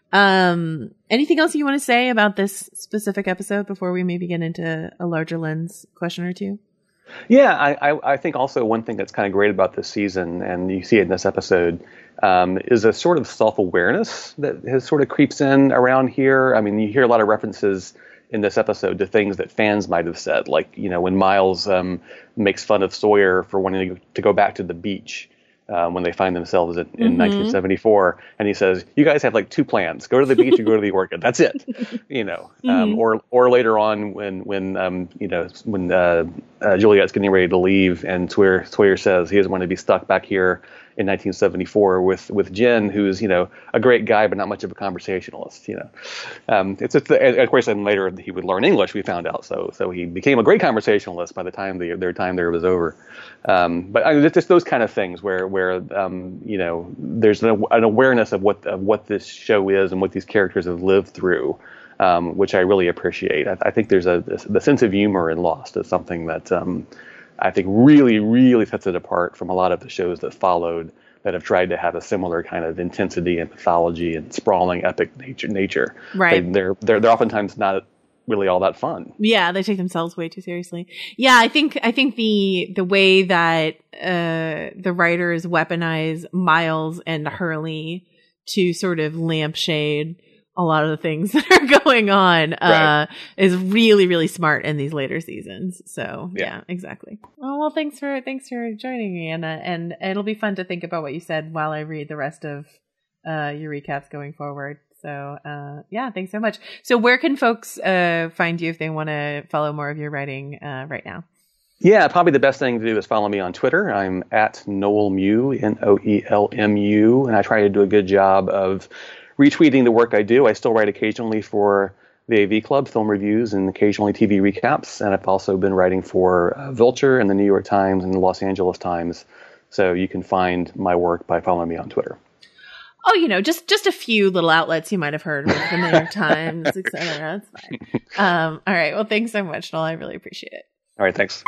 Um, anything else you want to say about this specific episode before we maybe get into a larger lens question or two? Yeah, I, I, I think also one thing that's kind of great about this season, and you see it in this episode, um, is a sort of self-awareness that has sort of creeps in around here. I mean, you hear a lot of references in this episode to things that fans might have said, like, you know, when Miles um, makes fun of Sawyer for wanting to go back to the beach um, when they find themselves in, in mm-hmm. nineteen seventy-four, and he says, "You guys have like two plans: go to the beach or go to the orchid. That's it." You know, um, mm-hmm. or or later on when when um, you know when uh, uh, Juliet's getting ready to leave, and Sawyer Sawyer says he doesn't want to be stuck back here in nineteen seventy-four with with Jen, who's, you know, a great guy but not much of a conversationalist. You know, um, it's, it's of course, and later he would learn English. We found out, so so he became a great conversationalist by the time the, their time there was over. Um, but I mean, it's just those kind of things where where um, you know, there's an, an awareness of what of what this show is and what these characters have lived through, um, which I really appreciate. I, I think there's a this, the sense of humor in Lost is something that um, I think really, really sets it apart from a lot of the shows that followed that have tried to have a similar kind of intensity and mythology and sprawling epic nature. Nature, right? They, they're they're they're oftentimes not really all that fun. Yeah, they take themselves way too seriously. Yeah, I think I think the the way that uh, the writers weaponize Miles and Hurley to sort of lampshade a lot of the things that are going on uh, right. is really, really smart in these later seasons. So yeah, yeah exactly. Oh, well, thanks for, thanks for joining me, Anna. And it'll be fun to think about what you said while I read the rest of uh, your recaps going forward. So uh, yeah, thanks so much. So where can folks uh, find you if they want to follow more of your writing uh, right now? Yeah, probably the best thing to do is follow me on Twitter. I'm at Noel Mew, N O E L M U, and I try to do a good job of retweeting the work I do. I still write occasionally for the A V Club, film reviews, and occasionally T V recaps. And I've also been writing for uh, Vulture and the New York Times and the Los Angeles Times. So you can find my work by following me on Twitter. Oh, you know, just just a few little outlets you might have heard of, the New York Times, et cetera. That's fine. Um, all right. Well, thanks so much, Noel. I really appreciate it. All right. Thanks.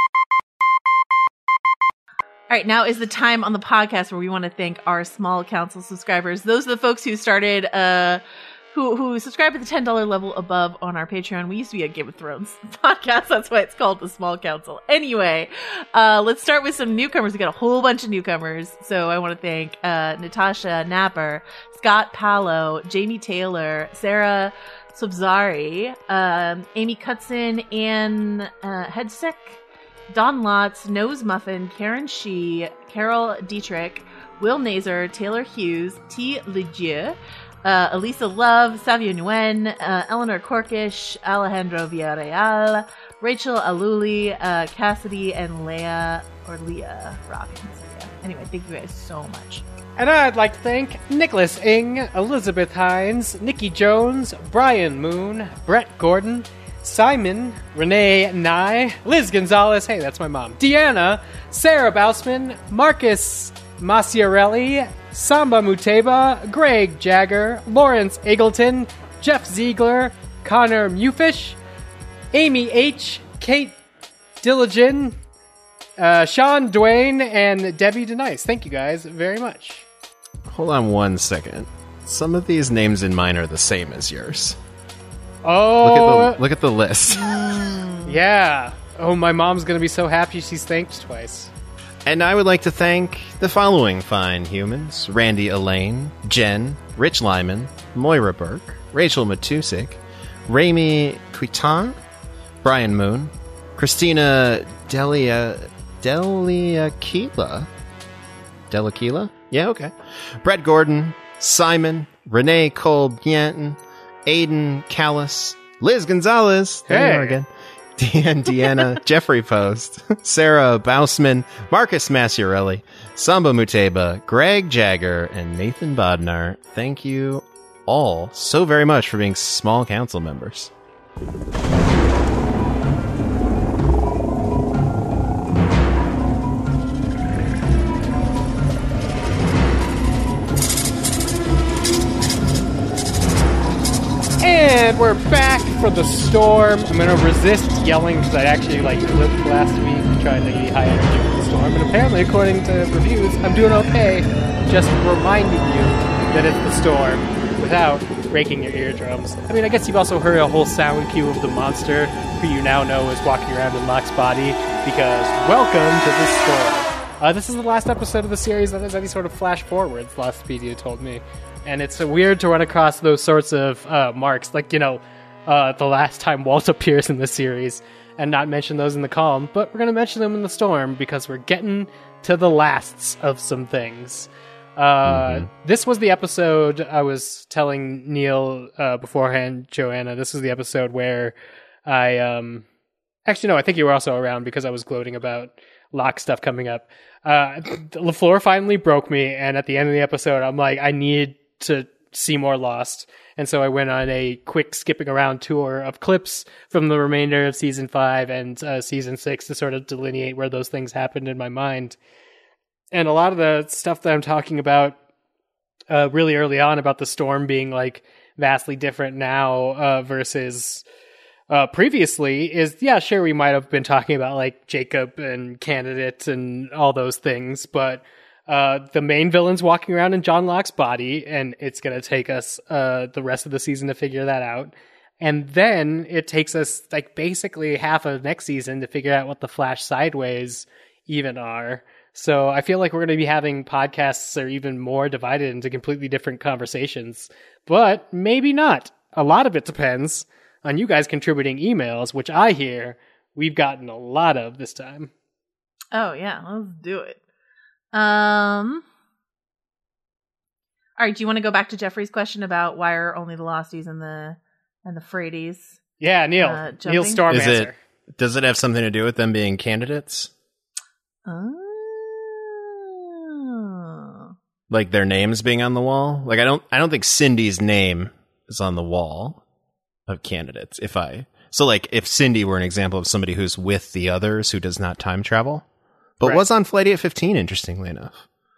All right, now is the time on the podcast where we want to thank our small council subscribers. Those are the folks who started, uh, who who subscribe at the ten dollars level above on our Patreon. We used to be a Game of Thrones podcast. That's why it's called the Small Council. Anyway, uh, let's start with some newcomers. We got a whole bunch of newcomers. So I want to thank uh, Natasha Napper, Scott Palo, Jamie Taylor, Sarah Subzari, um, Amy Cutson, Ann uh, Hedsick, Don Lotz, Nose Muffin, Karen Shee, Carol Dietrich, Will Nazer, Taylor Hughes, T. Legieux, uh, Elisa Love, Savio Nguyen, uh, Eleanor Corkish, Alejandro Villarreal, Rachel Aluli, uh, Cassidy, and Leah, or Leah Robbins. Yeah. Anyway, thank you guys so much. And I'd like to thank Nicholas Ing, Elizabeth Hines, Nikki Jones, Brian Moon, Brett Gordon, Simon, Renee Nye, Liz Gonzalez, hey, that's my mom, Deanna, Sarah Bausman, Marcus Maciarelli, Samba Muteba, Greg Jagger, Lawrence Eagleton, Jeff Ziegler, Connor Mewfish, Amy H., Kate Dilligan, uh, Sean Duane, and Debbie Denice. Thank you guys very much. Hold on one second. Some of these names in mine are the same as yours. Oh, look at the look at the list. Yeah. Oh, my mom's going to be so happy she's thanked twice. And I would like to thank the following fine humans: Randy Elaine, Jen, Rich Lyman, Moira Burke, Rachel Matusik, Rami Quitan, Brian Moon, Christina Delia Deliakila. Deliakila? Yeah, okay. Brett Gordon, Simon, Renee Cole Bianton, Aiden Callis, Liz Gonzalez, there Hey. you are again, Dan Deanna, Jeffrey Post, Sarah Bausman, Marcus Massiarelli, Samba Muteba, Greg Jagger, and Nathan Bodnar. Thank you all so very much for being small council members. And we're back for the storm. I'm going to resist yelling because I actually like clipped last week trying to be high energy for the storm. And apparently, according to reviews, I'm doing okay. Just reminding you that it's the storm without breaking your eardrums. I mean, I guess you've also heard a whole sound cue of the monster who you now know is walking around in Locke's body because welcome to the storm. Uh, this is the last episode of the series that has any sort of flash forwards, Lostpedia told me. And it's uh, weird to run across those sorts of uh, marks, like, you know, uh, the last time Walt appears in the series, and not mention those in the column. But we're going to mention them in the storm because we're getting to the lasts of some things. Uh, mm-hmm. This was the episode I was telling Neil uh, beforehand, Joanna. This was the episode where I... Um, actually, no, I think you were also around because I was gloating about Locke stuff coming up. Uh, LaFleur finally broke me, and at the end of the episode, I'm like, I need to see more Lost. And so I went on a quick skipping around tour of clips from the remainder of season five and uh, season six to sort of delineate where those things happened in my mind. And a lot of the stuff that I'm talking about uh, really early on about the storm being like vastly different now uh, versus uh, previously is, yeah, sure, we might have been talking about like Jacob and candidates and all those things, but Uh, the main villain's walking around in John Locke's body, and it's going to take us uh, the rest of the season to figure that out. And then it takes us like basically half of next season to figure out what the Flash Sideways even are. So I feel like we're going to be having podcasts that are even more divided into completely different conversations. But maybe not. A lot of it depends on you guys contributing emails, which I hear we've gotten a lot of this time. Oh, yeah. Let's do it. Um. All right. Do you want to go back to Jeffrey's question about why are only the Losties and the and the Fradies? Yeah, Neil. Uh, Neil Storm Is answer. it, does it have something to do with them being candidates? Oh. Like their names being on the wall? Like I don't I don't think Cindy's name is on the wall of candidates. If I so like if Cindy were an example of somebody who's with the others who does not time travel. But right. was on Flight eight fifteen, interestingly enough.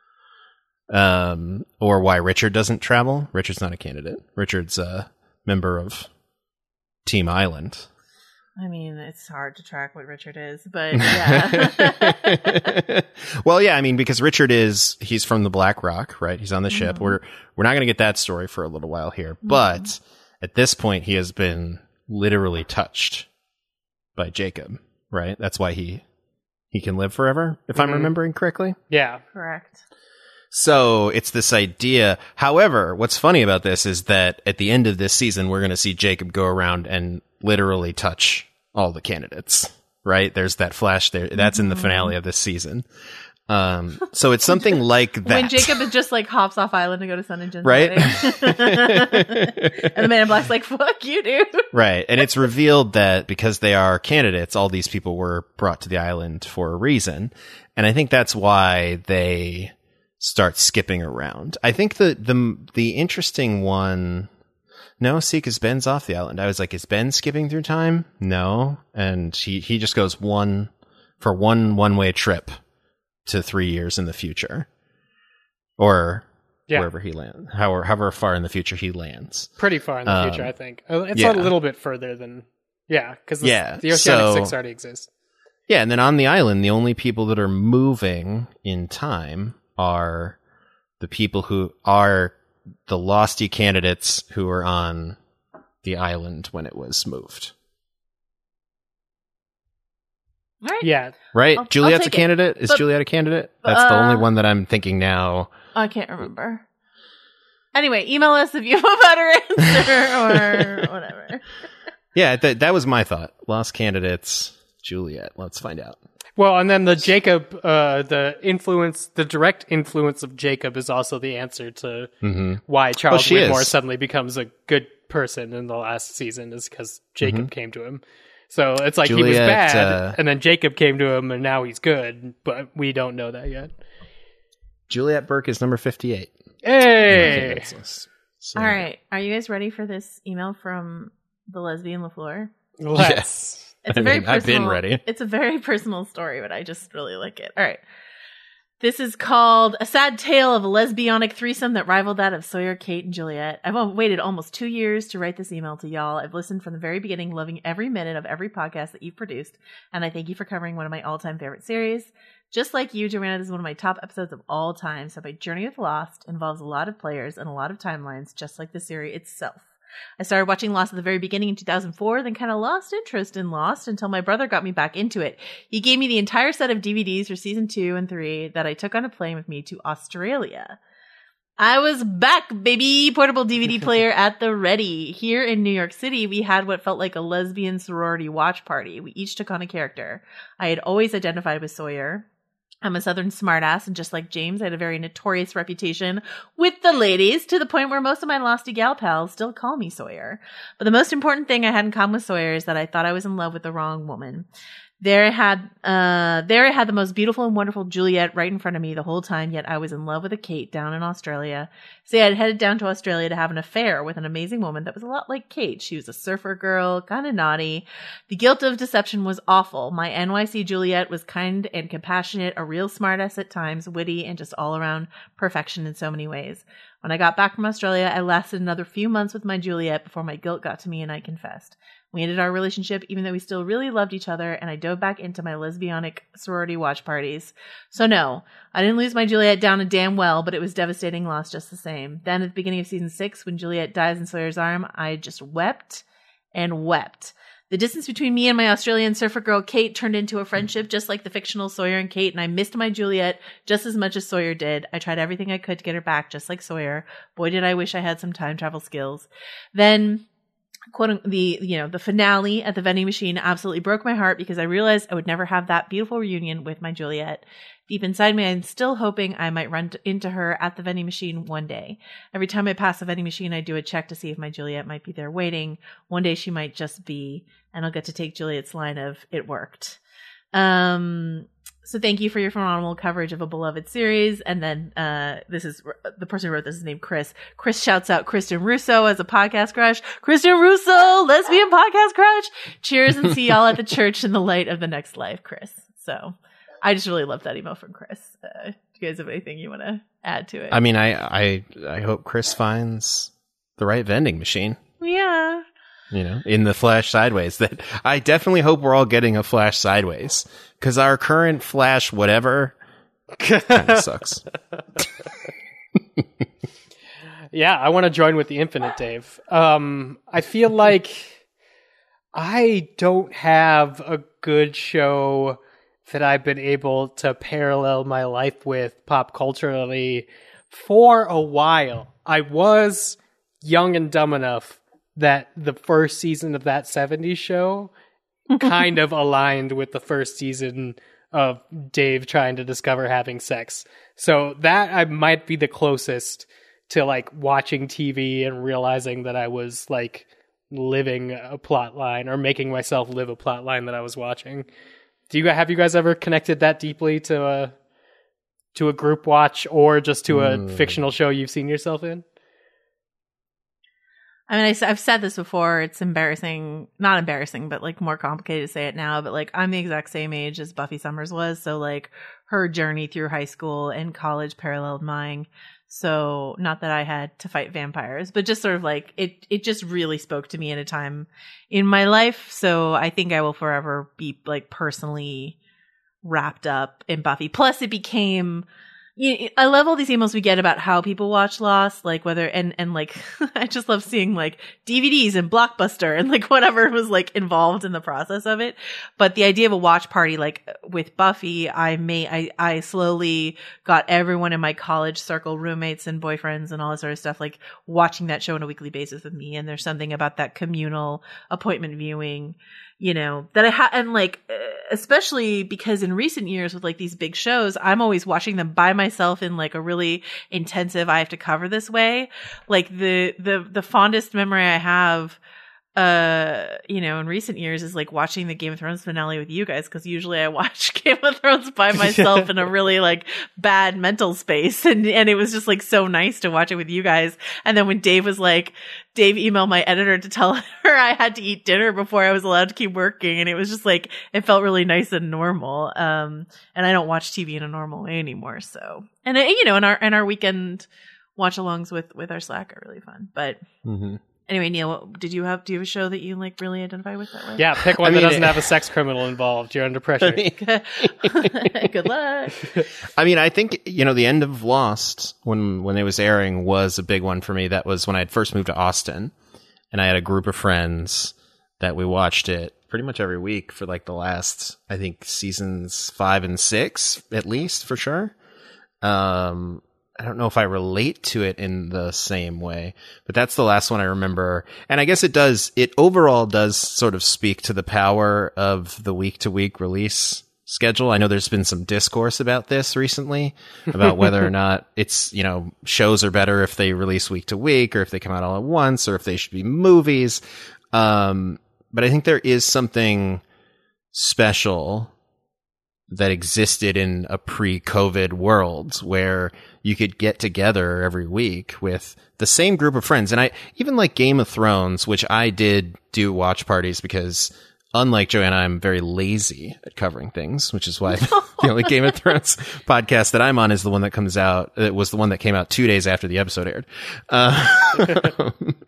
Um, or why Richard doesn't travel. Richard's not a candidate. Richard's a member of Team Island. I mean, it's hard to track what Richard is, but yeah. Well, yeah, I mean, because Richard is, he's from the Black Rock, right? He's on the ship. Mm-hmm. We're we're not going to get that story for a little while here. Mm-hmm. But at this point, he has been literally touched by Jacob, right? That's why he... He can live forever, if mm-hmm. I'm remembering correctly. Yeah. Correct. So it's this idea. However, what's funny about this is that at the end of this season, we're going to see Jacob go around and literally touch all the candidates, right? There's that flash there. That's in the finale of this season. Um, so it's something like that. When Jacob is just like hops off island to go to Sun and Jin's right? wedding. And the Man in Black's like, fuck you, dude. Right. And it's revealed that because they are candidates, all these people were brought to the island for a reason. And I think that's why they start skipping around. I think the, the, the interesting one, no, see, because Ben's off the island. I was like, is Ben skipping through time? No. And he, he just goes one for one one-way trip to three years in the future, or yeah. wherever he lands, however, however far in the future he lands. Pretty far in the um, future, I think. It's yeah. a little bit further than, yeah, because yeah, the Oceanic so, Six already exists. Yeah, and then on the island, the only people that are moving in time are the people who are the Losty candidates who were on the island when it was moved. Right? Yeah. Right? I'll- I'll Juliet's a take it. candidate? Is But- Juliet a candidate? That's the uh, only one that I'm thinking now. I can't remember. Anyway, email us if you have a better answer or whatever. Yeah, th- that was my thought. Lost candidates, Juliet. Let's find out. Well, and then the Jacob, uh, the influence, the direct influence of Jacob is also the answer to Mm-hmm. why Charles she Whitmore is. suddenly becomes a good person in the last season, is because Jacob Mm-hmm. came to him. So it's like he was Juliet, bad, uh, and then Jacob came to him, and now he's good, but we don't know that yet. Juliet Burke is number fifty-eight. Hey! So, All right. Are you guys ready for this email from the lesbian LaFleur? Let's. It's I a very mean, I've been personal, ready. It's a very personal story, but I just really like it. All right. This is called A Sad Tale of a Lesbianic Threesome That Rivaled That of Sawyer, Kate, and Juliet. I've waited almost two years to write this email to y'all. I've listened from the very beginning, loving every minute of every podcast that you've produced, and I thank you for covering one of my all-time favorite series. Just like you, Joanna, this is one of my top episodes of all time, so my journey with Lost involves a lot of players and a lot of timelines, just like the series itself. I started watching Lost at the very beginning in two thousand four, then kind of lost interest in Lost until my brother got me back into it. He gave me the entire set of D V Ds for season two and three that I took on a plane with me to Australia. I was back, baby! Portable D V D player at the ready. Here in New York City, we had what felt like a lesbian sorority watch party. We each took on a character. I had always identified with Sawyer. I'm a Southern smartass, and just like James, I had a very notorious reputation with the ladies, to the point where most of my Losty gal pals still call me Sawyer. But the most important thing I had in common with Sawyer is that I thought I was in love with the wrong woman. There I had, uh, there I had the most beautiful and wonderful Juliet right in front of me the whole time, yet I was in love with a Kate down in Australia. See, I had headed down to Australia to have an affair with an amazing woman that was a lot like Kate. She was a surfer girl, kind of naughty. The guilt of deception was awful. My N Y C Juliet was kind and compassionate, a real smartass at times, witty, and just all around perfection in so many ways. When I got back from Australia, I lasted another few months with my Juliet before my guilt got to me and I confessed. We ended our relationship even though we still really loved each other, and I dove back into my lesbianic sorority watch parties. So no, I didn't lose my Juliet down a damn well, but it was devastating loss just the same. Then at the beginning of season six, when Juliet dies in Sawyer's arm, I just wept and wept. The distance between me and my Australian surfer girl Kate turned into a friendship just like the fictional Sawyer and Kate, and I missed my Juliet just as much as Sawyer did. I tried everything I could to get her back just like Sawyer. Boy, did I wish I had some time travel skills. Then quote the you know the finale at the vending machine absolutely broke my heart because I realized I would never have that beautiful reunion with my Juliet. Deep inside me, I'm still hoping I might run t- into her at the vending machine one day. Every time I pass the vending machine, I do a check to see if my Juliet might be there waiting. One day she might just be, and I'll get to take Juliet's line of "it worked." Um, so thank you for your phenomenal coverage of a beloved series. And then uh, this is the person who wrote this is named Chris. Chris shouts out Kristen Russo as a podcast crush. Kristen Russo, lesbian podcast crush. Cheers and see y'all at the church in the light of the next life, Chris. So I just really love that email from Chris. Uh, do you guys have anything you want to add to it? I mean, I, I, I hope Chris finds the right vending machine. Yeah. You know, in the Flash Sideways. That I definitely hope we're all getting a Flash Sideways, because our current Flash whatever kind of sucks. Yeah, I want to join with the Infinite, Dave. Um, I feel like I don't have a good show that I've been able to parallel my life with pop culturally for a while. I was young and dumb enough that the first season of that seventies show kind of aligned with the first season of Dave trying to discover having sex. So that I might be the closest to like watching T V and realizing that I was like living a plot line or making myself live a plot line that I was watching. Do you have you guys ever connected that deeply to a to a group watch or just to a mm. fictional show you've seen yourself in? I mean, I, I've said this before. It's embarrassing, not embarrassing, but like more complicated to say it now. But like, I'm the exact same age as Buffy Summers was. So like her journey through high school and college paralleled mine. So not that I had to fight vampires, but just sort of like it, it just really spoke to me at a time in my life. So I think I will forever be like personally wrapped up in Buffy. Plus it became, You, I love all these emails we get about how people watch Lost, like whether, and, and like, I just love seeing like D V Ds and Blockbuster and like whatever was like involved in the process of it. But the idea of a watch party, like with Buffy, I may, I, I slowly got everyone in my college circle, roommates and boyfriends and all this sort of stuff, like watching that show on a weekly basis with me. And there's something about that communal appointment viewing, you know, that I ha- and like, especially because in recent years with like these big shows, I'm always watching them by myself in like a really intensive, I have to cover this way. Like the, the, the fondest memory I have, uh, you know, in recent years is like watching the Game of Thrones finale with you guys. Cause usually I watch Game of Thrones by myself in a really like bad mental space. And, and it was just like so nice to watch it with you guys. And then when Dave was like, Dave emailed my editor to tell her I had to eat dinner before I was allowed to keep working. And it was just like, it felt really nice and normal. Um, and I don't watch T V in a normal way anymore. So, and it, you know, and our, and our weekend watch alongs with, with our Slack are really fun. But Mm-hmm. anyway, Neil, what, did you have, do you have a show that you like really identify with that way? Yeah, pick one I mean, that doesn't it- have a sex criminal involved. You're under pressure. Good luck. I mean, I think, you know, the end of Lost, when when it was airing, was a big one for me. That was when I had first moved to Austin, and I had a group of friends that we watched it pretty much every week for like the last, I think, seasons five and six, at least, for sure. Um, I don't know if I relate to it in the same way, but that's the last one I remember. And I guess it does, it overall does sort of speak to the power of the week to week release schedule. I know there's been some discourse about this recently, about whether or not it's, you know, shows are better if they release week to week, or if they come out all at once, or if they should be movies. Um, but I think there is something special that existed in a pre-COVID world where you could get together every week with the same group of friends. And I even like Game of Thrones, which I did do watch parties because, unlike Joanna, I'm very lazy at covering things, which is why the only Game of Thrones podcast that I'm on is the one that comes out. It was the one that came out two days after the episode aired. Uh,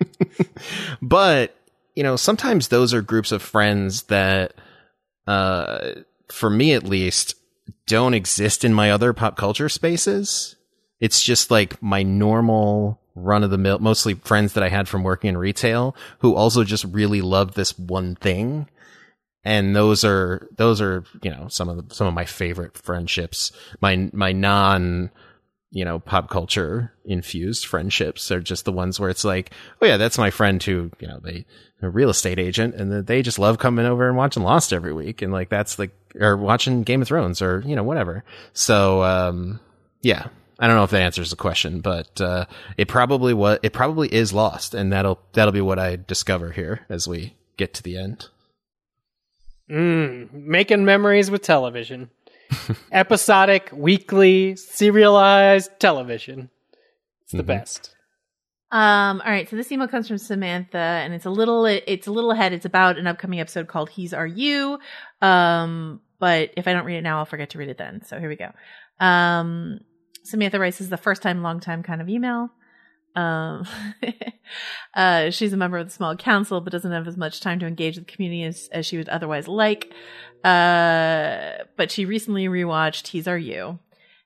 but, you know, sometimes those are groups of friends that, uh, for me at least, don't exist in my other pop culture spaces. It's just like my normal run of the mill, mostly friends that I had from working in retail who also just really loved this one thing. And those are, those are, you know, some of the, some of my favorite friendships. My, my non, you know, pop culture infused friendships are just the ones where it's like, oh yeah, that's my friend who, you know, they, a real estate agent, and they just love coming over and watching Lost every week. And like, that's like, or watching Game of Thrones, or, you know, whatever. So, um, yeah, I don't know if that answers the question, but, uh, it probably was, it probably is Lost. And that'll, that'll be what I discover here as we get to the end. Mm, making memories with television. Episodic, weekly, serialized television. It's the Mm-hmm. best. Um, all right, so this email comes from Samantha, and it's a little it's a little ahead. It's about an upcoming episode called He's Are You. Um, but if I don't read it now, I'll forget to read it then. So here we go. Um, Samantha writes, "This is the first time, long time kind of email." Um, uh, she's a member of the small council, but doesn't have as much time to engage with the community as, as she would otherwise like. Uh, but she recently rewatched He's Are You.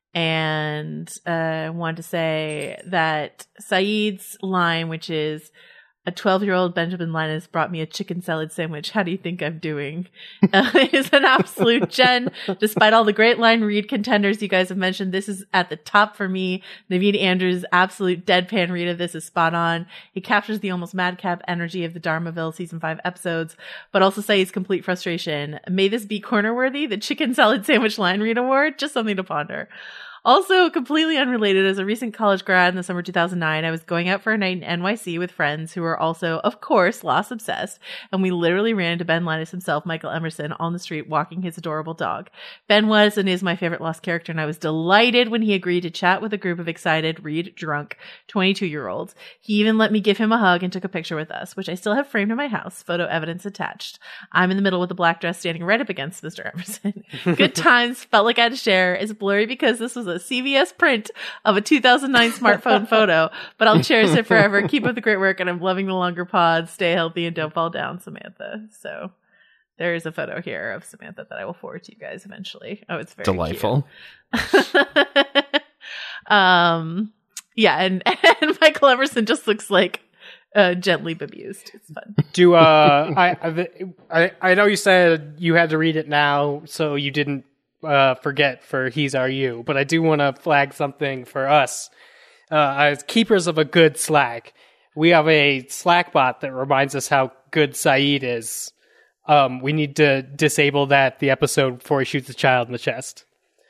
And I uh, wanted to say that Saeed's line, which is, "A twelve-year-old Benjamin Linus brought me a chicken salad sandwich. How do you think I'm doing?" Uh, is an absolute gem. Despite all the great line read contenders you guys have mentioned, this is at the top for me. Naveed Andrews' absolute deadpan read of this is spot on. He captures the almost madcap energy of the Dharmaville season five episodes, but also Saeed's complete frustration. May this be corner-worthy, the chicken salad sandwich line read award? Just something to ponder. Also, completely unrelated, as a recent college grad in the summer two thousand nine, I was going out for a night in N Y C with friends who were also, of course, Lost obsessed, and we literally ran into Ben Linus himself, Michael Emerson, on the street walking his adorable dog. Ben was and is my favorite Lost character, and I was delighted when he agreed to chat with a group of excited, read drunk, twenty-two-year-olds. He even let me give him a hug and took a picture with us, which I still have framed in my house, photo evidence attached. I'm in the middle with a black dress standing right up against Mister Emerson. Good times, felt like I had to share. It's blurry because this was a C V S print of a two thousand nine smartphone photo, but I'll cherish it forever. Keep up the great work, and I'm loving the longer pods. Stay healthy and don't fall down, Samantha. So there is a photo here of Samantha that I will forward to you guys eventually. Oh, it's very Delightful. cute. Um, yeah, and, and Michael Emerson just looks like uh, gently bemused. It's fun. Do uh, I, I I know you said you had to read it now, so you didn't uh, forget for He's Our You, but I do want to flag something for us uh, as keepers of a good Slack. We have a Slack bot that reminds us how good Saeed is. Um, we need to disable that the episode before he shoots a child in the chest.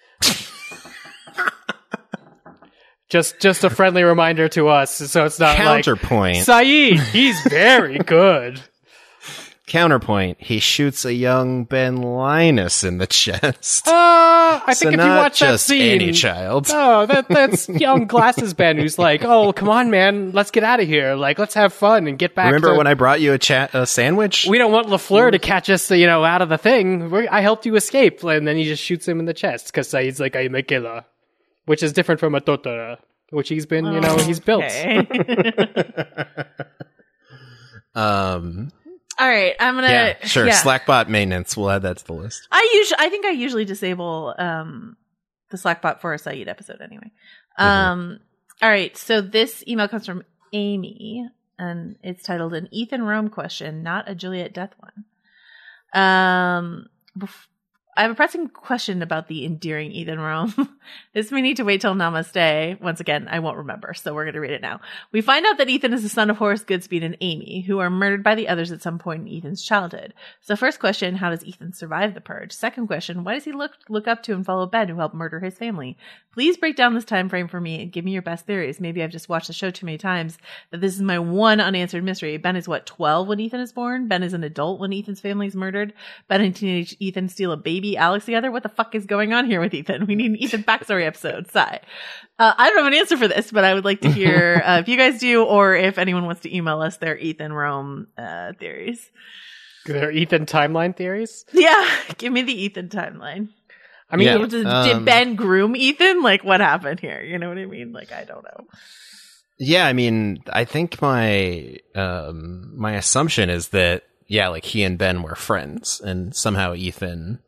just, just a friendly reminder to us, so it's not Counterpoint. like Saeed. He's very good. Counterpoint. He shoots a young Ben Linus in the chest. Uh, I think so if not you watch that just scene, any child. No, that that's young Glasses Ben who's like, "Oh, come on, man, let's get out of here. Like, let's have fun and get back." Remember to- when I brought you a, cha- a sandwich? We don't want LaFleur to catch us, you know, out of the thing. We're, I helped you escape, and then he just shoots him in the chest because Saeed's like, "I'm a killer," which is different from a Totora, which he's been, you know, he's built. um. All right, I'm gonna. Yeah, sure. Yeah. Slackbot maintenance. We'll add that to the list. I usually, I think I usually disable um, the Slackbot for a Saeed episode anyway. Um, mm-hmm. All right, so this email comes from Amy, and it's titled "An Ethan Rome Question, Not a Juliet Death One." Um, bef- I have a pressing question about the endearing Ethan Rome. This may need to wait till Namaste. Once again, I won't remember, so we're going to read it now. We find out that Ethan is the son of Horace Goodspeed and Amy, who are murdered by the others at some point in Ethan's childhood. So first question, how does Ethan survive the purge? Second question, why does he look look up to and follow Ben, who helped murder his family? Please break down this time frame for me and give me your best theories. Maybe I've just watched the show too many times that this is my one unanswered mystery. Ben is what, twelve when Ethan is born? Ben is an adult when Ethan's family is murdered? Ben and teenage Ethan steal a baby Alex together? What the fuck is going on here with Ethan? We need an Ethan backstory episode. Sigh. Uh, I don't have an answer for this, but I would like to hear uh, if you guys do, or if anyone wants to email us their Ethan Rome uh, theories. Their Ethan timeline theories? Yeah, give me the Ethan timeline. I mean, Yeah, did, um, did Ben groom Ethan? Like, what happened here? You know what I mean? Like, I don't know. Yeah, I mean, I think my um, my assumption is that yeah, like he and Ben were friends, and somehow Ethan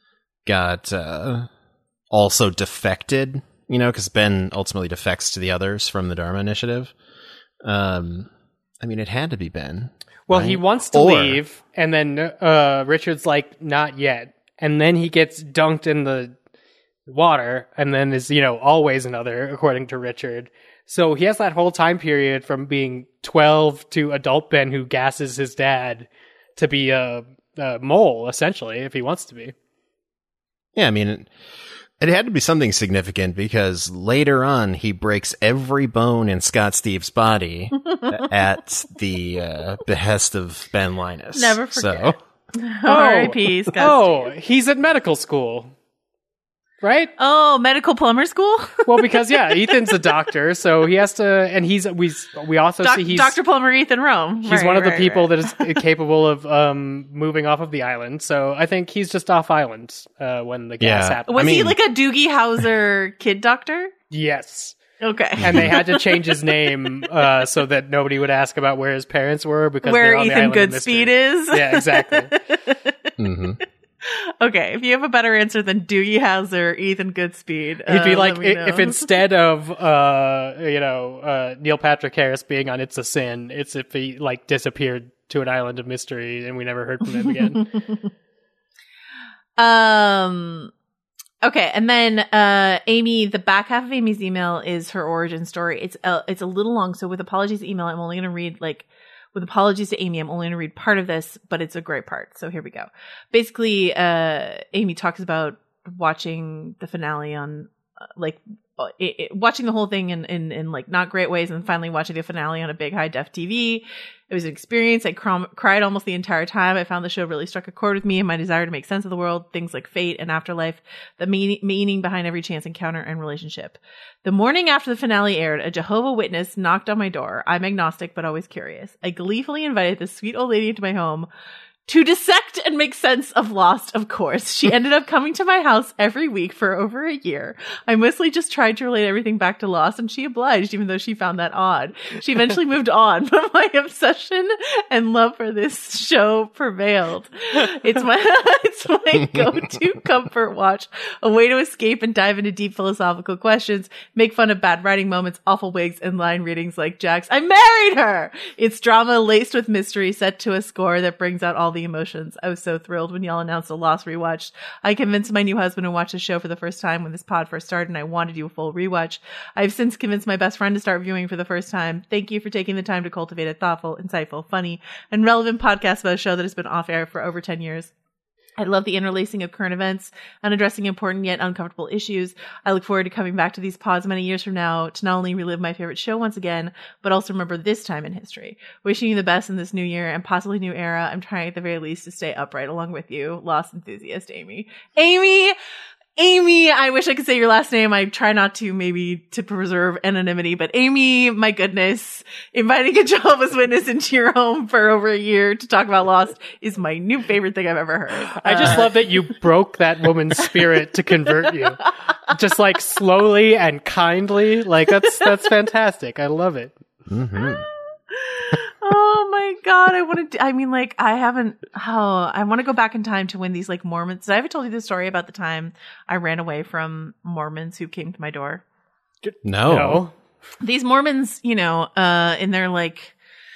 got uh, also defected. You know, because Ben ultimately defects to the others from the Dharma Initiative. Um, I mean, it had to be Ben. Well, right? he wants to Or- leave, and then uh, Richard's like, not yet. And then he gets dunked in the water, and then is, you know, always another, according to Richard. So he has that whole time period from being twelve to adult Ben who gasses his dad to be a, a mole, essentially, if he wants to be. Yeah, I mean, it, it had to be something significant because later on he breaks every bone in Scott Steve's body at the uh, behest of Ben Linus. Never forget. So, R I P Scott Oh, Steve. he's at medical school, right? Oh, medical plumber school? Well, because, yeah, Ethan's a doctor, so he has to, and he's, we, we also Doc- see he's... Doctor Plumber Ethan Rome. He's Right, one of the right, people right. that is capable of um, moving off of the island. So I think he's just off island uh, when the gas Yeah. happened. Was I he mean- like a Doogie Howser kid doctor? Yes. Okay. And they had to change his name uh, so that nobody would ask about where his parents were because Where they're on the Ethan island of Goodspeed mystery. is? Yeah, exactly. mhm. Okay, if you have a better answer than Doogie Howser, Ethan Goodspeed, He'd be uh, like, let me i- if know. instead of, uh, you know, uh, Neil Patrick Harris being on It's a Sin, it's if he, like, disappeared to an island of mystery and we never heard from him again. Um. Okay, and then uh, Amy, the back half of Amy's email is her origin story. It's a, it's a little long, so with apologies to email, I'm only going to read like with apologies to Amy, I'm only going to read part of this, but it's a great part. So here we go. Basically, uh, Amy talks about watching the finale on uh, like uh, it, it, watching the whole thing in, in in like not great ways, and finally watching the finale on a big high def T V. It was an experience. I cr- cried almost the entire time. I found the show really struck a chord with me and my desire to make sense of the world, things like fate and afterlife, the meaning, meaning behind every chance encounter and relationship. The morning after the finale aired, a Jehovah Witness knocked on my door. I'm agnostic, but always curious. I gleefully invited this sweet old lady into my home To dissect and make sense of Lost, of course. She ended up coming to my house every week for over a year. I mostly just tried to relate everything back to Lost, and she obliged, even though she found that odd. She eventually moved on, but my obsession and love for this show prevailed. It's my it's my go-to comfort watch, a way to escape and dive into deep philosophical questions, make fun of bad writing moments, awful wigs, and line readings like Jack's "I married her!" It's drama laced with mystery, set to a score that brings out all the emotions. I was so thrilled when y'all announced a Lost rewatch. I convinced my new husband to watch the show for the first time when this pod first started, and I wanted to do a full rewatch. I've since convinced my best friend to start viewing for the first time. Thank you for taking the time to cultivate a thoughtful, insightful, funny, and relevant podcast about a show that has been off air for over ten years. I love the interlacing of current events and addressing important yet uncomfortable issues. I look forward to coming back to these pods many years from now to not only relive my favorite show once again, but also remember this time in history. Wishing you the best in this new year and possibly new era. I'm trying at the very least to stay upright along with you. Lost enthusiast, Amy. Amy! Amy, I wish I could say your last name. I try not to, maybe to preserve anonymity, but Amy, my goodness, inviting a Jehovah's Witness into your home for over a year to talk about Lost is my new favorite thing I've ever heard. I just Uh, love that you broke that woman's spirit to convert you. Just like slowly and kindly. Like that's, that's fantastic. I love it. Mm-hmm. Oh my God. I want to, I mean, like, I haven't, oh, I want to go back in time to when these like Mormons, did I ever told you the story about the time I ran away from Mormons who came to my door? No. No. These Mormons, you know, uh, in their like,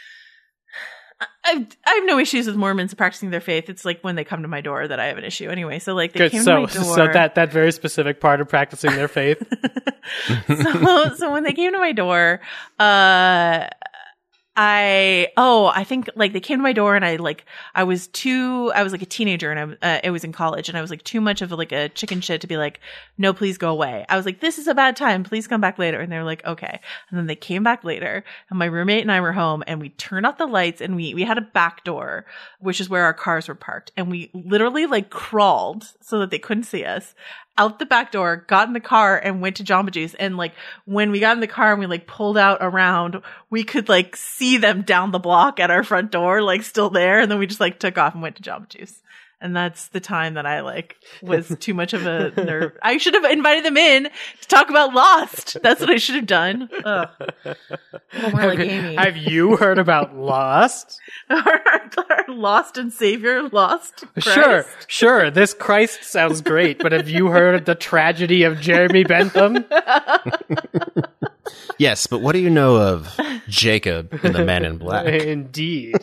I, I have no issues with Mormons practicing their faith. It's like when they come to my door that I have an issue anyway. So like they Good. came So, to my door. so that, that very specific part of practicing their faith. so, so when they came to my door, uh, I, oh, I think like they came to my door and I like, I was too, I was like a teenager and I, uh, I was in college and I was like too much of a, like a chicken shit to be like, no, please go away. I was like, this is a bad time. Please come back later. And they were like, okay. And then they came back later and my roommate and I were home and we turned off the lights and we, we had a back door, which is where our cars were parked. And we literally like crawled so that they couldn't see us out the back door, got in the car and went to Jamba Juice. And like when we got in the car and we like pulled out around, we could like see them down the block at our front door, like still there. And then we just like took off and went to Jamba Juice. And that's the time that I like was too much of a nerd. I should have invited them in to talk about Lost. That's what I should have done. Ugh. Well, more like Amy. Have you heard about Lost? our, our Lost and Savior, Lost Christ. Sure, sure. This Christ sounds great, but have you heard the tragedy of Jeremy Bentham? Yes, but what do you know of Jacob and the Man in Black? Indeed.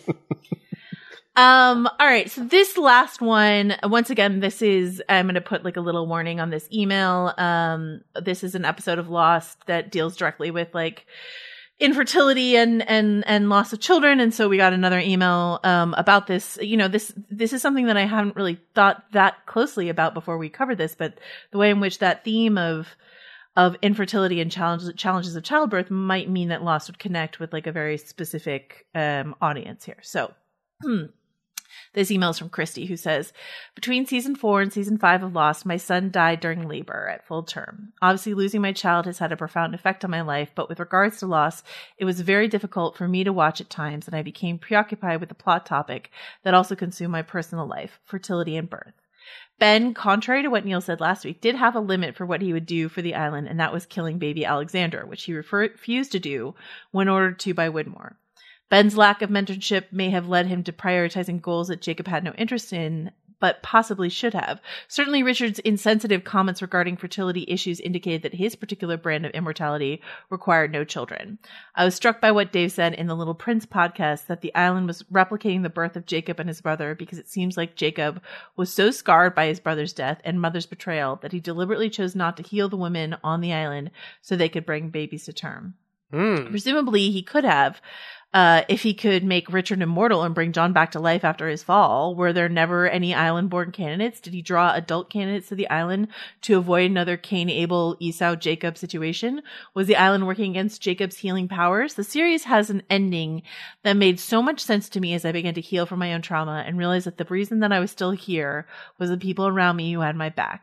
Um, all right. So this last one, once again, this is, I'm going to put like a little warning on this email. Um, this is an episode of Lost that deals directly with like infertility and, and, and loss of children. And so we got another email, um, about this. You know, this, this is something that I haven't really thought that closely about before we covered this, but the way in which that theme of, of infertility and challenges, challenges of childbirth might mean that Lost would connect with like a very specific, um, audience here. So, hmm. This email is from Christy, who says, between season four and season five of Lost, my son died during labor at full term. Obviously, losing my child has had a profound effect on my life, but with regards to loss, it was very difficult for me to watch at times, and I became preoccupied with the plot topic that also consumed my personal life, fertility and birth. Ben, contrary to what Neil said last week, did have a limit for what he would do for the island, and that was killing baby Alexander, which he refer- refused to do when ordered to by Widmore. Ben's lack of mentorship may have led him to prioritizing goals that Jacob had no interest in, but possibly should have. Certainly, Richard's insensitive comments regarding fertility issues indicated that his particular brand of immortality required no children. I was struck by what Dave said in the Little Prince podcast, that the island was replicating the birth of Jacob and his brother, because it seems like Jacob was so scarred by his brother's death and mother's betrayal that he deliberately chose not to heal the women on the island so they could bring babies to term. Mm. Presumably, he could have, Uh, if he could make Richard immortal and bring John back to life after his fall. Were there never any island-born candidates? Did he draw adult candidates to the island to avoid another Cain, Abel, Esau, Jacob situation? Was the island working against Jacob's healing powers? The series has an ending that made so much sense to me as I began to heal from my own trauma and realized that the reason that I was still here was the people around me who had my back.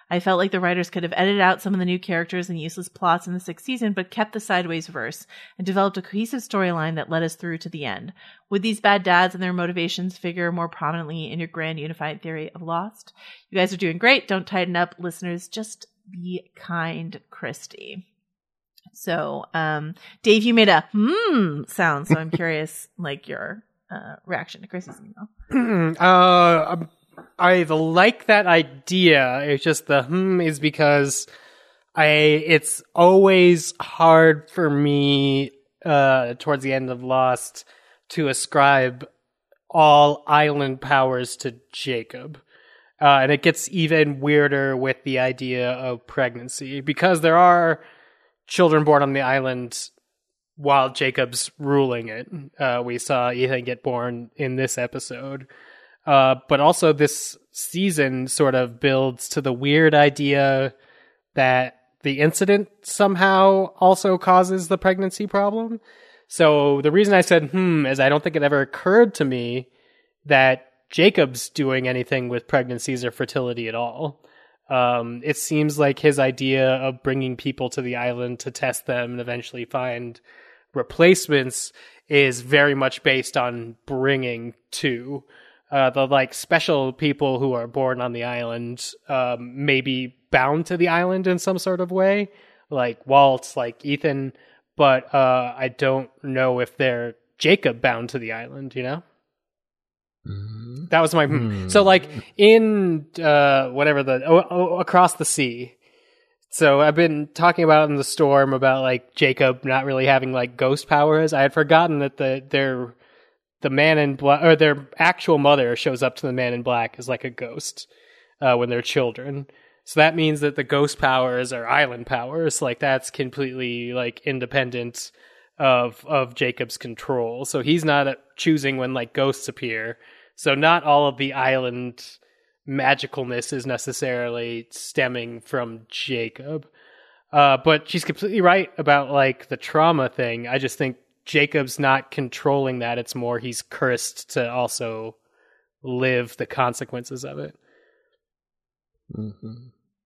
I felt like the writers could have edited out some of the new characters and useless plots in the sixth season, but kept the sideways verse and developed a cohesive storyline that led us through to the end. Would these bad dads and their motivations figure more prominently in your grand unified theory of Lost? You guys are doing great. Don't tighten up, listeners. Just be kind, Christy. So, um, Dave, you made a hmm sound, so I'm curious, like, your uh, reaction to Chrissy's email. uh, I like that idea. It's just the hmm is because I it's always hard for me uh, towards the end of Lost to ascribe all island powers to Jacob. Uh, and it gets even weirder with the idea of pregnancy, because there are children born on the island while Jacob's ruling it. Uh, we saw Ethan get born in this episode. Uh, but also this season sort of builds to the weird idea that the incident somehow also causes the pregnancy problem. So the reason I said hmm is I don't think it ever occurred to me that Jacob's doing anything with pregnancies or fertility at all. Um, it seems like his idea of bringing people to the island to test them and eventually find replacements is very much based on bringing two. Uh, the like special people who are born on the island um, may be bound to the island in some sort of way, like Walt, like Ethan, but uh, I don't know if they're Jacob bound to the island, you know? Mm-hmm. That was my hmm. So like in uh, whatever the oh, oh, Across the Sea. So I've been talking about in the Storm about like Jacob not really having like ghost powers. I had forgotten that the their the man in black, or their actual mother, shows up to the man in black as like a ghost uh, when they're children. So that means that the ghost powers are island powers. Like that's completely like independent of of Jacob's control. So he's not choosing when like ghosts appear. So not all of the island magicalness is necessarily stemming from Jacob. Uh, but she's completely right about like the trauma thing. I just think Jacob's not controlling that. It's more he's cursed to also live the consequences of it. Mm-hmm.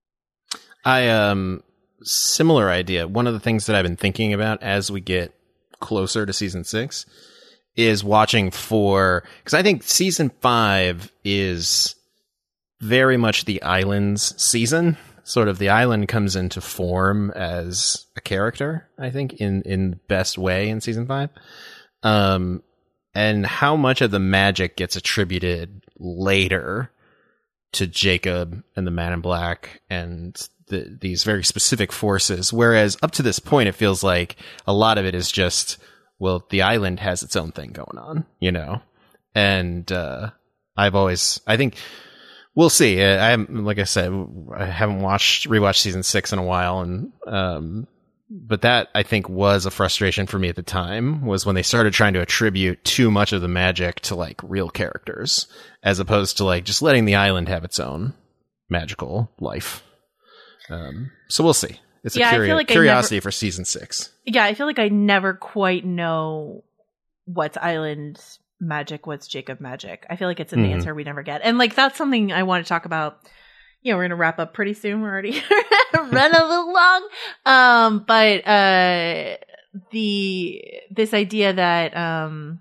I um similar idea. One of the things that I've been thinking about as we get closer to season six is watching for, because I think season five is very much the island's season. Sort of the island comes into form as a character, I think, in in the best way in season five. Um, and how much of the magic gets attributed later to Jacob and the Man in Black and the, these very specific forces, whereas up to this point, it feels like a lot of it is just, well, the island has its own thing going on, you know? And uh, I've always, I think, we'll see. I am, like I said, I haven't watched, rewatched season six in a while, and um, but that I think was a frustration for me at the time, was when they started trying to attribute too much of the magic to like real characters, as opposed to like just letting the island have its own magical life. Um, so we'll see. It's yeah, a curi- like curiosity never, for season six. Yeah, I feel like I never quite know what's island magic, what's Jacob magic. I feel like it's an mm-hmm. answer we never get. And like that's something I want to talk about. You know, we're gonna wrap up pretty soon. We're already run a little long. Um, but uh the this idea that um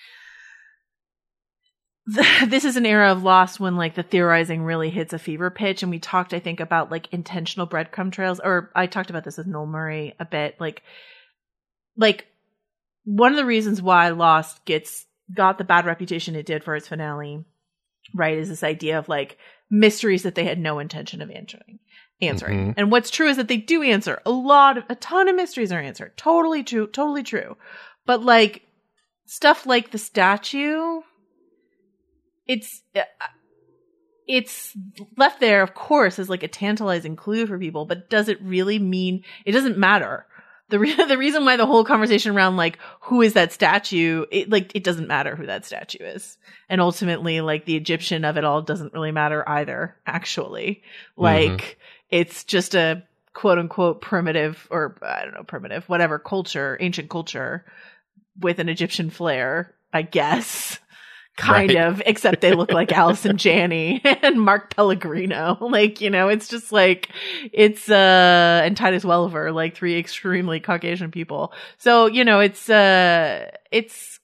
this is an era of Lost when like the theorizing really hits a fever pitch, and we talked, I think, about like intentional breadcrumb trails, or I talked about this with Noel Murray a bit. Like, like one of the reasons why Lost gets got the bad reputation it did for its finale, right, is this idea of like mysteries that they had no intention of answering. Answering, mm-hmm. And what's true is that they do answer a lot of a ton of mysteries are answered. Totally true, totally true. But like stuff like the statue. It's it's left there, of course, as like a tantalizing clue for people, but does it really mean it doesn't matter? The re- the reason why the whole conversation around like who is that statue, it like it doesn't matter who that statue is, and ultimately like the Egyptian of it all doesn't really matter either. Actually, like mm-hmm. it's just a quote unquote primitive, or I don't know, primitive, whatever culture, ancient culture with an Egyptian flair, I guess. kind Right. of, except they look like Allison Janney and Mark Pellegrino. Like, you know, it's just like, it's, uh, and Titus Welliver, like three extremely Caucasian people. So, you know, it's, uh, it's,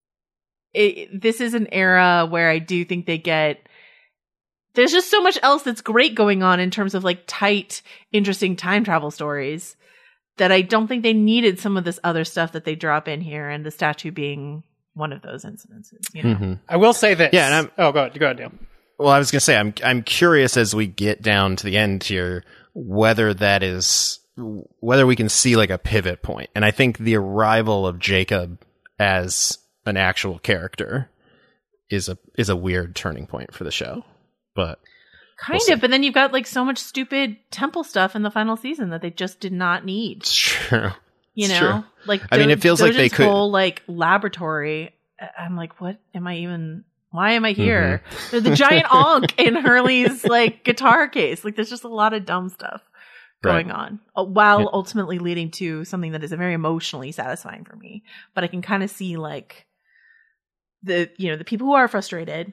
it, this is an era where I do think they get, there's just so much else that's great going on in terms of like tight, interesting time travel stories that I don't think they needed some of this other stuff that they drop in here, and the statue being one of those incidences, you know. Mm-hmm. I will say this. Yeah, and I'm- oh, go ahead, go ahead, Neil. Well, I was going to say, I'm I'm curious as we get down to the end here, whether that is, whether we can see like a pivot point. And I think the arrival of Jacob as an actual character is a is a weird turning point for the show. But Kind we'll of, but then you've got like so much stupid temple stuff in the final season that they just did not need. it's true. You It's know, true. like I mean, it feels like they Dogen's could- whole like laboratory. I- I'm like, what am I even? Why am I here? Mm-hmm. There's the giant onk in Hurley's like guitar case. Like, there's just a lot of dumb stuff going Right. on, uh, while Yeah. ultimately leading to something that is very emotionally satisfying for me. But I can kind of see like the you know the people who are frustrated.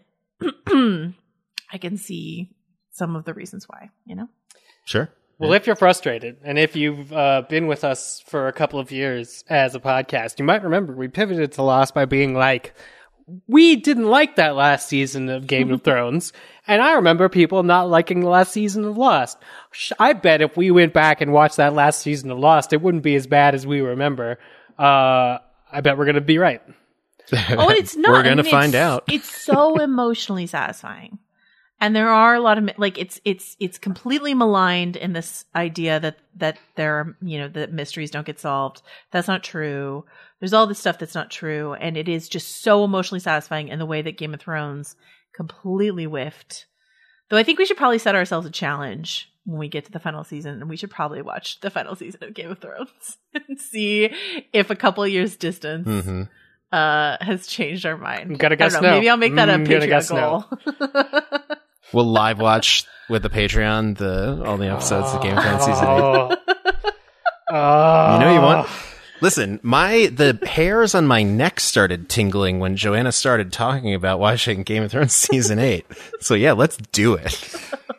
I can see some of the reasons why. You know. Sure. Well, if you're frustrated, and if you've uh, been with us for a couple of years as a podcast, you might remember we pivoted to Lost by being like, we didn't like that last season of Game of Thrones, and I remember people not liking the last season of Lost. Sh- I bet if we went back and watched that last season of Lost, it wouldn't be as bad as we remember. Uh, I bet we're going to be right. Oh, and it's not. We're I gonna mean, find it's- out. It's so emotionally satisfying, and there are a lot of like it's it's it's completely maligned in this idea that that there are you know that mysteries don't get solved. That's not true. There's all this stuff that's not true, and it is just so emotionally satisfying in the way that Game of Thrones completely whiffed. Though I think we should probably set ourselves a challenge when we get to the final season, and we should probably watch the final season of Game of Thrones and see if a couple years distance. Mm-hmm. Uh, has changed our mind. I'm gonna I don't guess know, no. Maybe I'll make that a Mm, gonna guess Patreon goal. We'll live watch with the Patreon the all the episodes of Game of Thrones season eight. Oh. Oh. You know you want. Listen, my the hairs on my neck started tingling when Joanna started talking about watching Game of Thrones season eight. So yeah, let's do it.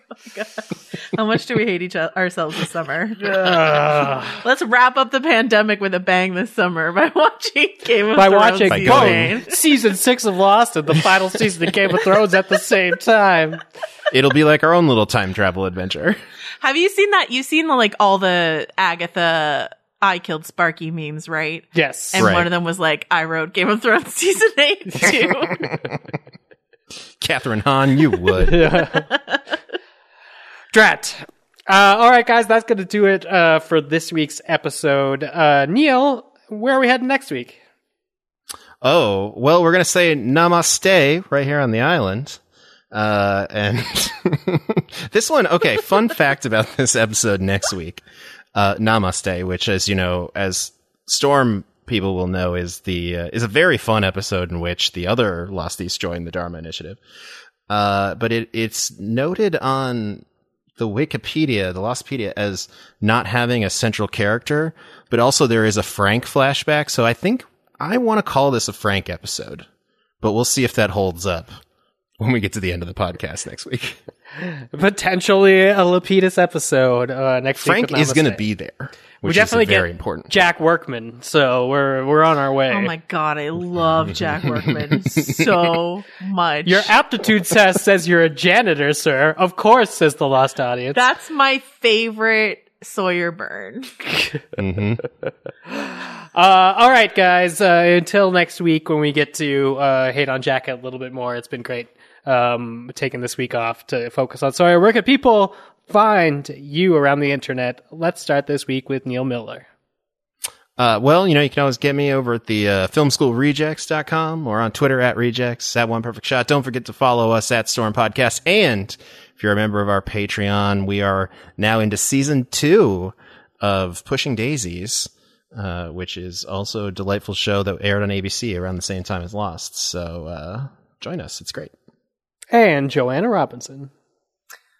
How much do we hate each o- ourselves this summer? Ugh. Let's wrap up the pandemic with a bang this summer by watching Game of By Thrones watching By season both going- eight. season six of Lost and the final season of Game of Thrones at the same time. It'll be like our own little time travel adventure. Have you seen that? You've seen the, like all the Agatha I killed Sparky memes, right? Yes. And Right. one of them was like, I wrote Game of Thrones season eight too. Catherine Hahn, you would. Drat. Uh, all right, guys, that's going to do it uh, for this week's episode. Uh, Neil, where are we heading next week? Oh, well, we're going to say namaste right here on the island. Uh, and this one, okay, fun fact about this episode next week. Uh, namaste, which, as you know, as Storm people will know, is the, uh, is a very fun episode in which the other Losties join the Dharma Initiative. Uh, but it, it's noted on the Wikipedia, the Lostpedia, as not having a central character, but also there is a Frank flashback. So I think I want to call this a Frank episode, but we'll see if that holds up when we get to the end of the podcast next week. Potentially a Lapidus episode uh, next Frank week. with is going to Namaste. be there, We which definitely is very get important. Jack Workman, so we're we're on our way. Oh my god, I love Jack Workman so much. Your aptitude test says you're a janitor, sir. Of course, says the Lost audience. That's my favorite Sawyer burn. hmm Uh, all right, guys. Uh, until next week when we get to uh, hate on Jack a little bit more, it's been great um, taking this week off to focus on Sawyer. Where can people find you around the internet? Let's start this week with Neil Miller. Uh, well, you know, you can always get me over at the uh, film school rejects dot com or on Twitter at rejects, at one perfect shot. Don't forget to follow us at Storm Podcast. And if you're a member of our Patreon, we are now into season two of Pushing Daisies, uh, which is also a delightful show that aired on A B C around the same time as Lost. So uh, join us. It's great. And Joanna Robinson.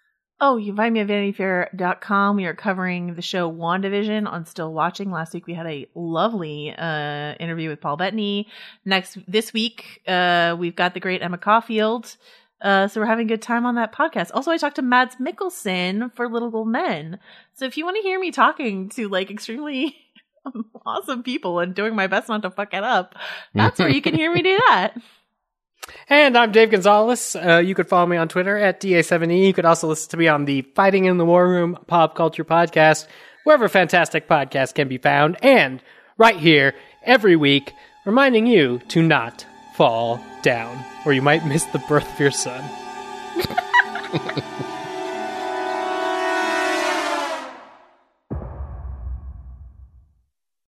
Oh, you can find me at vanity fair dot com. We are covering the show WandaVision on Still Watching. Last week we had a lovely uh, interview with Paul Bettany. Next, this week, uh, we've got the great Emma Caulfield. Uh, so we're having a good time on that podcast. Also, I talked to Mads Mikkelsen for Little Gold Men. So if you want to hear me talking to like extremely awesome people and doing my best not to fuck it up, that's where you can hear me do that. And I'm Dave Gonzalez. Uh, you could follow me on Twitter at D A seven E. You could also listen to me on the Fighting in the War Room Pop Culture Podcast, wherever fantastic podcasts can be found, and right here every week, reminding you to not fall down, or you might miss the birth of your son.